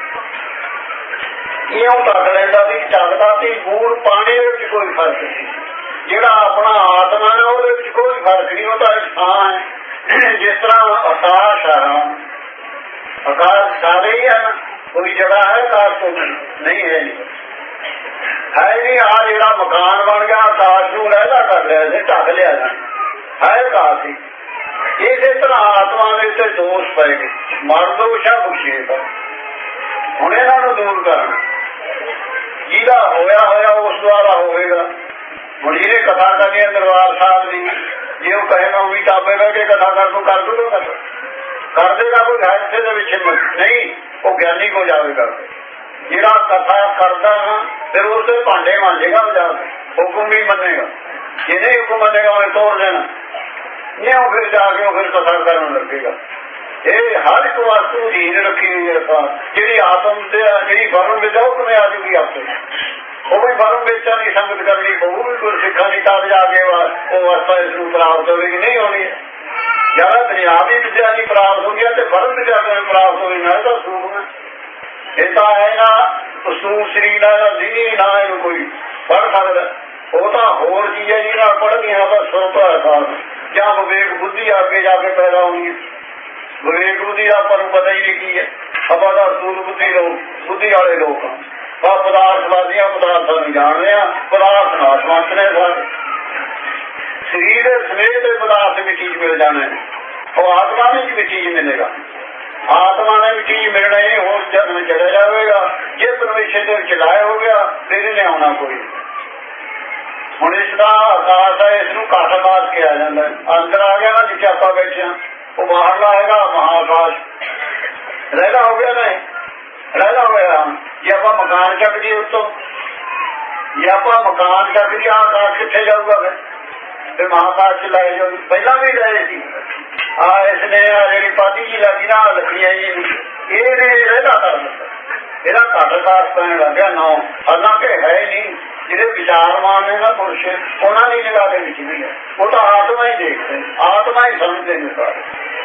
ਇਉਂ ਢੱਕ ਲੈਂਦਾ ਸੀ, ਝੱਕਦਾ ਸੀ। ਬੂਰ ਪਾਣੀ ਦੇ ਵਿੱਚ ਕੋਈ ਫਰਕ ਨਹੀਂ। ਜਿਹੜਾ ਆਪਣਾ ਆਤਮਾ ਹੈ ਉਹਦੇ ਵਿੱਚ ਕੋਈ ਫਰਕ ਨਹੀਂ, ਉਹ ਤਾਂ ਇਨਸਾਨ ਹੈ। ਜਿਸ ਤਰ੍ਹਾਂ ਆਕਾਸ਼ ਹੈ, ਆਕਾਸ਼ ਸਾਰੇ ਹੀ ਹਨ, ਕੋਈ ਜੜਾ ਹੈ ਆਕਾਸ਼ ਤੋਂ ਨਹੀਂ ਹੈ ਨਹੀਂ ਹੈ। ਆ ਜਿਹੜਾ ਮਕਾਨ ਬਣ ਗਿਆ ਆਕਾਸ਼ ਨੂੰ ਲਹਿਦਾ ਕਰ ਲਿਆ ਸੀ, ਢੱਕ ਲਿਆ ਹੈ ਆਕਾਸ਼ ਹੀ। ਇਸੇ ਤਰ੍ਹਾਂ ਆਤਮਾ ਦੇ ਉੱਤੇ ਦੋਸ਼ ਪੈ ਗਏ, ਮਨ ਦੋਸ਼ ਆ ਬਖਸ਼ੇਪ। ਹੁਣ ਇਹਨਾਂ ਨੂੰ ਦੂਰ ਕਰਨਾ, ਜਿਹਦਾ ਹੋਇਆ ਉਸ ਦੁਆਰਾ ਹੋਵੇਗਾ। ਹੁਣ ਜਿਹਨੇ ਕਥਾ ਕਰਨੀ ਹੈ ਦਰਬਾਰ ਸਾਹਿਬ ਦੀ, ਜੇ ਉਹ ਕਹੇਗਾ ਉਹ ਵੀ ਟਾਬੇ ਬਹਿ ਕੇ ਕਥਾ ਕਰ ਦੂੰ, ਕਰ ਦੂਗਾ ਕਥਾ ਕਰ ਦੇਗਾ। ਕੋਈ ਹਾਦਸੇ ਦੇ ਵਿੱਚ ਨਹੀਂ, ਉਹ ਗਿਆਨੀ ਕੋ ਜਾਵੇਗਾ। ਜਿਹੜਾ ਕਥਾ ਕਰਦਾ ਨਾ ਫਿਰ ਉਸਦੇ ਭਾਂਡੇ ਮਾਂਜੇਗਾ, ਜਾ ਕੇ ਹੁਕਮ ਵੀ ਮੰਨੇਗਾ। ਜਿਹਨੇ ਹੁਕਮ ਮੰਨੇਗਾ ਉਹਨੇ ਤੋੜ ਦੇਣਾ, ਨਹੀਂ ਉਹ ਫਿਰ ਜਾ ਕੇ ਉਹ ਫਿਰ ਕਥਾ ਕਰਨ ਲੱਗੇਗਾ। ਇਹ ਹਰ ਇੱਕ ਵਸਤੂ ਅਧੀਨ ਰੱਖੀ ਹੋਈ ਹੈ। ਜਿਹੜੀ ਆਤਮ ਤੇ ਜਿਹੜੀ ਬਰਮ ਵਿੱਚ ਉਹ ਕਿਵੇਂ ਆ ਜੂਗੀ ਆਪੇ? ਉਹ ਵੀ ਬਰਮ ਵਿੱਚ ਨਹੀਂ ਸੰਗਤ ਕਰਨੀ ਪਊ, ਵੀ ਗੁਰਸਿੱਖਾਂ ਦੀ ਤਾਂ ਜਾ ਕੇ ਉਹ ਅਵਸਥਾ ਇਸ ਨੂੰ ਪ੍ਰਾਪਤ ਹੋਵੇਗੀ, ਨਹੀਂ ਹੋਣੀ ਹੈ। ਜਿਆਦਾ ਦੁਨਿਆਵੀ ਵਿਦਿਆ ਨਹੀਂ ਪ੍ਰਾਪਤ ਹੋ ਗਿਆ ਤੇ ਬਰਮ ਵਿਦਿਆ ਕਿਵੇਂ ਪ੍ਰਾਪਤ ਹੋਈ? ਮੈਂ ਤਾਂ ਸੂਖ ਮੈਂ ਇਹ ਤਾਂ ਹੈ ਨਾ ਉਸੂ ਸਰੀਰ ਦਾ ਜੀ ਨਾ ਇਹਨੂੰ ਕੋਈ ਪੜ੍ਹ ਸਕਦਾ। ਉਹ ਤਾਂ ਹੋਰ ਚੀਜ਼ ਹੈ ਜਿਹਦੇ ਨਾਲ ਪੜ੍ਹਨੀਆਂ ਤਾਂ ਸੁਰਤਾ ਅਹਿਸਾਸ ਜਾਂ ਵਿਵੇਕ ਬੁੱਧੀ ਅੱਗੇ ਜਾ ਕੇ ਪੈਦਾ ਹੋਣੀ ਹੈ। ਵਿਵੇਕ ਬੁੱਧੀ ਦਾ ਆਪਾਂ ਨੂੰ ਪਤਾ ਹੀ ਨਹੀਂ ਕੀ ਹੈ। ਆਪਾਂ ਦਾ ਸੂਲ ਬੁੱਧੀ ਵਾਲੇ ਲੋਕ ਆ ਪਦਾਰਥਵਾਦੀਆਂ ਪਦਾਰਥਾਂ ਨੂੰ ਜਾਣਦੇ ਆ। ਪਦਾਰਥ ਨਾਸ਼ਵੰਤ ਨੇ ਸਾਰੇ ਸਰੀਰ ਦੇ ਸਮੇਤ ਦੇ ਪਦਾਰਥ ਵੀ ਚੀਜ਼ ਮਿਲ ਜਾਣੇ ਉਹ ਆਤਮਾ ਵਿੱਚ ਵੀ ਚੀਜ਼ ਮਿਲੇਗਾ। ਆਤਮਾ ਨੇ ਵੀ ਚੀਜ਼ ਮਿਲਣਾ ਇਹ ਹੋਰ ਜਨਮ ਚੜਿਆ ਜਾਵੇਗਾ। ਜੇ ਪਰਮੇਸ਼ਰ ਦੇ ਵਿੱਚ ਲਾਇਆ ਹੋ ਗਿਆ ਫਿਰ ਲਿਆਉਣਾ ਕੋਈ। ਹੁਣ ਇਸ ਦਾ ਆਕਾਸ਼ ਹੈ ਇਸ ਨੂੰ ਘੱਟ ਆਕਾਸ਼ ਕਿਹਾ ਜਾਂਦਾ। ਅੰਦਰ ਆ ਗਿਆ ਨਾ ਜਿੱਥੇ ਆਪਾਂ ਬੈਠੇ ਹਾਂ ਉਹ ਬਾਹਰਲਾ ਹੈਗਾ ਮਹਾਕਾਸ਼। ਰਹਿਦਾ ਹੋ ਗਿਆ ਨਹੀਂ ਰਹਿਦਾ ਹੋਇਆ। ਜੇ ਆਪਾਂ ਮਕਾਨ ਚੱਕ ਜੀਏ ਉੱਤੋਂ ਜੇ ਆਪਾਂ ਮਕਾਨ ਚੱਕ ਜੀ ਆਕਾਸ਼ ਕਿੱਥੇ ਜਾਊਗਾ ਫਿਰ ਮਹਾਕਾਸ਼ ਚ ਲਾਏ ਜਾਊ। ਪਹਿਲਾਂ ਵੀ ਲਏ ਸੀ ਇਸਨੇ ਜਿਹੜੀ ਪਾਦੀ ਜੀ ਲੱਗੀ ਨਾ ਲੱਕੜੀਆਂ ਜੀ ਇਹਨੇ ਰਹਿਦਾ ਕਰ ਦਿੱਤਾ। ਇਹਦਾ ਘੱਟ ਆਕਾਸ਼ ਪੈਣ ਲੱਗਿਆ ਨਾ ਹਾਲਾਂਕਿ ਹੈ ਹੀ ਨਹੀਂ। ਜਿਹੜੇ ਵਿਚਾਰਵਾਨ ਨੇ ਨਾ ਪੁਰਸ਼ ਉਹਨਾਂ ਦੀ ਨਿਗਾਹ ਦੇ ਵਿੱਚ ਨਹੀਂ ਹੈ। ਉਹ ਤਾਂ ਆਤਮਾ ਹੀ ਦੇਖਦੇ ਆਤਮਾ ਹੀ ਸਮਝਦੇ ਨੇ ਸਾਰੇ।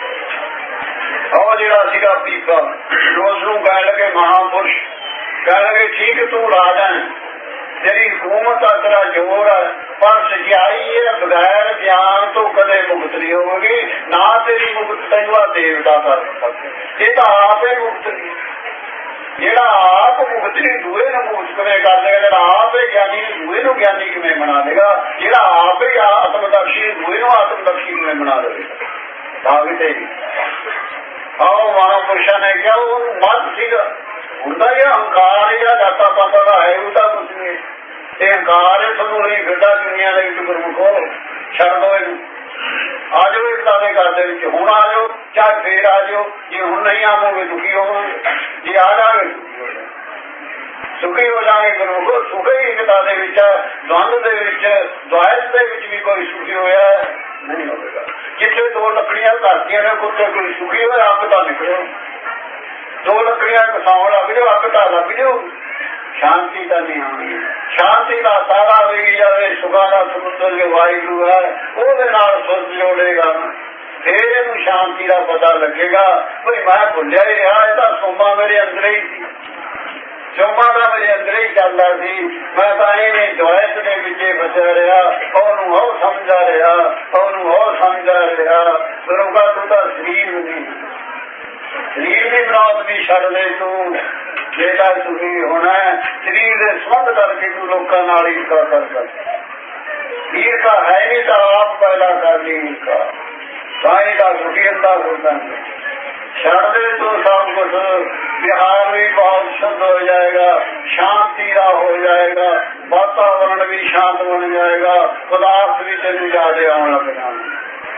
ਉਹ ਜਿਹੜਾ ਸੀਗਾ ਪੀਪਾ ਉਸ ਨੂੰ ਕਹਿਣ ਲੱਗੇ ਮਹਾਂਪੁਰਸ਼ ਕਹਿਣ ਲੱਗੇ ਠੀਕ ਤੂੰ ਰਾਜਾ ਹੈ ਤੇਰੀ ਹਕੂਮਤ ਆ ਤੇਰਾ ਜ਼ੋਰ ਹੈ ਪਰ ਸਚਾਈ ਹੈ ਬਗੈਰ ਗਿਆਨ ਤੋਂ ਕਦੇ ਮੁਕਤ ਨਹੀਂ ਹੋਵੇਗੀ। ਨਾ ਤੇਰੀ ਮੁਕਤ ਤੈਨੂੰ ਆ ਦੇਵਤਾ ਕਰ ਸਕਦੇ। ਇਹ ਤਾਂ ਆਪ ਹੀ ਮੁਕਤ ਨਹੀਂ। ਜਿਹੜਾ ਆਪ ਮੁਕਤ ਨਹੀਂ ਦੂਏ ਨੂੰ ਮੁਕਤ ਕਿਵੇਂ ਕਰ ਦੇਗਾ। ਜਿਹੜਾ ਆਪ ਹੀ ਗਿਆਨੀ ਦੂਏ ਨੂੰ ਗਿਆਨੀ ਕਿਵੇਂ ਬਣਾ ਦੇਗਾ। ਜਿਹੜਾ ਆਪ ਹੀ ਆਤਮਦਰਸ਼ੀ ਦੂਏ ਨੂੰ ਆਤਮਦਰਸ਼ੀ ਕਿਵੇਂ ਬਣਾ ਦੇਵੇਗਾ। ਤਾਂ ਵੀ ਤੇ ਆਓ ਮਹਾਂਪੁਰਸ਼ਾਂ ਨੇ ਕਿਹਾ ਉਹ ਮਨ ਸੀਗਾ ਹੁੰਦਾ ਹੀ ਹੰਕਾਰ ਜਾਂ ਦਾਤਾ ਪਾਪਾ ਦਾ ਹੈ ਉਹ ਤਾਂ ਕੁਛ ਨਹੀਂ। ਇਹ ਹੰਕਾਰ ਹੈ ਤੁਹਾਨੂੰ ਨਹੀਂ ਫਿਰਦਾ ਦੁਨੀਆ ਦੇ ਵਿੱਚ ਗੁਰਮੁਖੋ ਛੱਡ ਦੋ ਇਹਨੂੰ। ਆ ਜਾਓ ਇਸ ਦਾਵੇ ਘਰ ਦੇ ਵਿੱਚ ਹੁਣ ਆ ਜਾਓ ਚਾਹੇ ਫੇਰ ਆ ਜਾਓ। ਜੇ ਹੁਣ ਨਹੀਂ ਆਵੋਗੇ ਦੁਖੀ ਹੋਵਾਂਗੇ ਜੇ ਆ ਜਾਵੇ ਸੁਖੀ ਹੋ ਜਾਵਾਂਗੇ ਗੁਰਮੁਖੋ। ਸੁਖੀ ਏਕਤਾ ਦੇ ਵਿੱਚ ਦਵੰਦ ਦੇ ਵਿੱਚ ਦੁਆਇਤ ਦੇ ਵਿੱਚ ਵੀ ਕੋਈ ਸੁਖੀ ਹੋਇਆ ਨਹੀਂ ਹੋਵੇਗਾ। ਜਿੱਥੇ ਦੋ ਲੱਕੜੀਆਂ ਧਰਤੀਆਂ ਨੇ ਕੁੱਤੇ ਕੋਈ ਸੁਖੀ ਹੋਇਆ ਅੱਗ ਤਾਂ ਨਿਕਲਿਓ। ਦੋ ਲੱਕੜੀਆਂ ਕਸਾਉਣ ਲੱਗ ਜਾਓ ਅੱਗ ਤਾਂ ਲੱਗ ਜਾਓ। ਸ਼ਾਂਤੀ ਤਾਂ ਨਹੀਂ ਆਉਣੀ। ਸ਼ਾਂਤੀ ਦਾ ਸਾਰਾ ਵੇਗੀ ਜਾਵੇ ਸੁਖਾਂ ਦਾ ਸਮੁੰਦਰ ਜੋ ਵਾਹਿਗੁਰੂ ਹੈ ਉਹਦੇ ਨਾਲ ਸੁਰਤ ਜੋੜੇਗਾ ਫੇਰ ਇਹਨੂੰ ਸ਼ਾਂਤੀ ਦਾ ਪਤਾ ਲੱਗੇਗਾ। ਬਈ ਮੈਂ ਭੁੱਲਿਆ ਹੀ ਰਿਹਾ ਇਹ ਤਾਂ ਸੋਮਾ ਮੇਰੇ ਅੰਦਰ ਹੀ ਸੀ। ਸੋਮਾ ਦਾ ਮੇਰੇ ਅੰਦਰ ਹੀ ਚੱਲਦਾ ਸੀ। ਮੈਂ ਤਾਂ ਇਹਨੇ ਦੁਆਇਤ ਦੇ ਵਿੱਚ ਬਚਿਆ ਰਿਹਾ ਉਹਨੂੰ ਉਹ ਸਮਝਾ ਰਿਹਾ ਉਹਨੂੰ ਉਹ ਸਮਝਾ ਰਿਹਾ। ਗੁਰੂਗਾ ਤੂੰ ਤਾਂ ਸਰੀਰ ਨਹੀਂ ਸਰੀਰ ਦੀ ਬਰਾਤ ਵੀ ਛੱਡ ਦੇ ਤੂੰ। ਜਿਹੜਾ ਤੁਸੀਂ ਹੋਣਾ ਸਰੀਰ ਦੇ ਸੰਬੰਧ ਕਰਕੇ ਤੂੰ ਲੋਕਾਂ ਨਾਲ ਈਰਖਾ ਕਰਦਾ। ਈਰਖਾ ਹੈ ਨਹੀਂ ਤਾਂ ਆਪ ਪੈਦਾ ਕਰ ਲਈ ਈਰਖਾ ਸਾਈ ਦਾ ਸੁਖੀ ਅੰਦਾ ਹੁੰਦਾ। ਛੱਡ ਦੇ ਤੂੰ ਸਭ ਕੁਛ ਵਿਹਾਰ ਵੀ ਬਹੁਤ ਸ਼ੁੱਧ ਹੋ ਜਾਏਗਾ ਸ਼ਾਂਤੀ ਦਾ ਹੋ ਜਾਏਗਾ ਵਾਤਾਵਰਨ ਵੀ ਸ਼ਾਂਤ ਬਣ ਜਾਏਗਾ ਪਦਾਰਥ ਵੀ ਤੈਨੂੰ ਜ਼ਿਆਦਾ ਆਉਣ ਲੱਗ ਜਾਣਗੇ।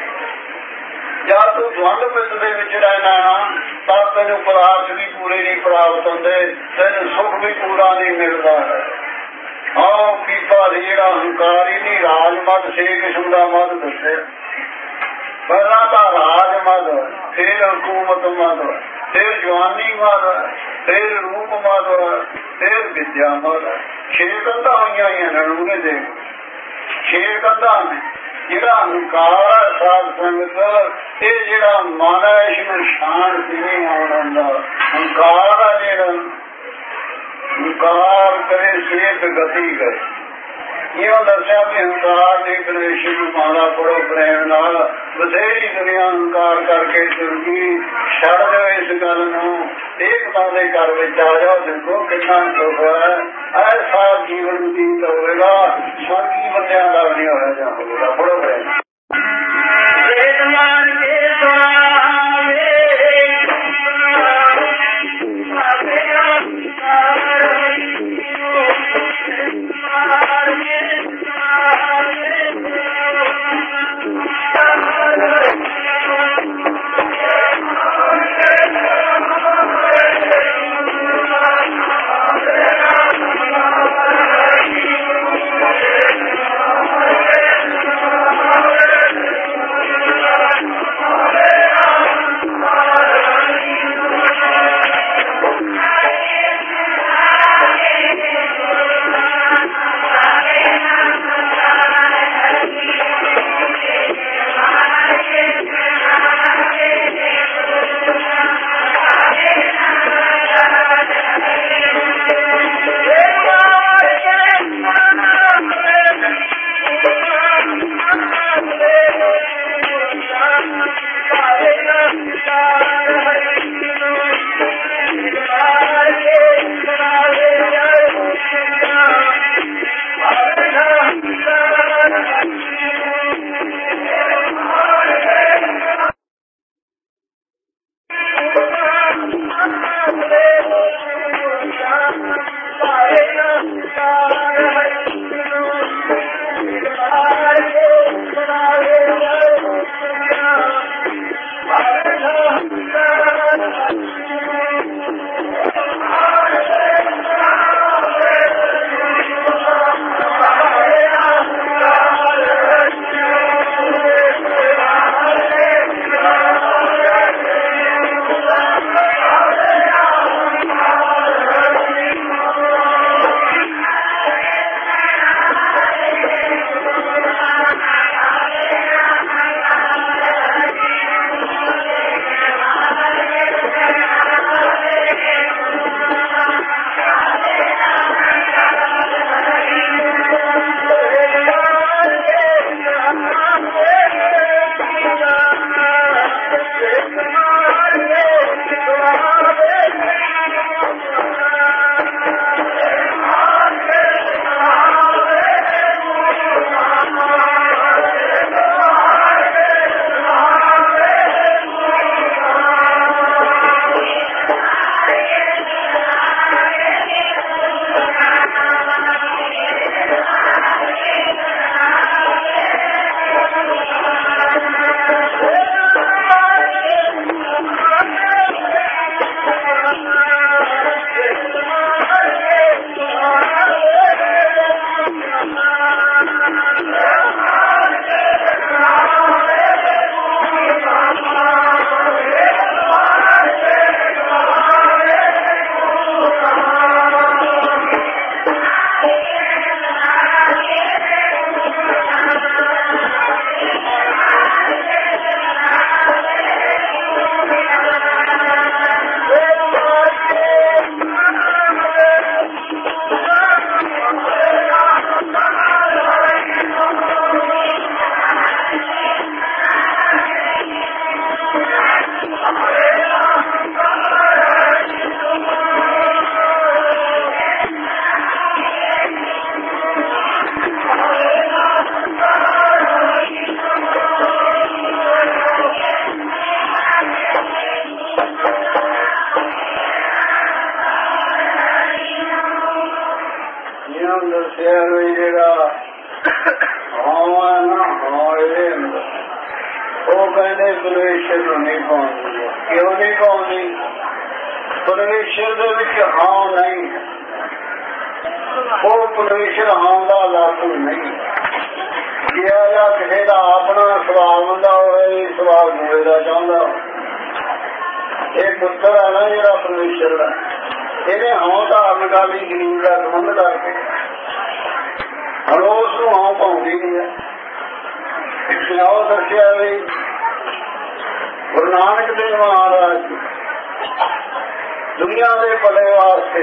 ਜਦ ਤੂੰ ਦਵੰਦ ਪਿੱਤ ਦੇ ਵਿੱਚ ਰਹਿਣਾ ਨਾ ਤਾਂ ਤੈਨੂੰ ਪਦਾਰਥ ਵੀ ਪੂਰੇ ਨਹੀਂ ਪ੍ਰਾਪਤ ਹੁੰਦੇ ਤੈਨੂੰ ਸੁੱਖ ਵੀ ਪੂਰਾ ਨਹੀਂ ਮਿਲਦਾ ਹੈ। ਆਹ ਪੀਪਾ ਦੀ ਜਿਹੜਾ ਹੰਕਾਰ ਹੀ ਨਹੀਂ ਰਾਜ ਮਦ 6 ਕਿਸਮ ਦਾ ਮਦ ਦੱਸਿਆ। ਪਹਿਲਾਂ ਤਾਂ ਰਾਜ ਮਦ ਫਿਰ ਹਕੂਮਤ ਮਦ ਫਿਰ ਜਵਾਨੀ ਮਦ ਫਿਰ ਰੂਪ ਮਦ ਫਿਰ ਵਿਦਿਆ ਮਦ। 6 ਕੰਧਾਂ ਹੋਈਆਂ ਨਨੂਰੇ ਦੇ 6 ਕੰਧਾਂ ਨੇ। ਜਿਹੜਾ ਹੰਕਾਰ ਹੈ ਸਾਧ ਸੰਗਤ ਇਹ ਜਿਹੜਾ ਮਨ ਹੈ ਇਸਨੂੰ ਸ਼ਾਂਤ ਨਹੀਂ ਆਉਣ ਹੁੰਦਾ। ਹੰਕਾਰ ਹੈ ਜਿਹੜਾ ਹੰਕਾਰ ਕਰੇ ਸੇਧ ਗਤੀ ਕਰੇ। ਇਹ ਦੱਸਿਆ ਵੀ ਹੰਕਾਰ ਦੇ ਪ੍ਰਵੇਸ਼ ਨੂੰ ਮਾਲਾ ਪੜੋ ਪ੍ਰੇਮ ਨਾਲ ਬਥੇਰੀ ਦੁਨੀਆ ਹੰਕਾਰ ਕਰਕੇ ਤੁਰ ਗਈ। ਛੱਡ ਦਿਓ ਇਸ ਗੱਲ ਨੂੰ ਏਕਤਾ ਦੇ ਘਰ ਵਿੱਚ ਆ ਜਾਓ। ਦੇਖੋ ਕਿੰਨਾ ਸੁੱਖ ਹੈ ਐਸਾ ਜੀਵਨ ਬਤੀਤ ਹੋਵੇਗਾ ਸਵਰਗੀ ਬੰਦਿਆਂ ਦਾ ਨਹੀਂ ਹੋਇਆ ਜਾ ਹੋਵੇਗਾ। ਪੜੋ ਪ੍ਰੇਮ ਦੱਸਿਆ ਵੀ ਜਿਹੜਾ ਹਾਂ ਨਾ ਹਾਂ ਇਹਦੇ ਅੰਦਰ ਉਹ ਕਹਿੰਦੇ ਪਰਮੇਸ਼ਰ ਨੂੰ ਨਹੀਂ ਪਾਉਂਦੀ। ਕਿਉਂ ਨਹੀਂ ਪਾਉਂਦੀ? ਪਰਮੇਸ਼ਰ ਦੇ ਵਿੱਚ ਹਾਂ ਨਹੀਂ, ਉਹ ਪਰਮੇਸ਼ਰ ਹਾਂ ਦਾ ਲਾਗੂ ਨਹੀਂ। ਜਿਹੜਾ ਕਿਸੇ ਦਾ ਆਪਣਾ ਸੁਭਾਅ ਹੁੰਦਾ ਹੋਵੇ, ਸੁਭਾਅ ਦੂਏ ਦਾ ਚਾਹੁੰਦਾ। ਇਹ ਪੁੱਤਰ ਹੈ ਨਾ ਜਿਹੜਾ ਪਰਮੇਸ਼ਰ ਦਾ, ਇਹਨੇ ਹਾਂ ਧਾਰਨ ਕਰ ਲਈ ਗਰੀਬ ਦਾ ਸੰਬੰਧ ਕਰਕੇ, ਹੁਣ ਉਸ ਨੂੰ ਹਾਂ ਪਾਉਂਦੀ ਨਹੀਂ ਹੈ। ਉਹ ਦੱਸਿਆ ਵੀ ਗੁਰੂ ਨਾਨਕ ਦੇਵ ਮਹਾਰਾਜ ਦੁਨੀਆ ਦੇ ਭਲੇ ਵਾਸਤੇ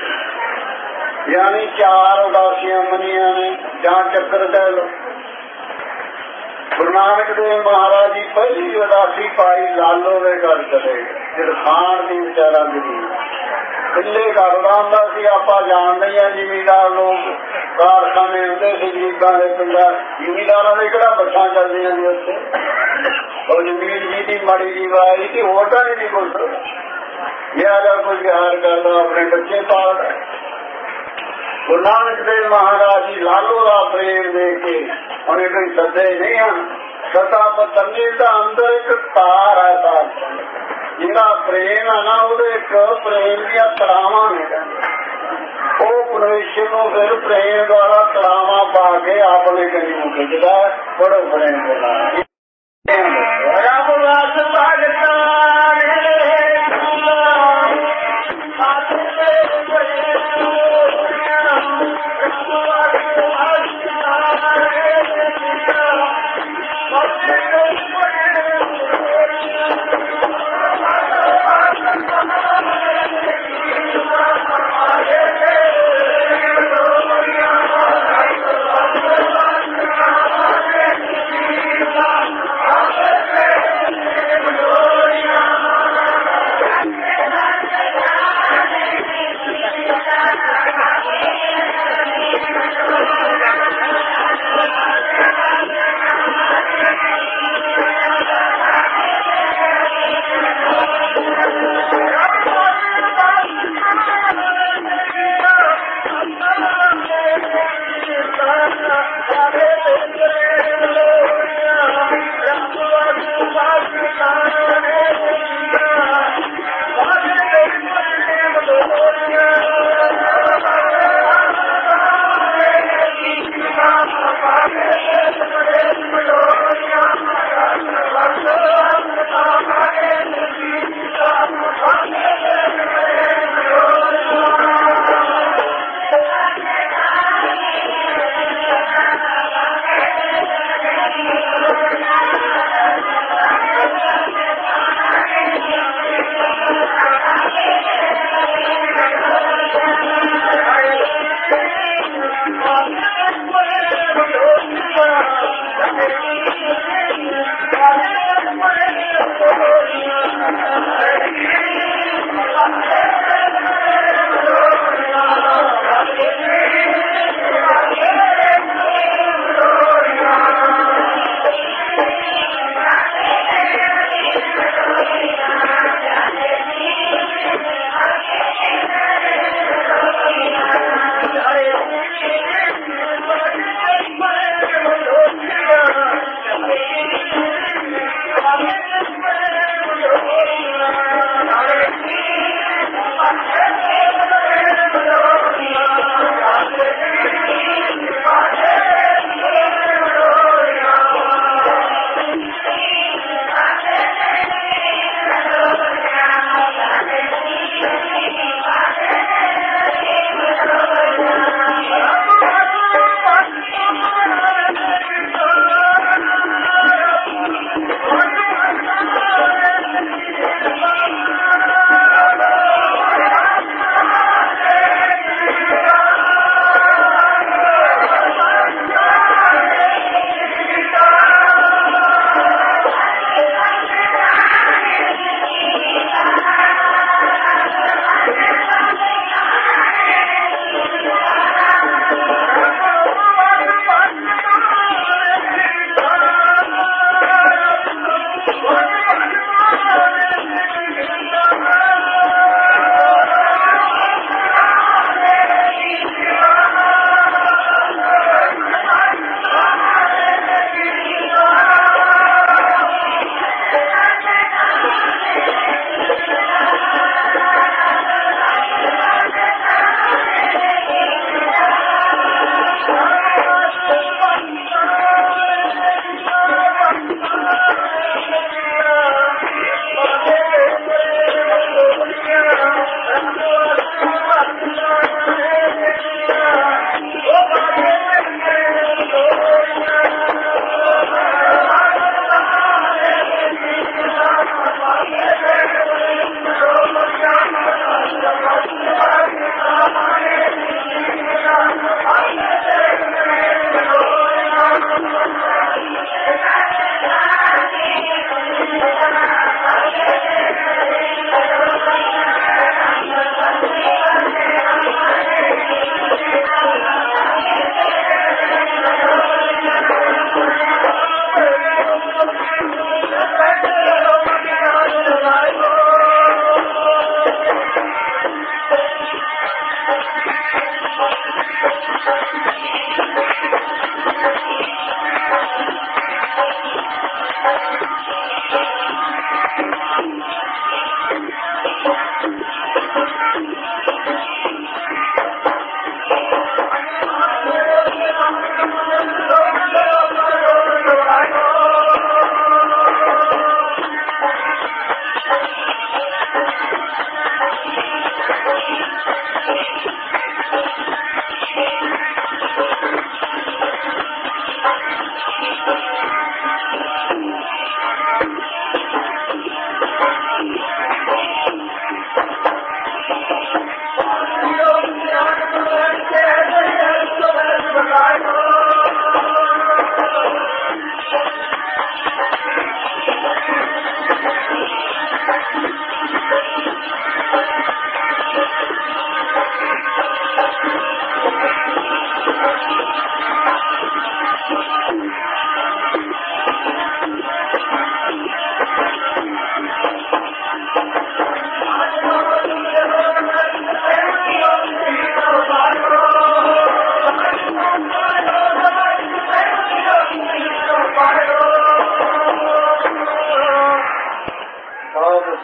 ਯਾਨੀ 4 ਉਦਾਸੀਆਂ ਮੰਨੀਆਂ ਨੇ ਜਾਂ ਚੱਕਰ ਕਹਿ ਲਓ। ਗੁਰੂ ਨਾਨਕ ਦੇਵ ਮਹਾਰਾਜ ਦੀ ਪਹਿਲੀ ਉਦਾਸੀ ਪਾਈ ਲਾਲੋ ਦੇ ਘਰ ਚਲੇ ਗਏ। ਖਾਣ ਦੀ ਵਿਚਾਰਾ ਗਰੀਬ ਕਿੱਲੇ ਘਰ ਹੁੰਦਾ ਸੀ। ਆਪਾਂ ਜਾਣਦੇ ਹਾਂ ਜ਼ਿਮੀਂਦਾਰ ਲੋਕ ਕਾਰਖਾਨੇ ਹੁੰਦੇ ਸੀ ਗਰੀਬਾਂ ਦੇ ਪਿੰਡਾਂ। ਜ਼ਿਮੀਂਦਾਰਾਂ ਦੇ ਕਿਹੜਾ ਬੱਸਾਂ ਚੱਲਦੀਆਂ ਸੀ ਉੱਥੇ। ਉਹ ਜ਼ਮੀਨ ਜੀ ਦੀ ਮਾੜੀ ਜੀ ਵਾਈ ਸੀ, ਹੋਰ ਤਾਂ ਨਹੀਂ ਕੁਛ। ਜਿਹੜਾ ਕੋਈ ਵਿਹਾਰ ਕਰਦਾ ਆਪਣੇ ਬੱਚੇ ਪਾਲਦਾ। ਗੁਰੂ ਨਾਨਕ ਦੇਵ ਮਹਾਰਾਜ ਜੀ ਲਾਲੋ ਦਾ ਪ੍ਰੇਮ ਦੇ ਕੇ ਉਹਨੇ ਕੋਈ ਸੱਦੇ ਨਹੀਂ ਹਨ। ਸਤਾ ਪਤਨੀ ਦਾ ਅੰਦਰ ਇੱਕ ਤਾਰ ਹੈ। ਤਾਰ ਜਿਹੜਾ ਪ੍ਰੇਮ ਹੈ ਨਾ ਉਹਦੇ ਇੱਕ ਪ੍ਰੇਮ ਦੀਆਂ ਤੜਾਵਾਂ ਨੇ। ਉਹ ਪਰਮੇਸ਼ਰ ਨੂੰ ਫਿਰ ਪ੍ਰੇਮ ਦੁਆਰਾ ਤੜਾਵਾਂ ਪਾ ਕੇ ਆਪਣੇ ਕਈ ਨੂੰ ਖਿੱਚਦਾ। ਬੜੋ ਪ੍ਰੇਮ ਦੇ ਨਾਲ ਰੱਬ ਵਸ ਭਗਤਾਂ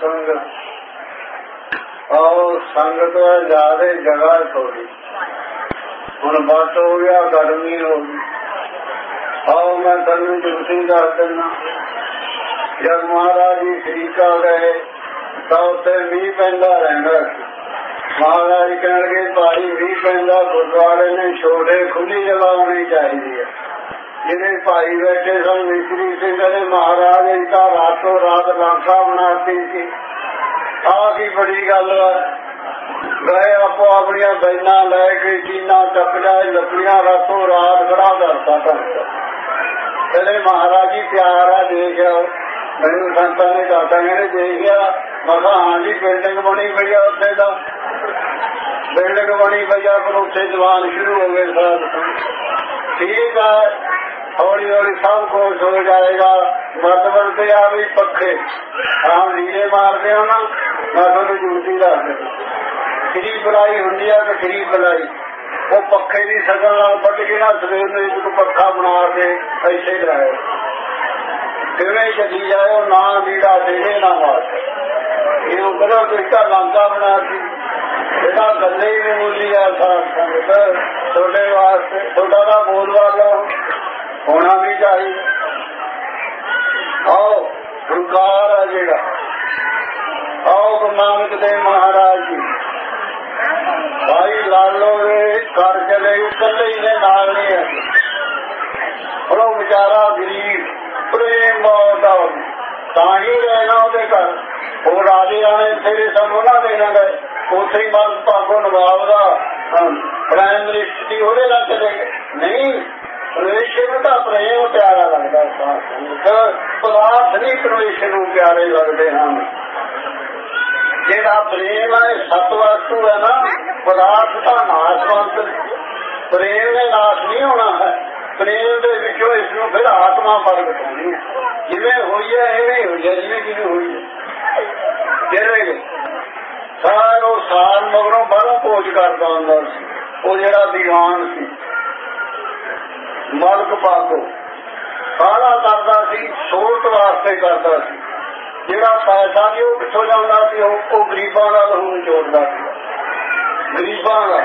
संग आओ संगत ज्यादा जगह थोड़ी हुण बस हो गया गर्मी हो गई। आओ मैं तेन जुगती दस देना जब महाराज जी श्रीका गए तो उत्थे मीह पैंदा रहिंदा सी। महाराज कहणगे भाई मीह पैंदा गुरुद्वारे ने छोड़े खुली जगह होनी चाहिए है। जिन्हें भाई बैठे सन मिस्त्री सिंह ने महाराज इसका रातों रात लाखा बनाती थी। की बड़ी गल गए आपो अपनिया बैना लैके टीना चकड़ा लकड़ियां रातों रात खड़ा करता था। कहते महाराज जी प्यार है देखिया मैनू संता ने कहता कहने देखिया। मैं कहा हाँ जी बिल्डिंग बनी पई है उत्थे दा बिल्डिंग बनी पई है पर उत्थे जवान शुरू हो गए साथ। ठीक है हौली हौली सब कुछ हो जाएगा। मतलब पे आ भी पखे हम लीले मारते हो ना मैं थोड़ी जुगती दस देना खरी बुलाई होंगी है तो खरी बुलाई वो पखे की शकल बट के ना सवेर में एक पखा बना के ऐसे लाए किवें चली जाए ना लीड़ा देने ना मार ये करो किसका लांका बना दी बेटा गले ही नहीं बोली है छोटे वास्ते छोटा का बोल वाला होना भी चाहिए। आओ हंकार है जेड़ा आओ गुरु नानक देव महाराज जी भाई लालो घर चले कले ही ने नाल नहीं है और वो बेचारा गरीब प्रेम बहुत ताही रहना ਉਹਦੇ घर वो राजे आने तेरे समूना देना गए उसे ही मर्द भागो नवाब का प्राइम मिनिस्टर ਉਹਦੇ ਨਾਲ चले गए नहीं परमेश्वर का प्रेम प्यारा लगता पदार्थ नहीं परमेश्वर को प्यारे लगते हैं। जेड़ा प्रेम है सत वस्तु है ना पदार्थ का नाशवंत प्रेम ने नाश नहीं होना है। प्रेम के विचों इसनों फिर आत्मा प्रगट होनी है जिवें हुई है इवें हुई है जिवें किवें हुई है। जिवें सारो साल मगरों बाहरों भोज करता हुंदा सी वो जेड़ा दीवान सी मलक पाको सारा करता सी सोच वास्ते करता सी। जेड़ा पैसा भी वो किथों जांदा सी वो गरीबां दा लहू निचोड़दा सी गरीबां दा।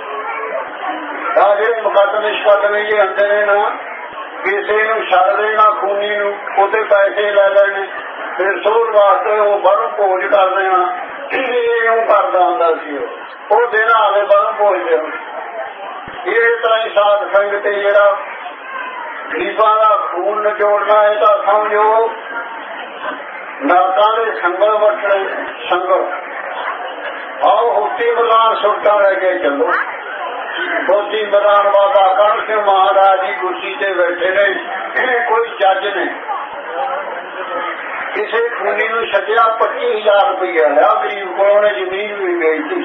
जेड़े मुकदमे शकदमे जे आंदे ने ना किसी नूं छड्ड देना खूनी नूं ओहदे पैसे लै लैणे फिर सोच वास्ते वो बाहरों भोज कर देना इउं करदा हुंदा सी। वो दिन आवे बाहरों भोज दे इस तरह ही साध संगत जेड़ा गरीबां दा खून निचोड़ना है तो समझो नरकां दे संगल वटने संगल। आओ होती मलान सुरटा लैके चलो होती मलान बाबा कर्ण सिंह महाराज जी कुर्सी से बैठे ने कोई जज ने किसी खूनी नूं छड्डिया 25,000 रुपया लिया गरीब को जमीन भी बेचती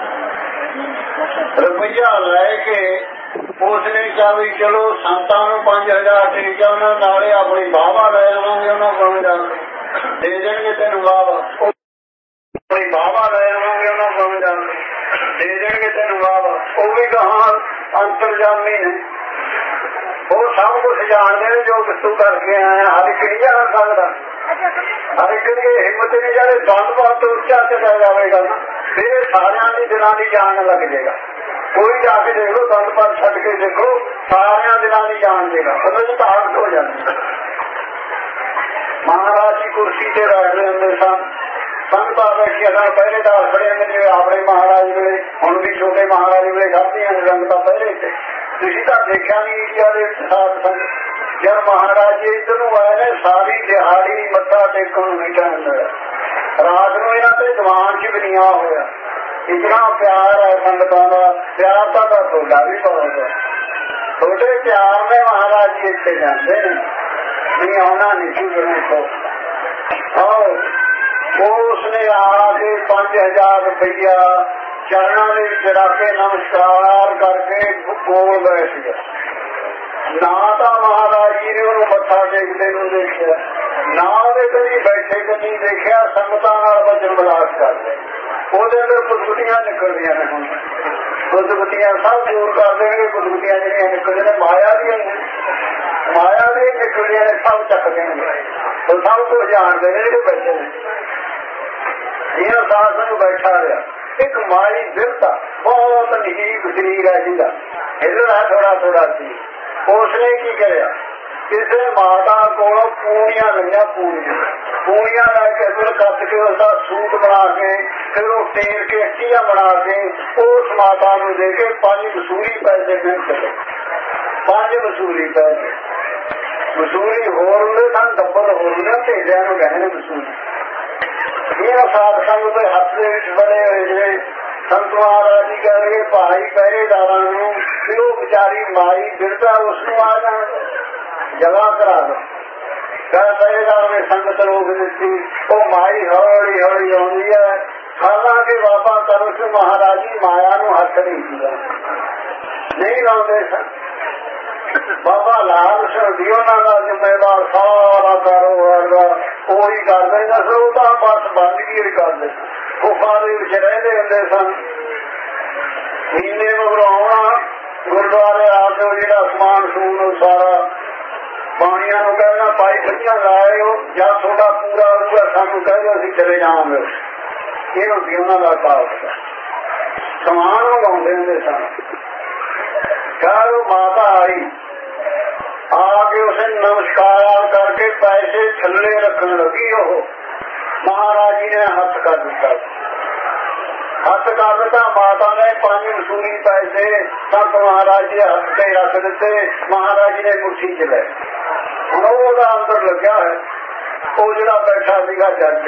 सारी रुपया लैके उसने कहा भी चलो संतां नूं 5,000 दे जाओ नाले अपनी वाहवा लै आवांगे उन्होंने को जाके दे देंगे तेन वाहवा अपनी वाहवा लै आवांगे उन्होंने जाके दे देंगे तेन वाहवा। वो भी कहा अंतरजामी ने वो सब कुछ जानते जो तू करके आया हर एक नहीं जा सकता हर एक की हिम्मत नहीं जाए दंद बहुत तो उच्चा चला जाएगा ना फिर सारिया की दिलों की जान लग जाएगा। कोई जाके देख लो दंद पर छड़ के देखो सारिया दिलों की जान देगा उन्हें ताकत हो जाती। महाराज जी कुर्सी से बैठते होंगे सन संगतां बैठिया सन पहरेदार खड़े होंगे जिवें अपने महाराज वेले हुण भी छोटे महाराज वेले खादियां संगतां पहरे ते तुसीं तां देखिया नहीं इंडिया दे साध संगत जब महाराज जी इधर आए ने सारी दिहाड़ी मत्था टेकण नूं नहीं टाइम मिलिया रात नूं इन्हां ते दीवान च भी नहीं आ होया। इतना प्यार है संगतां दा प्यार तो थोड़ा भी बहुत है थोड़े प्यार में महाराज जी इतने जाते नहीं आना नहीं शुरू को। और उसने आके 5,000 रुपया चरणों में चढ़ा के नमस्कार करके बोल बैठ गया। ना तो महाराज जी ने उन्होंने मत्था टेकते देखा ना वो कभी बैठे कभी देखा संगतां नाल वचन विलास करते ਉਹਦੇ ਅੰਦਰ ਕੁਦਗੁਤੀਆਂ ਨਿਕਲਦੀਆਂ ਨੇ। ਹੁਣ ਕੁਦਗੁਤੀਆਂ ਸਭ ਦੂਰ ਕਰ ਦੇਣਗੇ। ਕੁਦਗੁਤੀਆਂ ਜਿਹੜੀਆਂ ਨਿਕਲਦੀਆਂ ਨੇ ਮਾਇਆ ਦੀਆਂ ਨਿਕਲਦੀਆਂ ਨੇ ਸਭ ਚੱਕ ਦੇਣਗੇ ਉਹ ਸਭ ਕੁਝ ਜਾਣਦੇ ਨੇ ਜਿਹੜੇ ਬੈਠੇ ਨੇ। ਇਹ ਸਾਸ ਨੂੰ ਬੈਠਾ ਰਿਹਾ। ਇੱਕ ਮਾਈ ਬਿਰਤਾ ਬਹੁਤ ਨਹੀਂਕ ਸਰੀਰ ਹੈ ਜਿਹਦਾ ਹਿੱਲਣਾ ਥੋੜਾ ਥੋੜਾ ਸੀ। ਉਸਨੇ ਕੀ ਕਰਿਆ, ਕਿਸੇ ਮਾਤਾ ਕੋਲੋਂ ਪੂਣੀਆਂ ਲਈਆਂ, ਪੂਣੀਆਂ ਲੈ ਕੇ ਫਿਰ ਕੱਟ ਕੇ ਉਸਦਾ ਸੂਟ ਬਣਾ ਕੇ ਫਿਰ ਉਹ ਤੇਲ ਕੇ ਅੱਟੀਆਂ ਬਣਾ ਕੇ ਉਸ ਮਾਤਾ ਨੂੰ ਦੇ ਕੇ 5 ਵਸੂਲੀ ਪੈਸੇ ਮਿਲ ਸਕੇ। 5 ਵਸੂਲੀ ਪੈਸੇ, ਵਸੂਲੀ ਹੋਰ ਹੁੰਦੇ ਸਨ, ਡੱਬਲ ਹੋਰ ਹੁੰਦੇ, ਢੇਡਿਆਂ ਨੂੰ ਕਹਿੰਦੇ ਨੇ ਵਸੂਲੀ। ਇਹ ਸਾਧ ਸੰਗਤ ਦੇ ਹੱਥ ਦੇ ਵਿੱਚ ਬਣੇ ਹੋਏ ਜਿਹੜੇ ਸੰਤ ਮਹਾਰਾਜ ਜੀ ਕਹਿੰਦੇ ਭਾਈ ਪਹਿਰੇਦਾਰਾਂ ਨੂੰ ਕਿ ਉਹ ਵਿਚਾਰੀ ਮਾਈ ਬਿਰਧਾ ਉਸਨੂੰ ਆ ਜਾਣ ਜਗ੍ਹਾ ਕਰਾ ਦੋ। ਪਹਿਰੇਦਾਰ ਨੇ ਸੰਗਤ ਰੋਕ ਦਿੱਤੀ। ਉਹ ਮਾਈ ਹੌਲੀ ਹੌਲੀ ਆਉਂਦੀ ਹੈ। ਹਾਲਾਂਕਿ ਬਾਬਾ ਕਰਮ ਸਿੰਘ ਮਹਾਰਾਜ ਜੀ ਮਾਇਆ ਨੂੰ ਹੱਥ ਨਹੀਂ ਸੀਗਾ, ਨਹੀਂ ਲਾਉਂਦੇ ਸਨ। ਬਾਬਾ ਲਾਲ ਸਿੰਘ ਜੀ ਉਹਨਾਂ ਦਾ ਜ਼ਿੰਮੇਵਾਰ ਸਾਰਾ ਕਾਰੋਬਾਰ ਦਾ ਉਹੀ ਕਰਦੇ ਸਨ। ਉਹ ਤਾਂ ਬਸ ਬੰਦਗੀ ਕਰਦੇ, ਗੁਫਾ ਦੇ ਵਿੱਚ ਰਹਿੰਦੇ ਹੁੰਦੇ ਸਨ। ਮਹੀਨੇ ਮਗਰੋਂ ਆਉਣਾ, ਗੁਰਦੁਆਰੇ ਆ ਕੇ ਜਿਹੜਾ ਸਮਾਨ ਸਮੂਨ ਸਾਰਾ ਪਾਣੀਆਂ ਨੂੰ ਕਹਿਣਾ ਪਾਈ ਖੱਟੀਆਂ ਲਾਇਓ, ਜਾਂ ਤੁਹਾਡਾ ਪੂਰਾ ਹੋਊਗਾ ਸਾਨੂੰ ਕਹਿੰਦੇ ਅਸੀਂ ਚਲੇ ਜਾਵਾਂਗੇ। ਇਹ ਹੁੰਦੀ ਉਹਨਾਂ ਦਾ ਕਾਰਜ। ਸਮਾਨ ਮੰਗਾਉਂਦੇ ਹੁੰਦੇ ਸਨ। ਕੱਲ ਮਾਤਾ ਆਈ, ਆ ਕੇ ਉਸੇ ਨਮਸਕਾਰ ਕਰਕੇ ਪੈਸੇ ਥੱਲੇ ਰੱਖਣ ਲੱਗੀ। ਉਹ ਮਹਾਰਾਜ ਜੀ ਨੇ ਹੱਥ ਕਰ ਦਿੱਤਾ। ਹੱਥ ਕਰ ਦਿੱਤਾ। ਮਾਤਾ ਨੇ 5 ਵਸੂਲੀ ਪੈਸੇ ਸੰਤ ਮਹਾਰਾਜ ਜੀ ਹੱਥ ਤੇ ਰੱਖ ਦਿੱਤੇ। ਮਹਾਰਾਜ ਜੀ ਨੇ ਮੁੱਠੀ ਚ ਲੈ। ਹੁਣ ਉਹਦਾ ਅੰਦਰ ਲੱਗਿਆ ਹੈ ਉਹ ਜਿਹੜਾ ਬੈਠਾ ਸੀਗਾ ਜੱਜ।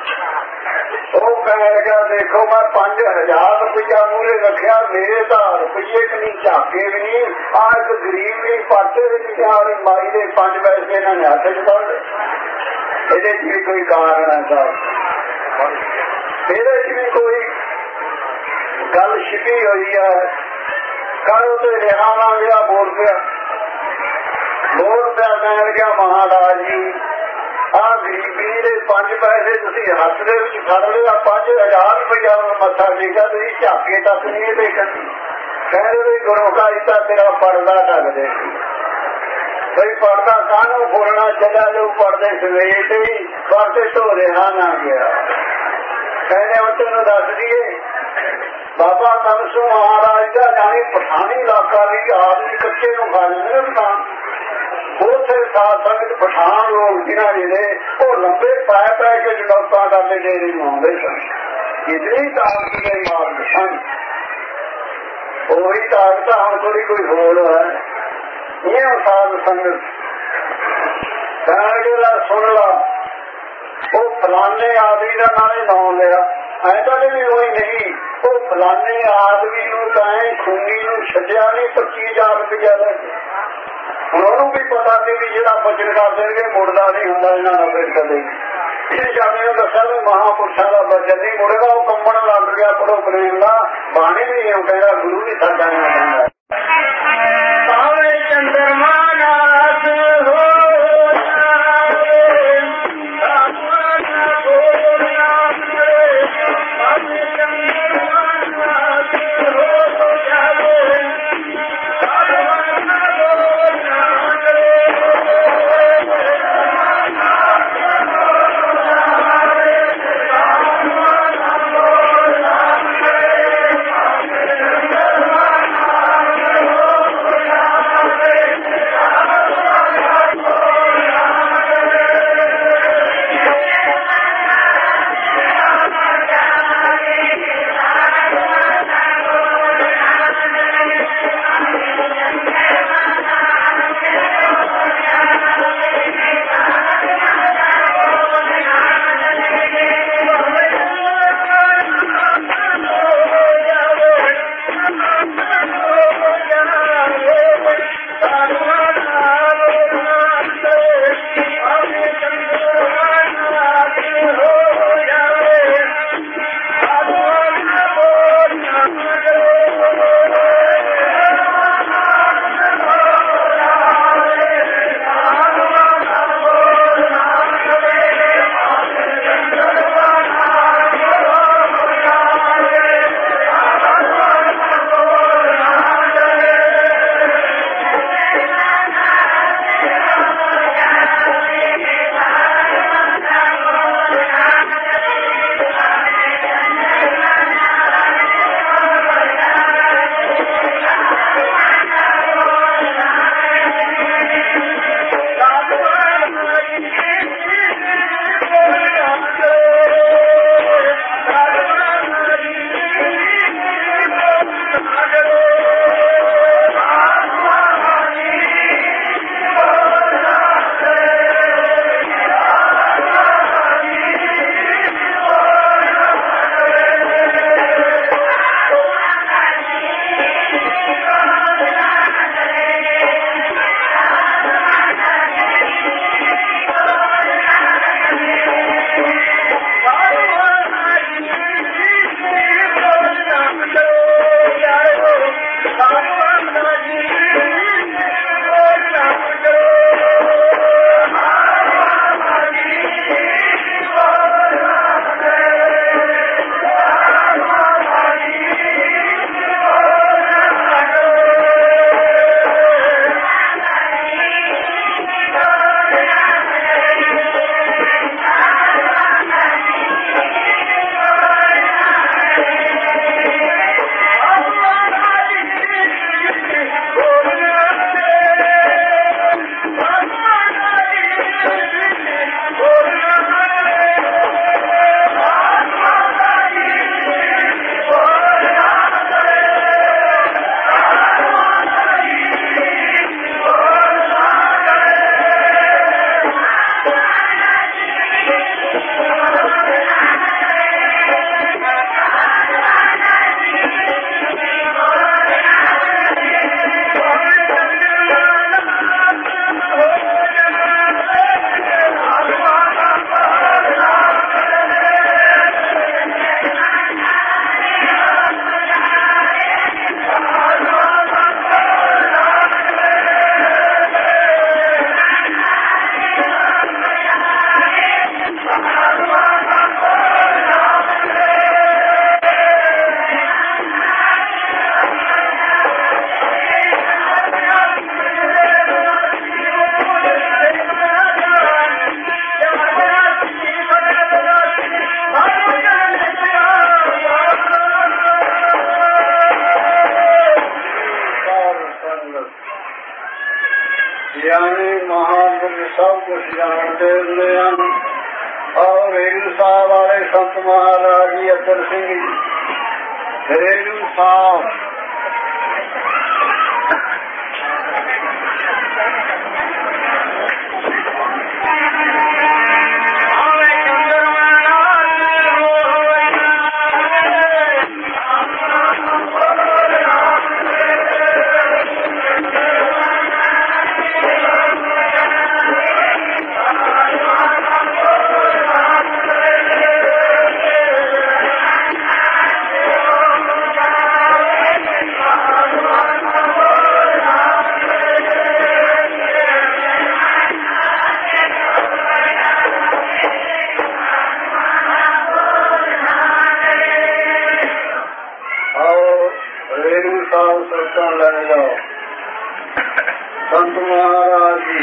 ਉਹ ਕਹਿਣ ਲੱਗਾ ਦੇਖੋ ਮੈਂ 5000 ਰੁਪਇਆ ਮੂਹਰੇ ਰੱਖਿਆ, ਮੇਰੇ ਤਾਂ ਰੁਪਈਏ ਕਿ ਨਹੀਂ ਝਾਕੇ ਵੀ ਨਹੀਂ। ਆਹ ਇੱਕ ਗਰੀਬ ਨਹੀਂ ਪਾਟੇ ਵਿੱਚ ਵਾਲੀ ਮਾਈ ਦੇ 5 ਪੈਸੇ ਇਹਨਾਂ ਨੇ ਹੱਥ ਚ ਫੜ ਲਏ। ਇਹਦੇ ਚ ਵੀ ਕੋਈ ਕਾਰਨ ਹੈ ਸਾਹਿਬ, ਇਹਦੇ ਚ ਵੀ ਕੋਈ ਗੱਲ ਛਿਪੀ ਹੋਈ ਹੈ। ਕੱਲ ਤੇ ਰਿਹਾ ਨਾ ਗਿਆ ਬੋਲ ਪਿਆ ਕਹਿਣ ਲੱਗਿਆ ਮਹਾਰਾਜ ਜੀ ਆਹ ਗਰੀਬੀ ਦੇ 5 ਪੈਸੇ ਤੁਸੀਂ ਹੱਥ ਦੇ ਵਿੱਚ ਫੜ ਲਿਆ, 5000 ਰੁਪਇਆ ਮੱਥਾ ਟੇਕਿਆ, ਤੁਸੀਂ ਝਾਕੇ ਤੱਕ ਨਹੀਂ ਦੇਖਣ। ਕਹਿੰਦੇ ਵੀ ਗੁਰੂ ਘਰ ਤਾਂ ਤੇਰਾ ਪੜਦਾ ਢੱਕਦੇ ਸੀ। ਬਈ ਪੜਦਾ ਕਾਹਨੂੰ ਬੋਲਣਾ ਚੱਲਿਆ ਜੋ ਪੜਦੇ ਸਵੇਰ ਤੇ ਵੀ ਪੜਦੇ ਧੋ ਰਿਹਾ ਨਾ ਗਿਆ। ਕਹਿੰਦੇ ਹੁਣ ਤੈਨੂੰ ਦੱਸ ਦਈਏ ਬਾਬਾ ਕਰਮ ਸਿੰਘ ਮਹਾਰਾਜ ਦਾ ਜਾਣੀ ਪਠਾਣੀ ਇਲਾਕਾ ਵੀ ਆਦਮੀ ਕੱਚੇ ਨੂੰ ਖਾ ਲੈਂਦੇ ਪਠਾਨ। ਉੱਥੇ ਸਾਧ ਸੰਗਤ ਪਠਾਨ ਲੋਕ ਜਿਹਨਾਂ ਜਿਹੜੇ ਉਹ ਲੰਬੇ ਪੈ ਕੇ ਜਨੌਤਾਂ ਕਰਦੇ ਡੇਰੇ ਨੂੰ ਆਉਂਦੇ ਸਨ। ਇਤਨੀ ਤਾਕਤ ਦੇ ਮਾਰਗ ਸਨ। ਉਹੀ ਤਾਕਤ ਹੁਣ ਥੋੜੀ ਕੋਈ ਹੋਰ ਹੈ। ਇਹ ਸਾਧ ਸੰਗਤ ਕਹਿ ਸੁਣ ਲਾ ਉਹ ਫਲਾਨੇ ਆਦਮੀ ਦਾ ਨਾਲੇ ਨਾਂ ਲਿਆ। ਐਦਾਂ ਵੀ ਹੋਈ ਨਹੀਂ, ਉਹ ਫਲਾਨੇ ਆਦਮੀ ਨੂੰ ਤਾਂ ਖੂਨੀ ਨੂੰ ਛੱਡਿਆ ਨਹੀਂ 25,000 ਰੁਪਇਆ ਲੈ ਕੇ। ਹੁਣ ਉਹਨੂੰ ਵੀ ਪਤਾ ਸੀ ਵੀ ਜਿਹੜਾ ਬਚਨ ਕਰ ਦੇਣਗੇ ਮੁੜਦਾ ਨਹੀਂ ਹੁੰਦਾ ਇਹਨਾਂ ਦਾ ਫਿਰ ਕਦੇ। ਇਹ ਜਾਣੇ ਨੂੰ ਦੱਸਿਆ ਵੀ ਮਹਾਂਪੁਰਸ਼ਾਂ ਦਾ ਬਚਨ ਨਹੀਂ ਮੁੜੇਗਾ। ਉਹ ਕੰਮਣ ਲੱਗ ਗਿਆ ਪੜੋ ਪ੍ਰੇਮ ਦਾ ਬਾਣੀ ਵੀ ਉਹ ਕਹਿੰਦਾ ਗੁਰੂ ਵੀ ਸਾਡਾ ਨਹੀਂ ਕਹਿੰਦਾ। ਭਾਵੇਂ ਚੰਦਰਮਾ ਨਾਥ ਹੋ ਗਿਆਨੀ ਮਹਾਂਪੁਰਖ ਸਭ ਕੁਛ ਜਾਣਦੇ ਹੁੰਦੇ ਹਨ। ਔਰ ਰੇਰੂ ਸਾਹਿਬ ਵਾਲੇ ਸੰਤ ਮਹਾਰਾਜ ਜੀ ਅਤਰ ਸਿੰਘ ਜੀ ਰੇਰੂ ਸਾਹਿਬ संत महाराज जी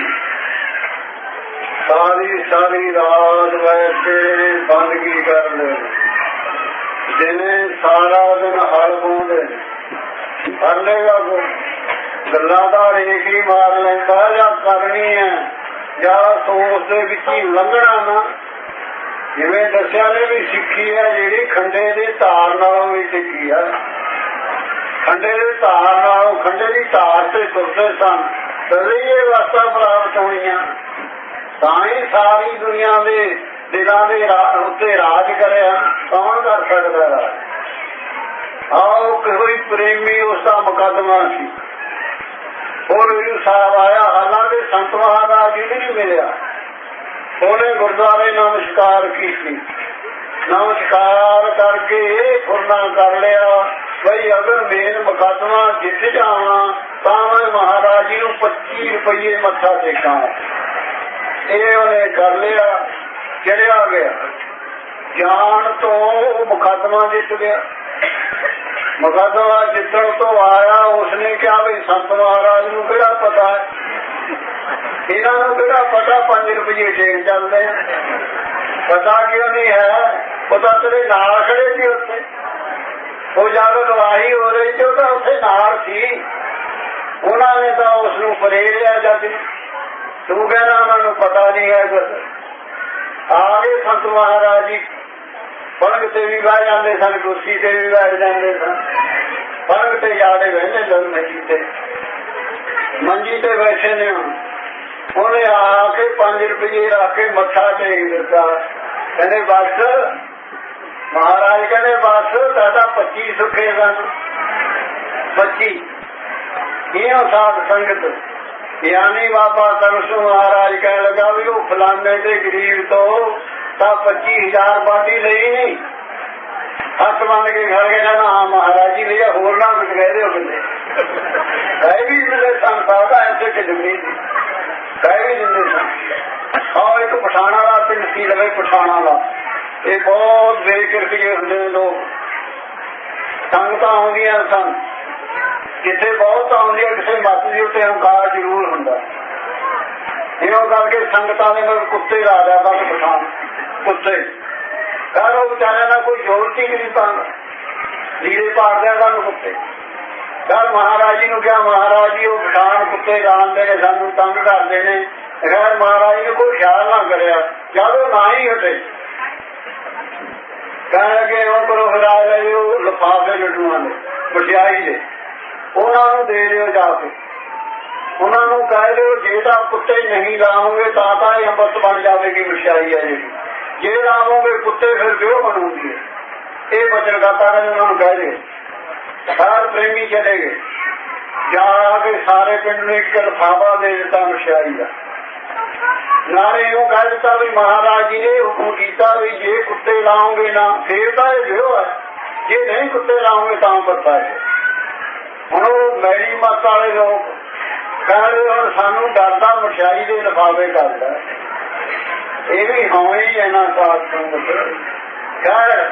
सारी रात बैठे बंदगी कर ले, दिने सारा दिन हल पाते कर लेगा कोई गल्ला का रेख ही मार लेंदा या करनी है या सोच दे विच ही लंघना ना। जिवें दस्या ने भी सिक्खी है जिहड़ी खंडे की धार नालों भी टिकी है। खंडे की धार नालों खंडे की धार से तुरते सन तभी ये अवस्था प्राप्त होईयां। ताई सारी दुनिया के दिलों के उत्ते राज करिया कौन कर सकता राज। आओ कोई प्रेमी उसका मुकदमा सी और साहब आया, हालांकि संत महाराज जी नहीं मिलिया। उन्हें गुरुद्वारे नमस्कार की, नमस्कार करके फुरना कर लिया भाई अगर मेन मुकदमा जित जावा तो मैं महाराज जी 25 रुपये मत्था टेका। ये उन्हें कर लिया, चढ़िया गया जान तो मुकदमा जित गया। मुकदमा जितन तो आया उसने क्या भाई संत महाराज को केड़ा पता है, इन्हों केड़ा पता 5 रुपये टेक चलते हैं। पता क्यों नहीं है, पता तेरे नाल खड़े थे उत्थे, वो जब गवाही हो रही थी तो उत्थे नाल सी। उन्होंने तो उसनू फरे लिया जज, तू कहना उन्होंने पता नहीं है कुछ। आ गए संत महाराज जी पलंग से भी बह जाते सन, कुर्सी से भी बैठ जाते सन। पलंग से जाके बहने लोग मंजी से बैठे ने। उन्हें आके 5 रुपये रख के मत्था टेक दिता। कहने बस महाराज, कहने बस दादा 25 सुखे सन 25 साध संगत। यानी बाबा तरसू महाराज कह लगा भी वो फलाने के गरीब तो 25,000 बाटी ली नहीं। हथ बन के घर गया ना, हाँ महाराज जी लिया होर ना कुछ कह रहे हो कह भी दिंदे सन। साहब ऐसे कि जमीन कह भी दिंदे सन। और एक पठाना वाला पिंड सी लगे, पठाना वाला ये बहुत बेकिरके होंगे लोग। संगत आउंदियां सन जिथे बहुत आउंदी, किसी मत के उत्ते हंकार जरूर हुंदा। इहों करके संगतां ने मगर कुत्ते ला दिया बस पठान कुत्ते कह वो बेचारे ना कोई जरूरत ही नहीं पाता, लीड़े पाड़ दिया गल कुत्ते। कल महाराज जी क्या महाराज जी वो पठान कुत्ते लाते ने सानू तंग करते हैं। खैर महाराज जी ने कोई ख्याल ना कराया, जब वो ना ही हटे कह लगे वो करो फिर आ गए लिफाफे लड्डुआ ने मठियाई दे उन्होंने दे दो जाके। उन्होंने कह दो जे तो कुत्ते नहीं लाओगे तो ये अमृत बन जाएगी मठियाई है जी, जे लाओगे कुत्ते फिर क्यों बनूंगी। ये वचन करता है उन्होंने कह दे। हर प्रेमी चले गए, जाके सारे पिंड में एक लिफाफा दे दिता मठियाई का। नारे यूं कह दिता भी महाराज जी ने हुक्म किया भी जे कुत्ते लाओगे ना फिर तो जो है, जे नहीं कुत्ते लाओगे तो बता है। हम मैरी मत वाले लोग कह रहे हम सानू डरदा मठियाई के लिफाफे करता, ये भी हाँ ही है ना साथ संगत। खैर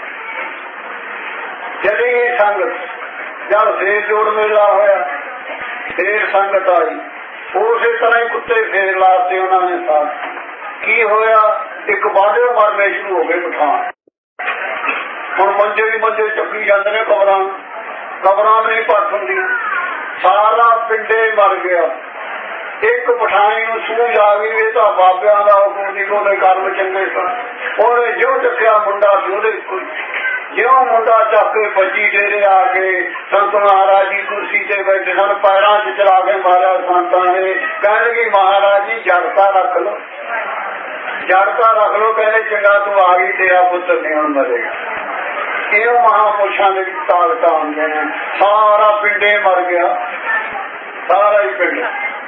चली गई संगत, जब फिर जोड़ मेला होया फिर संगत आई, उसी तरह ही कुत्ते फेर लाते उन्होंने साथ। की होया एक बादे मरने शुरू हो गए पठान। हम मंजे भी मंजे चुकी जाते ने, कबरां नहीं पट होंदी, सारा पिंडे मर गया। ਇੱਕ ਪਠਾਣੀ ਨੂੰ ਸੂਝ ਆ ਗਈ ਇਹ ਤਾਂ ਬਾਬਿਆਂ ਦਾ ਹੁਕਮ ਦੀ ਉਹਦੇ ਕਰਮ ਚੰਗੇ ਸਨ। ਉਹਨੇ ਜਿਉਂ ਚੱਕਿਆ ਮੁੰਡਾ ਉਹਦੇ ਜਿਉਂ ਮੁੰਡਾ ਚੱਕ ਕੇ ਭੱਜੀ ਡੇਰੇ ਆ ਕੇ ਸੰਤ ਮਹਾਰਾਜ ਜੀ ਕੁਰਸੀ ਤੇ ਬੈਠੇ ਸਨ, ਪੈਰਾਂ 'ਚ ਚਲਾ ਕੇ ਮਾਰਿਆ ਸੰਤਾਂ ਨੇ। ਕਹਿਣਗੇ ਮਹਾਰਾਜ ਜੀ ਜੜਤਾ ਰੱਖ ਲਓ, ਜੜਤਾ ਰੱਖ ਲਓ। ਕਹਿੰਦੇ ਚੰਗਾ ਤੂੰ ਆ ਗਈ, ਤੇਰਾ ਪੁੱਤਰ ਨਹੀਂ ਹੁਣ ਮਰੇਗਾ। ਇਹੋ ਮਹਾਂਪੁਰਸ਼ਾਂ ਦੇ ਵਿੱਚ ਤਾਕਤਾਂ ਹੁੰਦੀਆਂ ਨੇ। ਸਾਰਾ ਪਿੰਡੇ ਮਰ ਗਿਆ, ਸਾਰਾ ਹੀ ਪਿੰਡ।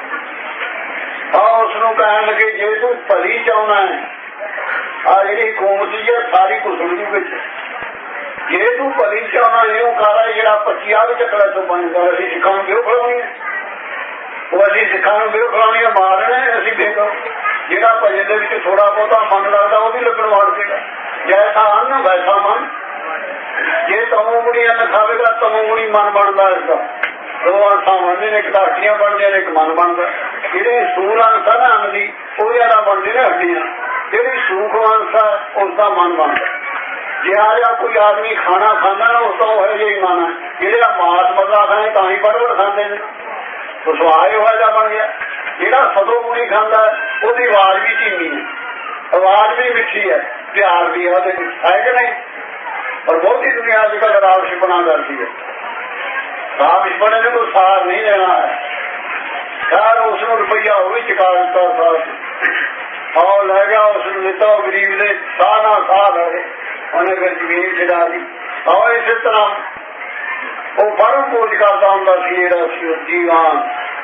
ਉਸ ਨੂੰ ਕਹਿਣ ਲੱਗੇ ਜੇ ਤੂੰ ਭਲੀ ਚਾਹੁੰਦਾ ਹੈ ਆ ਜਿਹੜੀ ਕੌਮ ਦੀ ਹੈ ਸਾਰੀ ਕੁਸਲ ਦੀ ਵਿੱਚ, ਜੇ ਤੂੰ ਭਲੀ ਚਾਹੁੰਦਾ ਇਹੋ ਕਾਰਾ ਜਿਹੜਾ 25 ਚੱਕਰਾਂ ਤੋਂ ਬਣਦਾ। ਅਸੀਂ ਸਿੱਖਾਂ ਨੂੰ ਕਿਉਂ ਖੜਾਉਣੀ ਹੈ? ਉਹ ਅਸੀਂ ਸਿੱਖਾਂ ਨੂੰ ਕਿਉਂ ਖੜਾਉਣੀ ਹੈ? ਮਾਰਨਾ ਅਸੀਂ ਦੇਖੋ ਜਿਹੜਾ ਭਜਨ ਦੇ ਵਿੱਚ ਥੋੜਾ ਬਹੁਤਾ ਮਨ ਲੱਗਦਾ ਉਹ ਵੀ ਲੱਗਣ ਵਾੜ ਦੇਗਾ। ਜੈਸਾ ਅੰਨ ਵੈਸਾ ਮਨ, ਜੇ ਤਮੋਗੁਣੀ ਅੰਨ ਖਾਵੇਗਾ ਤਮੋਗੁਣੀ ਮਨ ਬਣਦਾ। ਇਸਦਾ ਦੋ ਅੰਸ਼ਾਂ ਬਣਦੇ ਨੇ, ਇੱਕ ਧਰਤੀਆਂ ਬਣਦੀਆਂ ਨੇ, ਇੱਕ ਮਨ ਬਣਦਾ। ਜਿਹੜੀ ਸੂਰ ਅੰਸ਼ ਹੈ ਨਾ ਅੰਨ ਦੀ ਉਹ ਜ਼ਿਆਦਾ ਬਣਦੀ ਨੇ ਹੱਡੀਆਂ, ਜਿਹੜੀ ਸੂਖਮ ਅੰਸ਼ ਹੈ ਉਸ ਦਾ ਮਨ ਬਣਦਾ। ਜੇ ਆ ਕੋਈ ਆਦਮੀ ਖਾਣਾ ਖਾਂਦਾ ਨਾ ਉਸ ਦਾ ਉਹ ਜਿਹੀ ਮਨ ਹੈ। ਜਿਹੜੇ ਮਾਸ ਮਰਦਾ ਖਾਣੇ ਤਾਂ ਹੀ ਬੜਬੜ ਖਾਂਦੇ ਨੇ, ਉਹ ਸੁਆਹ ਇਹੋ ਜਿਹਾ ਬਣ ਗਿਆ। ਜਿਹੜਾ ਸਦੋ ਗੁਣੀ ਖਾਂਦਾ ਉਹਦੀ ਆਵਾਜ਼ ਵੀ ਧੀਮੀ ਹੈ, ਆਵਾਜ਼ ਵੀ ਮਿੱਠੀ ਹੈ, ਪਿਆਰ ਵੀ ਉਹਦੇ ਵਿੱਚ ਹੈ ਕਿ ਨਹੀਂ? ਪਰ ਬਹੁਤੀ ਦੁਨੀਆ ਅੱਜ ਕੱਲ੍ਹ ਰਾਮ ਛਿਪਣਾ ਕਰਦੀ ਹੈ। ਰਾਮ ਛਿਪਣੇ ਨੂੰ ਕੋਈ ਸਾਰ ਨਹੀਂ ਦੇਣਾ ਹੈ। ਖੈਰ ਉਸ ਨੂੰ ਰੁਪਈਆ ਉਹ ਵੀ ਚੁਕਾ ਦਿੱਤਾ ਸਾਰ ਆਹ ਲੈ ਗਿਆ, ਉਸ ਨੂੰ ਦਿੱਤਾ। ਉਹ ਗਰੀਬ ਦੇ ਸਾਹ ਨਾਲ ਸਾਹ ਲੈ ਗਏ, ਉਹਨੇ ਫਿਰ ਜ਼ਮੀਨ ਛਡਾ ਦੀ। ਆਹ ਇਸੇ ਤਰ੍ਹਾਂ ਉਹ ਬਰਮ ਪੂਜ ਕਰਦਾ ਹੁੰਦਾ ਸੀ ਜਿਹੜਾ ਸੀ ਜੀਵਾਨ।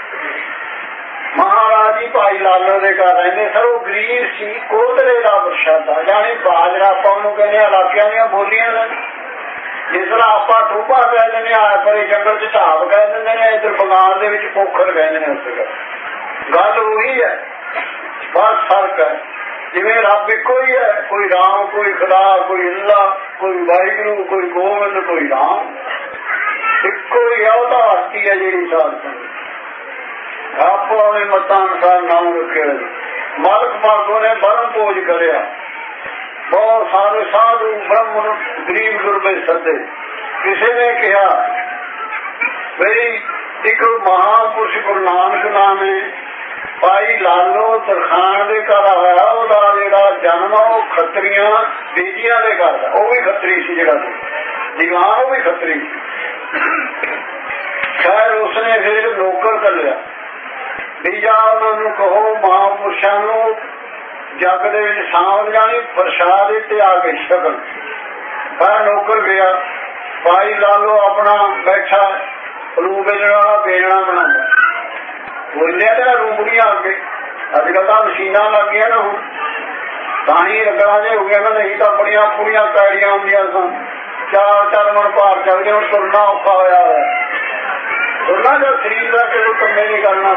ਮਹਾਰਾਜ ਜੀ ਭਾਈ ਲਾਲੋ ਦੇ ਘਰ ਰਹਿੰਦੇ ਸਰ। ਉਹ ਗਰੀਬ ਸੀ, ਕੋਤਲੇ ਦਾ ਪ੍ਰਸ਼ਾਦਾ ਜਾਣੀ ਬਾਜਰਾ ਆਪਾਂ ਉਹਨੂੰ ਕਹਿੰਦੇ ਇਲਾਕਿਆਂ ਦੀਆਂ ਬੋਲੀਆਂ ਨੇ। ਜਿਸ ਤਰ੍ਹਾਂ ਆਪਾਂ ਟੋਭਾ ਕਹਿ ਦਿੰਦੇ ਆ, ਪਰੇ ਜੰਗਲ 'ਚ ਢਾਬ ਕਹਿ ਦਿੰਦੇ ਨੇ, ਇੱਧਰ ਬੰਗਾਲ ਦੇ ਵਿੱਚ ਪੋਖਰ ਕਹਿੰਦੇ ਨੇ। ਉਸ ਗੱਲ ਉਹੀ ਹੈ, ਬਸ ਫਰਕ ਹੈ। ਜਿਵੇਂ ਰੱਬ ਇੱਕੋ ਹੀ ਹੈ, ਕੋਈ ਰਾਮ, ਕੋਈ ਖੁਦਾ, ਕੋਈ ਅੱਲਾ, ਕੋਈ ਵਾਹਿਗੁਰੂ, ਕੋਈ ਗੋਬਿੰਦ, ਕੋਈ ਰਾਮ, ਇੱਕੋ ਹੀ ਹੈ। ਉਹ ਤਾਂ ਹਸਤੀ ਹੈ ਜਿਹੜੀ ਸਾਧ ਆਪੋ ਆਪਣੇ ਮਤਾਂ ਅਨੁਸਾਰ ਨਾਮ ਰੱਖਿਆ। ਮਾਲਕ ਭਾਗੋ ਨੇ ਬਰਮ ਭੋਜ ਕਰਿਆ। ਬਹੁਤ ਸਾਰੇ ਸਾਧੂ ਬ੍ਰਹਮ ਗਰੀਬ ਗੁਰਬੇ ਸੱਦੇ। ਕਿਸੇ ਨੇ ਕਿਹਾ ਬਈ ਇੱਕ ਮਹਾਂਪੁਰਸ਼ ਗੁਰੂ ਨਾਨਕ ਨਾਮ ਹੈ, ਭਾਈ ਲਾਲੋ ਤਰਖਾਣ ਦੇ ਘਰ ਹੋਇਆ। ਉਹਦਾ ਜਿਹੜਾ ਜਨਮ ਉਹ ਖੱਤਰੀਆਂ ਬੀਜੀਆਂ ਦੇ ਘਰ ਦਾ, ਉਹ ਵੀ ਖੱਤਰੀ ਸੀ। ਜਿਹੜਾ ਦੀਵਾਨ ਉਹ ਵੀ ਖੱਤਰੀ ਸੀ। ਖੈਰ ਉਸਨੇ ਫਿਰ ਨੌਕਰ ਘੱਲਿਆ ਵੀ ਜਾ ਉਹਨਾਂ ਨੂੰ ਕਹੋ ਮਹਾਂਪੁਰਸ਼ਾਂ ਨੂੰ ਜੱਗ ਦੇ ਵਿੱਚ ਸਾਂਭ ਜਾਣੀ, ਪ੍ਰਸ਼ਾਦ ਇੱਥੇ ਆ ਕੇ ਛਕਣ। ਪਰ ਨੌਕਰ ਗਿਆ, ਭਾਈ ਲਾਲੋ ਆਪਣਾ ਬੈਠਾ ਰੂ ਵੇਚਣ ਵਾਲਾ ਵੇਚਣਾ ਬਣਾਉਂਦਾ। ਬੋਲਿਆ ਤੇ ਰੂਬੜੀਆਂ ਅੱਗੇ ਅੱਜ ਕੱਲ੍ਹ ਤਾਂ ਮਸ਼ੀਨਾਂ ਲੱਗ ਗਈਆਂ ਨਾ, ਹੁਣ ਤਾਂ ਹੀ ਰਗੜਾ ਜੇ ਹੋ ਗਿਆ ਨਾ। ਨਹੀਂ ਤਾਂ ਬੜੀਆਂ ਪੂਰੀਆਂ ਪੈੜੀਆਂ ਹੁੰਦੀਆਂ ਸਨ, 4-4 ਮਣ ਭਾਰ ਚੱਲਦੇ। ਹੁਣ ਤੁਰਨਾ ਔਖਾ ਹੋਇਆ ਹੋਇਆ। ਤੁਰਨਾ ਜੋ ਸਰੀਰ ਦਾ ਕਿਸੇ ਕੰਮੇ ਨਹੀਂ ਕਰਨਾ।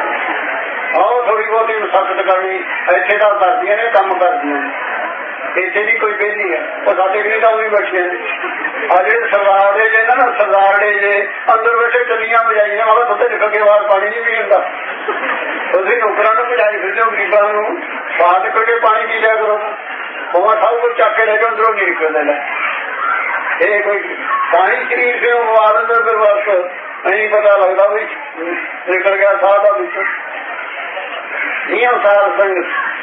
ਆਹੋ ਥੋੜੀ ਬਹੁਤੀ ਮਸਕਤ ਕਰਨੀ ਇੱਥੇ ਤਾਂ ਕਰਦੀਆਂ ਨੇ, ਕੰਮ ਕਰਦੀਆਂ ਨੇ। ਇੱਥੇ ਦੀ ਕੋਈ ਵਿਹਲੀ ਹੈ, ਉਹ ਸਾਡੇ ਵੀ ਤਾਂ ਉਹੀ ਬੈਠੇ ਨੇ। ਆ ਜਿਹੜੇ ਸਰਦਾਰੇ ਜੇ ਨਾ ਸਰਦਾਰੇ ਜੇ ਅੰਦਰ ਬੈਠੇ ਟੱਲੀਆਂ ਵਜਾਈ ਨੇ, ਮੈਂ ਉੱਥੇ ਨਿਕਲ ਕੇ ਬਾਹਰ ਪਾਣੀ ਨਹੀਂ ਪੀ ਹੁੰਦਾ। ਤੁਸੀਂ ਨੌਕਰਾਂ ਨੂੰ ਭਜਾਈ ਫਿਰਦੇ ਹੋ, ਗਰੀਬਾਂ ਨੂੰ ਬਾਹਰ ਨਿਕਲ ਕੇ ਪਾਣੀ ਪੀ ਲਿਆ ਕਰੋ। ਉਹ ਸਭ ਕੁਝ ਚੱਕ ਕੇ ਲੈ ਕੇ ਅੰਦਰੋਂ ਨਹੀਂ ਨਿਕਲਦੇ ਲੈ। ਇਹ ਕੋਈ ਪਾਣੀ ਸਰੀਰ ਸੇ ਮਵਾ ਦਿੰਦੇ, ਫਿਰ ਬਸ ਨਹੀਂ ਪਤਾ ਲੱਗਦਾ ਵੀ ਨਿਕਲ ਗਿਆ ਸਾਹ ਦਾ ਵਿੱਚ ਨਹੀਂ। ਸਾਰ ਸਿੰਘ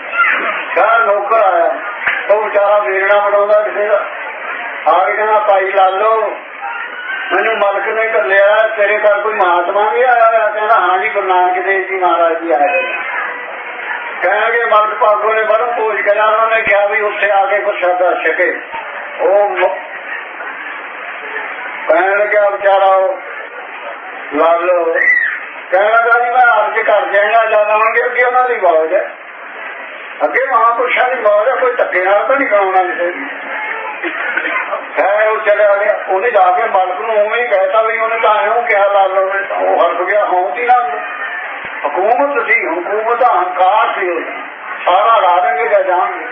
ਘਰ ਨੌਕਰ ਆਇਆ, ਉਹ ਵਿਚਾਰਾ ਵੇਰਣਾ ਬਣਾਉਂਦਾ ਕਿਸੇ ਦਾ। ਆ ਕੇ ਕਹਿੰਦਾ ਭਾਈ ਲਾਲੋ ਮੈਨੂੰ ਮਲਕ ਨੇ ਘੱਲਿਆ, ਤੇਰੇ ਘਰ ਕੋਈ ਮਹਾਤਮਾ ਵੀ ਆਇਆ ਹੋਇਆ? ਕਹਿੰਦਾ ਹਾਂ ਜੀ, ਗੁਰੂ ਨਾਨਕ ਦੇਵ ਜੀ ਮਹਾਰਾਜ ਜੀ ਆਏ। ਕਹਿਣਗੇ ਮਲਕ ਭਾਗੋ ਨੇ ਬਰਮ ਭੋਜ ਕਰਿਆ। ਉਹਨਾਂ ਨੇ ਕਿਹਾ ਵੀ ਉੱਥੇ ਆ ਕੇ ਪ੍ਰਸ਼ਾਦਾ ਛਕੇ। ਉਹ ਕਹਿਣ ਲੱਗਿਆ ਵਿਚਾਰਾ ਲਾਲੋ, ਕਹਿਣ ਲੱਗਾ ਜੀ ਮੈਂ ਅਰਜ ਕਰ ਜਾਏਗਾ ਜਾਵਾਂਗੇ। ਅੱਗੇ ਉਹਨਾਂ ਦੀ ਮੌਜ ਹੈ, ਅੱਗੇ ਮਹਾਂਪੁਰਸ਼ਾਂ ਦੀ ਮੌਜ ਹੈ, ਕੋਈ ਧੱਕੇ ਨਾਲ ਤਾਂ ਨਹੀਂ ਕਰਾਉਣਾ ਕਿਸੇ ਦੀ। ਖੈਰ ਉਹ ਚਲਿਆ ਗਿਆ। ਉਹਨੇ ਜਾ ਕੇ ਮਾਲਕ ਨੂੰ ਉਵੇਂ ਹੀ ਕਹਿਤਾ ਵੀ ਉਹਨੇ ਤਾਂ ਐਂ ਕਿਹਾ ਲਾਲੋ ਨੇ, ਤਾਂ ਉਹ ਹਰਪ ਗਿਆ। ਹੋਂਦੀ ਨਾ ਹਕੂਮਤ ਸੀ, ਹਕੂਮਤ ਦਾ ਹੰਕਾਰ ਸੀ, ਉਹ ਸਾਰਾ ਲਾ ਦੇਂਗੇ ਜਾਂ ਜਾਣਗੇ।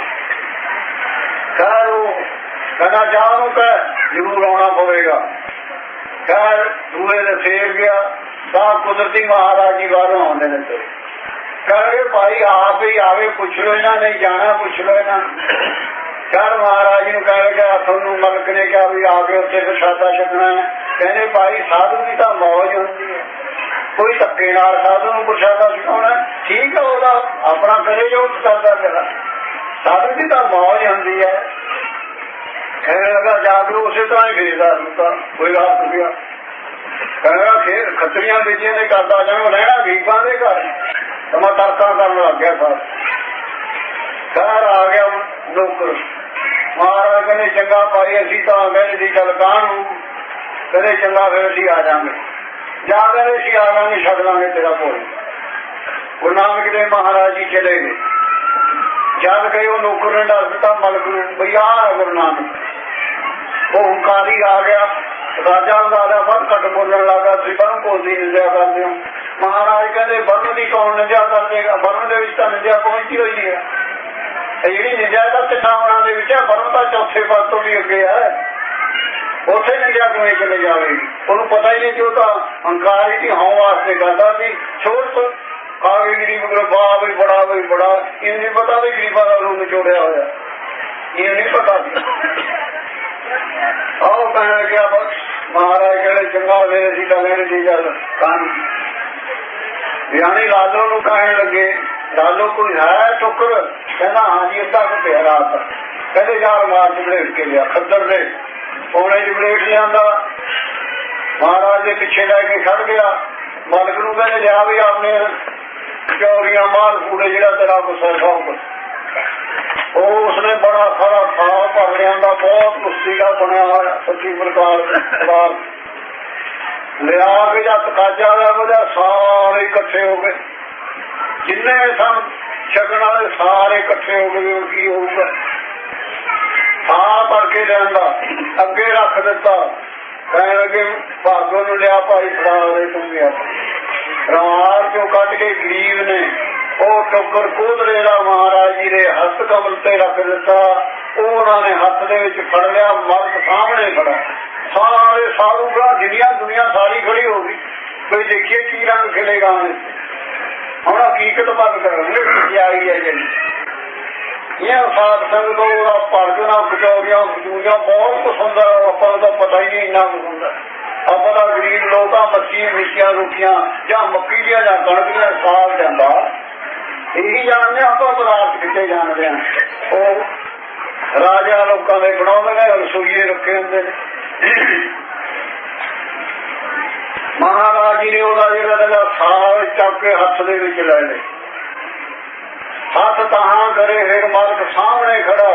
ਖੈਰ ਉਹ ਕਹਿੰਦਾ ਜਾ ਨੂੰ ਕਹਿ ਜ਼ਰੂਰ ਆਉਣਾ ਪਵੇਗਾ। ਖੈਰ ਦੂਏ ਦੇ ਫੇਰ ਗਿਆ ਤਾਂ ਕੁਦਰਤੀ ਮਹਾਰਾਜ ਜੀ ਬਾਹਰੋਂ ਆਉਂਦੇ ਨੇ। ਤੇ ਕਹਿੰਦੇ ਭਾਈ ਆਪ ਹੀ ਆਵੇ, ਪੁੱਛ ਲੋ ਇਹਨਾਂ ਨਹੀਂ ਜਾਣਾ, ਪੁੱਛ ਲੋ ਇਹਨਾਂ। ਖੈਰ ਮਹਾਰਾਜ ਨੂੰ ਕਹਿ ਗਿਆ, ਤੁਹਾਨੂੰ ਮਲਕ ਨੇ ਕਿਹਾ ਵੀ ਆ ਕੇ ਉੱਥੇ ਪ੍ਰਸ਼ਾਦਾ ਛਕਣਾ ਹੈ। ਕਹਿੰਦੇ ਭਾਈ ਸਾਧੂ ਦੀ ਤਾਂ ਮੌਜ ਹੁੰਦੀ ਹੈ, ਕੋਈ ਧੱਕੇ ਧੱਕੇ ਨਾਲ ਸਾਧੂ ਨੂੰ ਪ੍ਰਸ਼ਾਦਾ ਛਕਾਉਣਾ ਠੀਕ ਹੈ, ਉਹਦਾ ਆਪਣਾ ਕਰੇ ਜੋ ਕਰਦਾ ਮੇਰਾ। ਸਾਧੂ ਦੀ ਤਾਂ ਮੌਜ ਹੁੰਦੀ ਹੈ, ਕਹਿਣ ਲੱਗਾ ਜਾ ਕੇ ਉਸੇ ਤਰ੍ਹਾਂ ਹੀ ਫੇਰਦਾ ਤਾਂ ਕੋਈ ਰਾਤ ਰੁਕਿਆ। ਕਹਿੰਦਾ ਖੇਰ ਖੱਤਰੀਆਂ ਬੇਟੀਆਂ ਨੇ ਕਰਦਾ ਜਾਣਾ ਰਹਿਣਾ ਗਰੀਬਾਂ ਦੇ ਘਰ, ਤਾਂ ਮੈਂ ਤਰਕਾਂ ਕਰਨ ਲੱਗ ਗਿਆ। ਘਰ ਆ ਗਿਆ ਨੌਕਰ, ਮਹਾਰਾਜ ਕਹਿੰਦੇ ਚੰਗਾ ਭਾਈ ਅਸੀਂ ਤਾਂ ਕਹਿੰਦੇ ਸੀ ਚੱਲ ਕਾਹਨ ਨੂੰ ਕਹਿੰਦੇ ਚੰਗਾ ਫਿਰ ਅਸੀਂ ਆ ਜਾਵਾਂਗੇ। ਜਾ ਕਹਿੰਦੇ ਅਸੀਂ ਆ ਜਾਵਾਂਗੇ ਛੱਡ ਲਾਂਗੇ ਤੇਰਾ ਭੋਜ। ਗੁਰੂ ਨਾਨਕ ਦੇਵ ਮਹਾਰਾਜ ਜੀ ਚਲੇ ਗਏ। ਜਦ ਗਏ ਉਹ ਨੌਕਰ ਨੇ ਦੱਸ ਦਿੱਤਾ ਮਲਕ ਨੂੰ ਬਈ ਆਹ ਗੁਰੂ ਨਾਨਕ। ਉਹ ਹੰਕਾਰੀ ਆ ਗਿਆ, ਰਾਜਾ ਦਾ ਵੱਧ ਘੱਟ ਬੋਲਣ ਲੱਗਾ, ਤੁਸੀਂ ਬਰਨ ਭੋਜਦੀ ਨਿੰਦਿਆ ਕਰਦੇ ਹੋ। ਮਹਾਰਾਜ ਕਹਿੰਦੇ ਬਰਨ ਦੀ ਕੌਣ ਨਿੰਦਿਆ ਕਰ ਦੇਗਾ, ਬਰਨ ਦੇ ਵਿੱਚ ਤਾਂ ਨਿੰਦਿਆ ਪਹੁੰਚੀ ਹੋਈ ਹੈ। ਜਿਹੜੀ ਨਿੰਦਿਆ ਤਾਂ ਤਿੰਨਾਂ ਉਹਨਾਂ ਦੇ ਵਿੱਚ ਹੈ, ਬਰਨ ਤਾਂ ਚੌਥੇ ਪਦ ਤੋਂ ਵੀ ਅੱਗੇ ਹੈ, ਉੱਥੇ ਨਿੰਦਿਆ ਕਿਵੇਂ ਚਲੇ ਜਾਵੇਗੀ। ਉਹਨੂੰ ਪਤਾ ਹੀ ਨਹੀਂ ਕਿ ਉਹ ਤਾਂ ਹੰਕਾਰੀ ਦੀ ਹੋਂ ਵਾਸਤੇ ਕਰਦਾ ਸੀ। ਛੋਟ ਆ ਗਈ ਗਰੀਬ ਵਾਹ ਵੀ ਬੜਾ ਵੀ ਬੜਾ, ਇਹ ਨਹੀਂ ਪਤਾ ਵੀ ਗਰੀਬਾਂ ਦਾ ਰੂਪ ਨਿਚੋੜਿਆ ਹੋਇਆ, ਇਹ ਨਹੀਂ ਪਤਾ ਸੀ। ਆਓ ਕਹਿਣ ਲੱਗਿਆ ਬਸ ਮਹਾਰਾਜ ਕਹਿੰਦੇ ਚੰਗਾ ਹੋਵੇ ਅਸੀਂ ਤਾਂ ਲੈਣੇ ਦੀ ਗੱਲ ਕੰਨ। ਗਿਆਨੀ ਲਾਲੋ ਨੂੰ ਕਹਿਣ ਲੱਗੇ ਲਾਲੋ ਕੋਈ ਹੈ ਟੁੱਕਰ? ਕਹਿੰਦਾ ਹਾਂਜੀ ਅੱਧਾ ਕੁ ਪਿਆ ਰਾਤ। ਕਹਿੰਦੇ ਯਾਰ ਮਾਰ ਚਬੜੇਟ ਕੇ ਲਿਆ ਖੱਦਰ ਦੇ, ਉਹਨੇ ਚਬੜੇਟ ਲਿਆਂਦਾ, ਮਹਾਰਾਜ ਦੇ ਪਿੱਛੇ ਲੈ ਕੇ ਖੜ ਗਿਆ। ਮਾਲਕ ਨੂੰ ਕਹਿੰਦੇ ਲਿਆ ਵੀ ਆਪਣੇ ਚੌਰੀਆਂ ਮਾਲ ਫੂੜੇ ਜਿਹੜਾ ਤੇਰਾ ਗੁੱਸਾ ਸੌਂਪ। ਉਹ ਉਸਨੇ ਬੜਾ ਸਾਰਾ ਥਾਲ ਭਰ ਲਿਆਂਦਾ, ਬਹੁਤ ਕੁਸ਼ਤੀ ਦਾ ਬਣਿਆ ਹੋਇਆ ਸੱਚੀ ਪ੍ਰਕਾਰ ਲਿਆ ਕੇ ਜਾਂ ਤਕਾਜਾ ਦਾ ਵਜਾ ਸਾਰੇ ਇਕੱਠੇ ਹੋ ਗਏ, ਜਿੰਨੇ ਸਨ ਛਕਣ ਵਾਲੇ ਸਾਰੇ ਇਕੱਠੇ ਹੋ ਗਏ। ਕੀ ਹੋਊਗਾ? ਥਾਲ ਭਰ ਕੇ ਲਿਆਂਦਾ, ਅੱਗੇ ਰੱਖ ਦਿੱਤਾ। ਕਹਿਣ ਲੱਗੇ ਭਾਗੋ ਨੂੰ ਲਿਆ ਭਾਈ ਫੜਾ ਦੇ ਤੂੰ ਵੀ ਰਮਾਲ ਚੋਂ ਕੱਢ ਕੇ ਗਰੀਬ ਨੇ ਉਹ ਟੋਕਰ ਕੋਧਰੇ ਦਾ ਮਹਾਰਾਜ ਜੀ ਦੇ ਹੱਥ ਕਮਲ ਤੇ ਰੱਖ ਦਿੱਤਾ। ਉਹ ਉਹਨਾਂ ਨੇ ਹੱਥ ਦੇ ਵਿੱਚ ਫੜ ਲਿਆ, ਮਰਦ ਸਾਹਮਣੇ ਖੜਾ, ਸਾਰੇ ਸਾਧੂ ਦੁਨੀਆ ਸਾਰੀ ਖੜੀ ਹੋ ਗਈ। ਕੋਈ ਦੇਖੀਏ ਕੀ ਰੰਗ ਖਿਲੇਗਾ ਹੁਣ ਹਕੀਕਤ ਬੰਦ ਕਰਨਗੇ ਆਈ ਹੈ ਜਿਹੜੀ ਇਹ ਸਾਧ ਸੰਗਤ ਉਹਦਾ ਭੜਕਣਾ ਕਚੌਰੀਆਂ ਖਜੂਰੀਆਂ ਬਹੁਤ ਕੁਛ ਹੁੰਦਾ, ਆਪਾਂ ਨੂੰ ਤਾਂ ਪਤਾ ਹੀ ਨਹੀਂ ਇੰਨਾ ਕੁਛ ਹੁੰਦਾ। ਆਪਾਂ ਤਾਂ ਗਰੀਬ ਲੋਕ ਆ, ਮੱਛੀਆਂ ਮਿੱਠੀਆਂ ਰੋਟੀਆਂ ਜਾਂ ਮੱਕੀ ਦੀਆਂ ਜਾਂ ਕਣਕ ਦੀਆਂ ਸਾਗ ਜਾਂਦਾ ਇਹੀ ਜਾਣਦੇ ਆਪਾਂ, ਪਦਾਰਥ ਕਿੱਥੇ ਜਾਣਦੇ ਆ। ਉਹ ਰਾਜਾ ਲੋਕਾਂ ਦੇ ਬਣਾਉਂਦੇ ਨੇ, ਰਸੋਈਏ ਰੱਖੇ ਹੁੰਦੇ ਨੇ। ਮਹਾਰਾਜ ਜੀ ਨੇ ਉਹਦਾ ਜਿਹੜਾ ਸਾਗ ਚੱਕ ਕੇ ਹੱਥ ਦੇ ਵਿੱਚ ਲੈ ਲਏ। ਹੱਥ ਤਾਂ ਕਰੇ ਫਿਰ ਮਾਲਕ ਸਾਹਮਣੇ ਖੜਾ,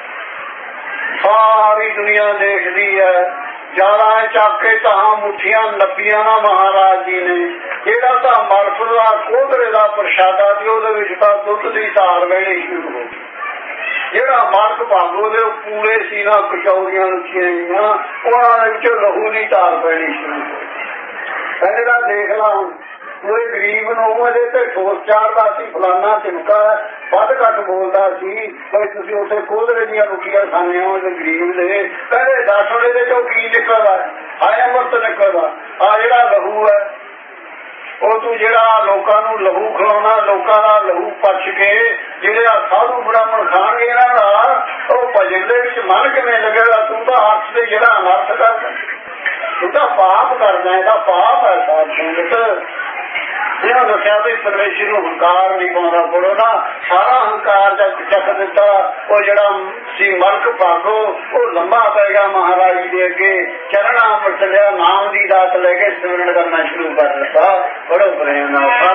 ਸਾਰੀ ਦੁਨੀਆ ਦੇਖਦੀ ਹੈ। ਜਿਆਦਾ ਚੱਕ ਕੇ ਤਾਂ ਮੁੱਠੀਆਂ ਨੱਪੀਆਂ ਨਾ ਮਹਾਰਾਜ ਜੀ ਨੇ। ਜਿਹੜਾ ਤਾਂ ਮਲਕ ਦਾ ਕੋਧਰੇ ਦਾ ਪ੍ਰਸ਼ਾਦਾ ਸੀ ਉਹਦੇ ਵਿੱਚ ਤਾਂ ਦੁੱਧ ਦੀ ਧਾਰ ਵਹਿਣੀ ਸ਼ੁਰੂ ਹੋ ਗਈ। ਜਿਹੜਾ ਮਲਕ ਭਾਗੋ ਦੇ ਪੂਰੇ ਸੀ ਨਾ ਕਚੌਰੀਆਂ ਰੁਕੀਆਂ ਉਹਨਾਂ ਦੇ ਵਿੱਚ ਲਹੂ ਦੀ ਧਾਰ ਵਹਿਣੀ ਸ਼ੁਰੂ ਹੋ ਗਈ। ਕਹਿੰਦੇ ਦਾ ਦੇਖ ਲਾ ਹੁਣ ਕੋਈ ਗਰੀਬ ਨੂੰ ਉਹਦੇ ਤੇ ਠੋਸ ਚਾੜਦਾ ਸੀ, ਫਲਾਨਾ ਚਿਮਕਾ ਵੱਧ ਘੱਟ ਬੋਲਦਾ ਸੀ, ਬਈ ਤੁਸੀਂ ਉੱਥੇ ਕੋਧਰੇ ਦੀਆਂ ਰੋਟੀਆਂ ਖਾਣੇ ਹੋ ਗਰੀਬ ਦੇ। ਕਹਿੰਦੇ ਦੱਸ ਹੁਣ ਇਹਦੇ ਚੋਂ ਕੀ ਨਿਕਲਦਾ? ਹਾਏ ਅੰਮ੍ਰਿਤ ਨਿਕਲਦਾ। ਆ ਜਿਹੜਾ ਲਹੂ ਹੈ ਉਹ ਤੂੰ ਜਿਹੜਾ ਲੋਕਾਂ ਨੂੰ ਲਹੂ ਖਿਲਾਉਣਾ, ਲੋਕਾਂ ਦਾ ਲਹੂ ਪੱਛ ਕੇ ਜਿਹੜੇ ਆ ਸਾਧੂ ਬ੍ਰਾਹਮਣ ਖਾਣਗੇ ਇਹਨਾਂ ਦਾ, ਉਹ ਭਜਨ ਦੇ ਵਿੱਚ ਮਨ ਕਿਵੇਂ ਲੱਗੇਗਾ? ਤੂੰ ਤਾਂ ਹੱਥ ਤੇ ਜਿਹੜਾ ਅਨਰਥ ਕਰਦਾ, ਤੂੰ ਤਾਂ ਪਾਪ ਕਰਦਾ, ਇਹਦਾ ਪਾਪ ਹੈ। ਸਾਧ ਸੰਗਤ ਜਿਹਨਾਂ ਦੱਸਿਆ ਵੀ ਪਰਮੇਸ਼ਰ ਨੂੰ ਹੰਕਾਰ ਨਹੀਂ ਪਾਉਂਦਾ ਬੋਲੋ ਨਾ, ਸਾਰਾ ਹੰਕਾਰ ਜਦ ਚੱਕ ਦਿੱਤਾ। ਉਹ ਜਿਹੜਾ ਸੀ ਮਲਕ ਭਾਗੋ ਉਹ ਲੰਬਾ ਪੈ ਗਿਆ ਮਹਾਰਾਜ ਜੀ ਦੇ ਅੱਗੇ, ਚਰਣਾ ਅੰਮ੍ਰਿਤ ਲਿਆ, ਨਾਮ ਦੀ ਦਾਤ ਲੈ ਕੇ ਸਿਮਰਨ ਕਰਨਾ ਸ਼ੁਰੂ ਕਰ ਦਿੱਤਾ। ਬੜੋ ਪ੍ਰੇਮ ਨਾਲ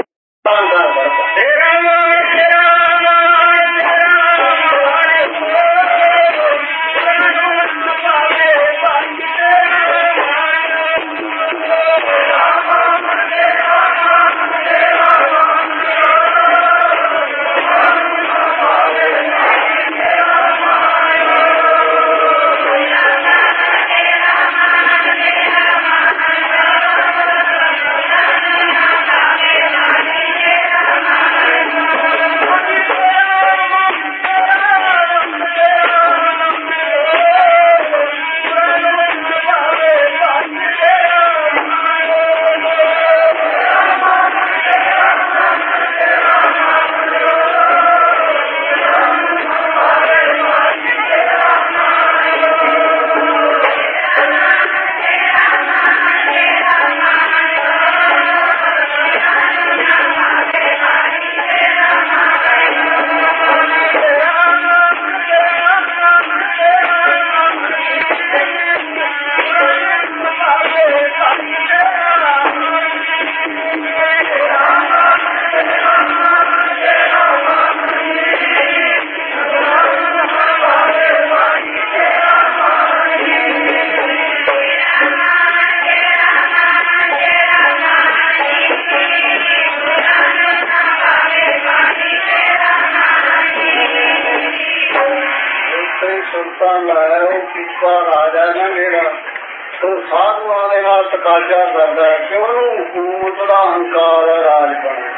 ਮੁਕਤਾਂ ਲਾਇਆ ਉਹ ਪੀਪਾ ਰਾਜਾ ਨਾ ਜਿਹੜਾ ਉਹ ਸਾਧੂਆਂ ਦੇ ਨਾਲ ਤਕਾਜ਼ਾ ਕਰਦਾ ਕਿ ਉਹਨੂੰ ਹਕੂਮਤ ਦਾ ਹੰਕਾਰ ਰਾਜ ਬਣੇ।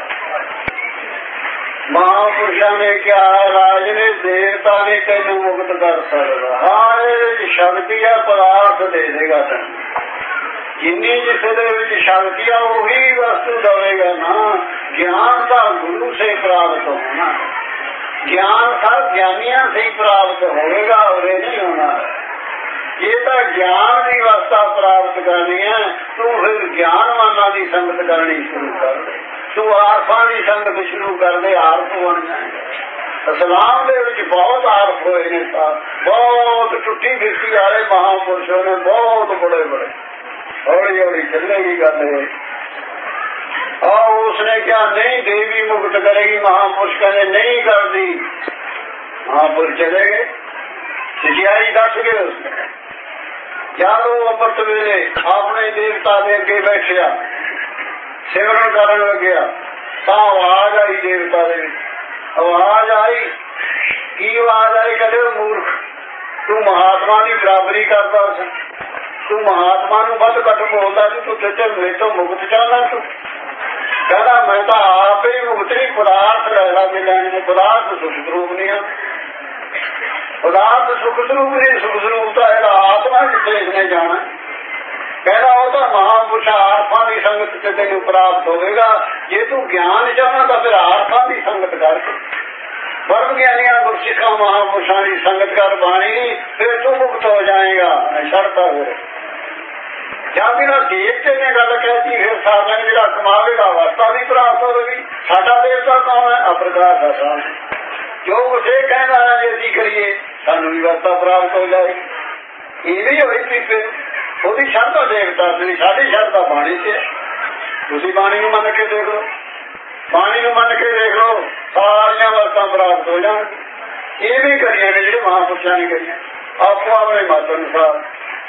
ਮਹਾਂਪੁਰਸ਼ਾਂ ਨੇ ਕਿਹਾ ਰਾਜ ਨੇ ਦੇਵਤਾ ਨੇ ਤੈਨੂੰ ਮੁਕਤ ਕਰ ਸਕਦਾ। ਹਾਂ ਇਹ ਸ਼ਕਤੀ ਆ ਪਦਾਰਥ ਦੇ ਦੇਗਾ ਤੈਨੂੰ ਜਿੰਨੀ ਜਿਸ ਦੇ ਵਿੱਚ ਸ਼ਕਤੀ ਆ ਉਹੀ ਵਸਤੂ ਦੇਵੇਗਾ ਨਾ। ਗਿਆਨ ਦਾ ਗੁਰੂ ਸੇ ਪ੍ਰਾਪਤ ਹੋਣਾ ਗਿਆਨ ਸਭ ਗਿਆਨੀਆਂ ਸੇ ਪ੍ਰਾਪਤ ਹੋਵੇਗਾ ਔਰ ਇਹ ਨਹੀਂ ਹੋਣਾ। ਇਹ ਤਾਂ ਗਿਆਨ ਦੀ ਅਵਸਥਾ ਪ੍ਰਾਪਤ ਕਰਨੀ ਹੈ ਤੂੰ ਫਿਰ ਗਿਆਨਵਾਨਾਂ ਦੀ ਸੰਗਤ ਕਰਨੀ ਸ਼ੁਰੂ ਕਰ ਦੇ। ਤੂੰ ਆਰਫਾਂ ਦੀ ਸੰਗਤ ਸ਼ੁਰੂ ਕਰ ਦੇ ਆਰਫ ਬਣ ਜਾਏਗਾ। ਇਸਲਾਮ ਦੇ ਵਿੱਚ ਬਹੁਤ ਆਰਫ ਹੋਏ ਨੇ ਬਹੁਤ ਟੁੱਟੀ ਫਿਰਤੀ ਵਾਲੇ ਮਹਾਂਪੁਰਸ਼ੋਂ ਨੇ ਬਹੁਤ ਬੜੇ ਬੜੇ ਹੌਲੀ ਹੌਲੀ ਚੱਲੇਗੀ ਗੱਲ ਇਹ। ਉਸਨੇ ਕਿਹਾ ਨਹੀਂ ਦੇਵੀ ਮੁਕਤ ਕਰੇਗੀ। ਮਹਾਂਪੁਰਸ਼ ਕਹਿੰਦੇ ਨਹੀਂ ਕਰਦੀ। ਮਹਾਂਪੁਰਸ਼ ਚਲੇ ਗਏ ਸਚਾਈ ਦੱਸ ਗਏ। ਉਸਨੇ ਜਦ ਉਹ ਅੰਮ੍ਰਿਤ ਵੇਲੇ ਆਪਣੇ ਦੇਵਤਾ ਦੇ ਅੱਗੇ ਬੈਠਿਆ ਸਿਮਰਨ ਕਰਨ ਲੱਗਿਆ ਤਾਂ ਆਵਾਜ਼ ਆਈ ਦੇਵਤਾ ਦੇ ਵਿੱਚ। ਆਵਾਜ਼ ਆਈ ਕੀ ਆਵਾਜ਼ ਆਈ? ਕਹਿੰਦੇ ਮੂਰਖ ਤੂੰ ਮਹਾਤਮਾ ਦੀ ਬਰਾਬਰੀ ਕਰਦਾ ਸੀ। ਤੂੰ ਮਹਾਤਮਾ ਨੂੰ ਵੱਧ ਘੱਟ ਬੋਲਦਾ ਸੀ। ਤੂੰ ਤੇ ਮੇਰੇ ਤੋਂ ਮੁਕਤ ਚਾਹੁੰਦਾ। ਤੂੰ ਕਹਿੰਦਾ ਮੈਂ ਤਾਂ ਆਪ ਹੀ ਮੁਕਤ ਨਹੀਂ ਪਦਾਰਥ ਲੈਣਾ ਵੀ ਲੈਣੇ। ਪਦਾਰਥ ਸੁਖ ਸਰੂਪ ਨਹੀਂ ਆ। ਪਦਾਰਥ ਸੁਖ ਸਰੂਪ ਨਹੀਂ। ਸੁਖ ਸਰੂਪ ਤਾਂ ਇਹਦਾ ਆਤਮਾ ਜਿੱਥੇ ਇਸਨੇ ਜਾਣਾ। ਕਹਿੰਦਾ ਉਹ ਤਾਂ ਮਹਾਂਪੁਰਸ਼ ਆਰਫਾਂ ਦੀ ਸੰਗਤ ਤੇ ਤੈਨੂੰ ਪ੍ਰਾਪਤ ਹੋਵੇਗਾ। ਜੇ ਤੂੰ ਗਿਆਨ ਚਾਹਣਾ ਤਾਂ ਫਿਰ ਆਰਫਾਂ ਦੀ ਸੰਗਤ ਕਰਕੇ ਬ੍ਰਹਮ ਗਿਆਨੀਆਂ ਗੁਰਸਿੱਖਾਂ ਮਹਾਂਪੁਰਸ਼ਾਂ ਦੀ ਸੰਗਤ ਕਰ ਬਾਣੀ ਫਿਰ ਤੂੰ ਮੁਕਤ ਹੋ ਜਾਏਗਾ। ਛੱਡਤਾ ਫਿਰ ਜਾਂ ਬਿਨਾਂ ਦੇਵਤੇ ਨੇ ਗੱਲ ਕਹਿਤੀ ਫਿਰ ਸਾਧਨ ਜਿਹੜਾ ਕਮਾਵੇਗਾ ਅਵਸਥਾ ਵੀ ਪ੍ਰਾਪਤ ਹੋਵੇਗੀ। ਸਾਡਾ ਦੇਵਤਾ ਕੌਣ ਹੈ? ਅਪ੍ਰਕਾਸ਼ ਦਾ ਸਾਧ ਜੋ ਕੁਛ ਇਹ ਕਹਿੰਦਾ ਹੈ ਜੇ ਅਸੀਂ ਕਰੀਏ ਸਾਨੂੰ ਵੀ ਅਵਸਥਾ ਪ੍ਰਾਪਤ ਹੋ ਜਾਏਗੀ। ਇਹ ਵੀ ਹੋਈ ਸੀ ਫਿਰ ਉਹਦੀ ਸ਼ਰਧਾ ਦੇਵਤਾ ਸੀ। ਸਾਡੀ ਸ਼ਰਧਾ ਬਾਣੀ ਚ। ਤੁਸੀਂ ਬਾਣੀ ਨੂੰ ਮੰਨ ਕੇ ਦੇਖ ਲਓ। ਬਾਣੀ ਨੂੰ ਮੰਨ ਕੇ ਦੇਖ ਲਓ ਸਾਰੀਆਂ ਅਵਸਥਾ ਪ੍ਰਾਪਤ ਹੋ ਜਾਣ। ਇਹ ਵੀ ਕਰੀਆਂ ਨੇ ਜਿਹੜੇ ਮਹਾਂਪੁਰਸ਼ਾਂ ਨੇ ਕਰੀਆਂ ਆਪੋ ਆਪਣੇ ਮਤ ਅਨੁਸਾਰ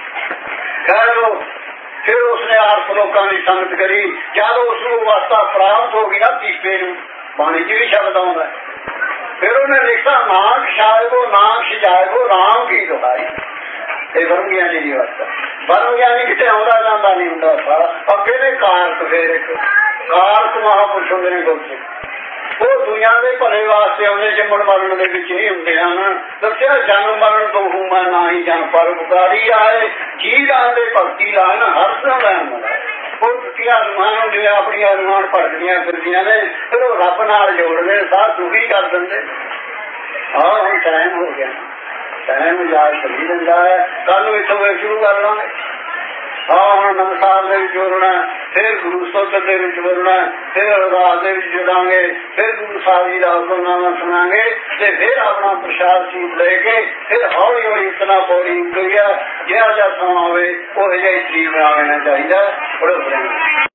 ਕਹਿ ਲਓ। ਫਿਰ ਉਸਨੇ ਆਰਫ ਲੋਕਾਂ ਦੀ ਸੰਗਤ ਕਰੀ। ਜਦ ਉਸਨੂੰ ਅਵਸਥਾ ਪ੍ਰਾਪਤ ਹੋ ਗਈ ਨਾ ਪੀਪੇ ਨੂੰ ਬਾਣੀ ਚ ਵੀ ਸ਼ਬਦ ਆਉਂਦਾ। ਫਿਰ ਉਹਨੇ ਲਿਖਿਆ ਨਾਨਕ ਸ਼ਾਇਬੋ ਨਾਨਕ ਸਜਾਇਬੋ ਰਾਮ ਕੀ ਦੁਹਾਈ। ਇਹ ਬ੍ਰਹਮ ਗਿਆਨੀ ਦੀ ਅਵਸਥਾ। ਬ੍ਰਹਮ ਗਿਆਨੀ ਕਿਤੇ ਆਉਂਦਾ ਜਾਂਦਾ ਨਹੀਂ ਹੁੰਦਾ ਸਾਰਾ। ਅੱਗੇ ਦੇ ਕਾਰਕ ਫਿਰ ਇੱਕ ਕਾਰਕ ਮਹਾਂਪੁਰਸ਼ ਹੁੰਦੇ ਨੇ ਗੁਰਸਿੱਖ। ਉਹ ਦੁਨੀਆ ਦੇ ਭਲੇ ਵਾਸਤੇ ਆਉਂਦੇ ਜੰਮਣ ਮਰਨ ਦੇ ਵਿੱਚ ਨਹੀਂ ਹੁੰਦੇ ਹਨ। ਦੱਸਿਆ ਜਨਮ ਮਰਨ ਤੋਂ ਹੂੰ ਮੈਂ ਨਾ ਹੀ ਜਨ ਪਰਉਪਕਾਰੀ ਆਏ ਜੀ ਲਾਂਦੇ ਭਗਤੀ ਲਾਣ ਹਰ ਤੋਂ ਲੈਣ ਵਾਲਾ। ਉਹ ਟੁੱਟੀਆਂ ਅਰਮਾਨ ਜਿਵੇਂ ਆਪਣੀਆਂ ਅਰਮਾਨ ਭਰਦੀਆਂ ਫਿਰਦੀਆਂ ਨੇ ਫਿਰ ਉਹ ਰੱਬ ਨਾਲ ਜੋੜਦੇ ਸਾਹ ਦੁਖੀ ਕਰ ਦਿੰਦੇ। ਹੁਣ ਟਾਈਮ ਹੋ ਗਿਆ। ਟਾਈਮ ਯਾਦ ਕਰੀ ਦਿੰਦਾ ਹੈ। ਕੱਲ ਨੂੰ ਇੱਥੋਂ ਸ਼ੁਰੂ ਕਰ ਲਾਂਗੇ। ਹੁਣ ਨਮਸਾਰ ਦੇ ਵਿੱਚ ਜੁੜਨਾ ਫਿਰ ਗੁਰੂ ਸਤਿ ਦੇ ਵਿੱਚ ਜੁੜਨਾ ਫਿਰ ਅਰਦਾਸ ਦੇ ਵਿੱਚ ਜੁੜਾਂਗੇ ਫਿਰ ਗੁਰੂ ਸਾਹਿਬ ਜੀ ਦਾ ਹੁਕਮਨਾਮਾ ਸੁਣਾਂਗੇ ਤੇ ਫਿਰ ਆਪਣਾ ਪ੍ਰਸ਼ਾਦ ਚੀਜ਼ ਲੈ ਕੇ ਫਿਰ ਹੌਲੀ ਹੌਲੀ ਇਤਨਾ ਪੌੜੀ ਕਰੀਆ ਜਿਹੜਾ ਜਿਹਾ ਸਮਾਂ ਹੋਵੇ ਉਹ ਜਿਹਾ ਹੀ ਸਰੀਰ ਬਣਾ ਲੈਣਾ ਚਾਹੀਦਾ। ਬੜੇ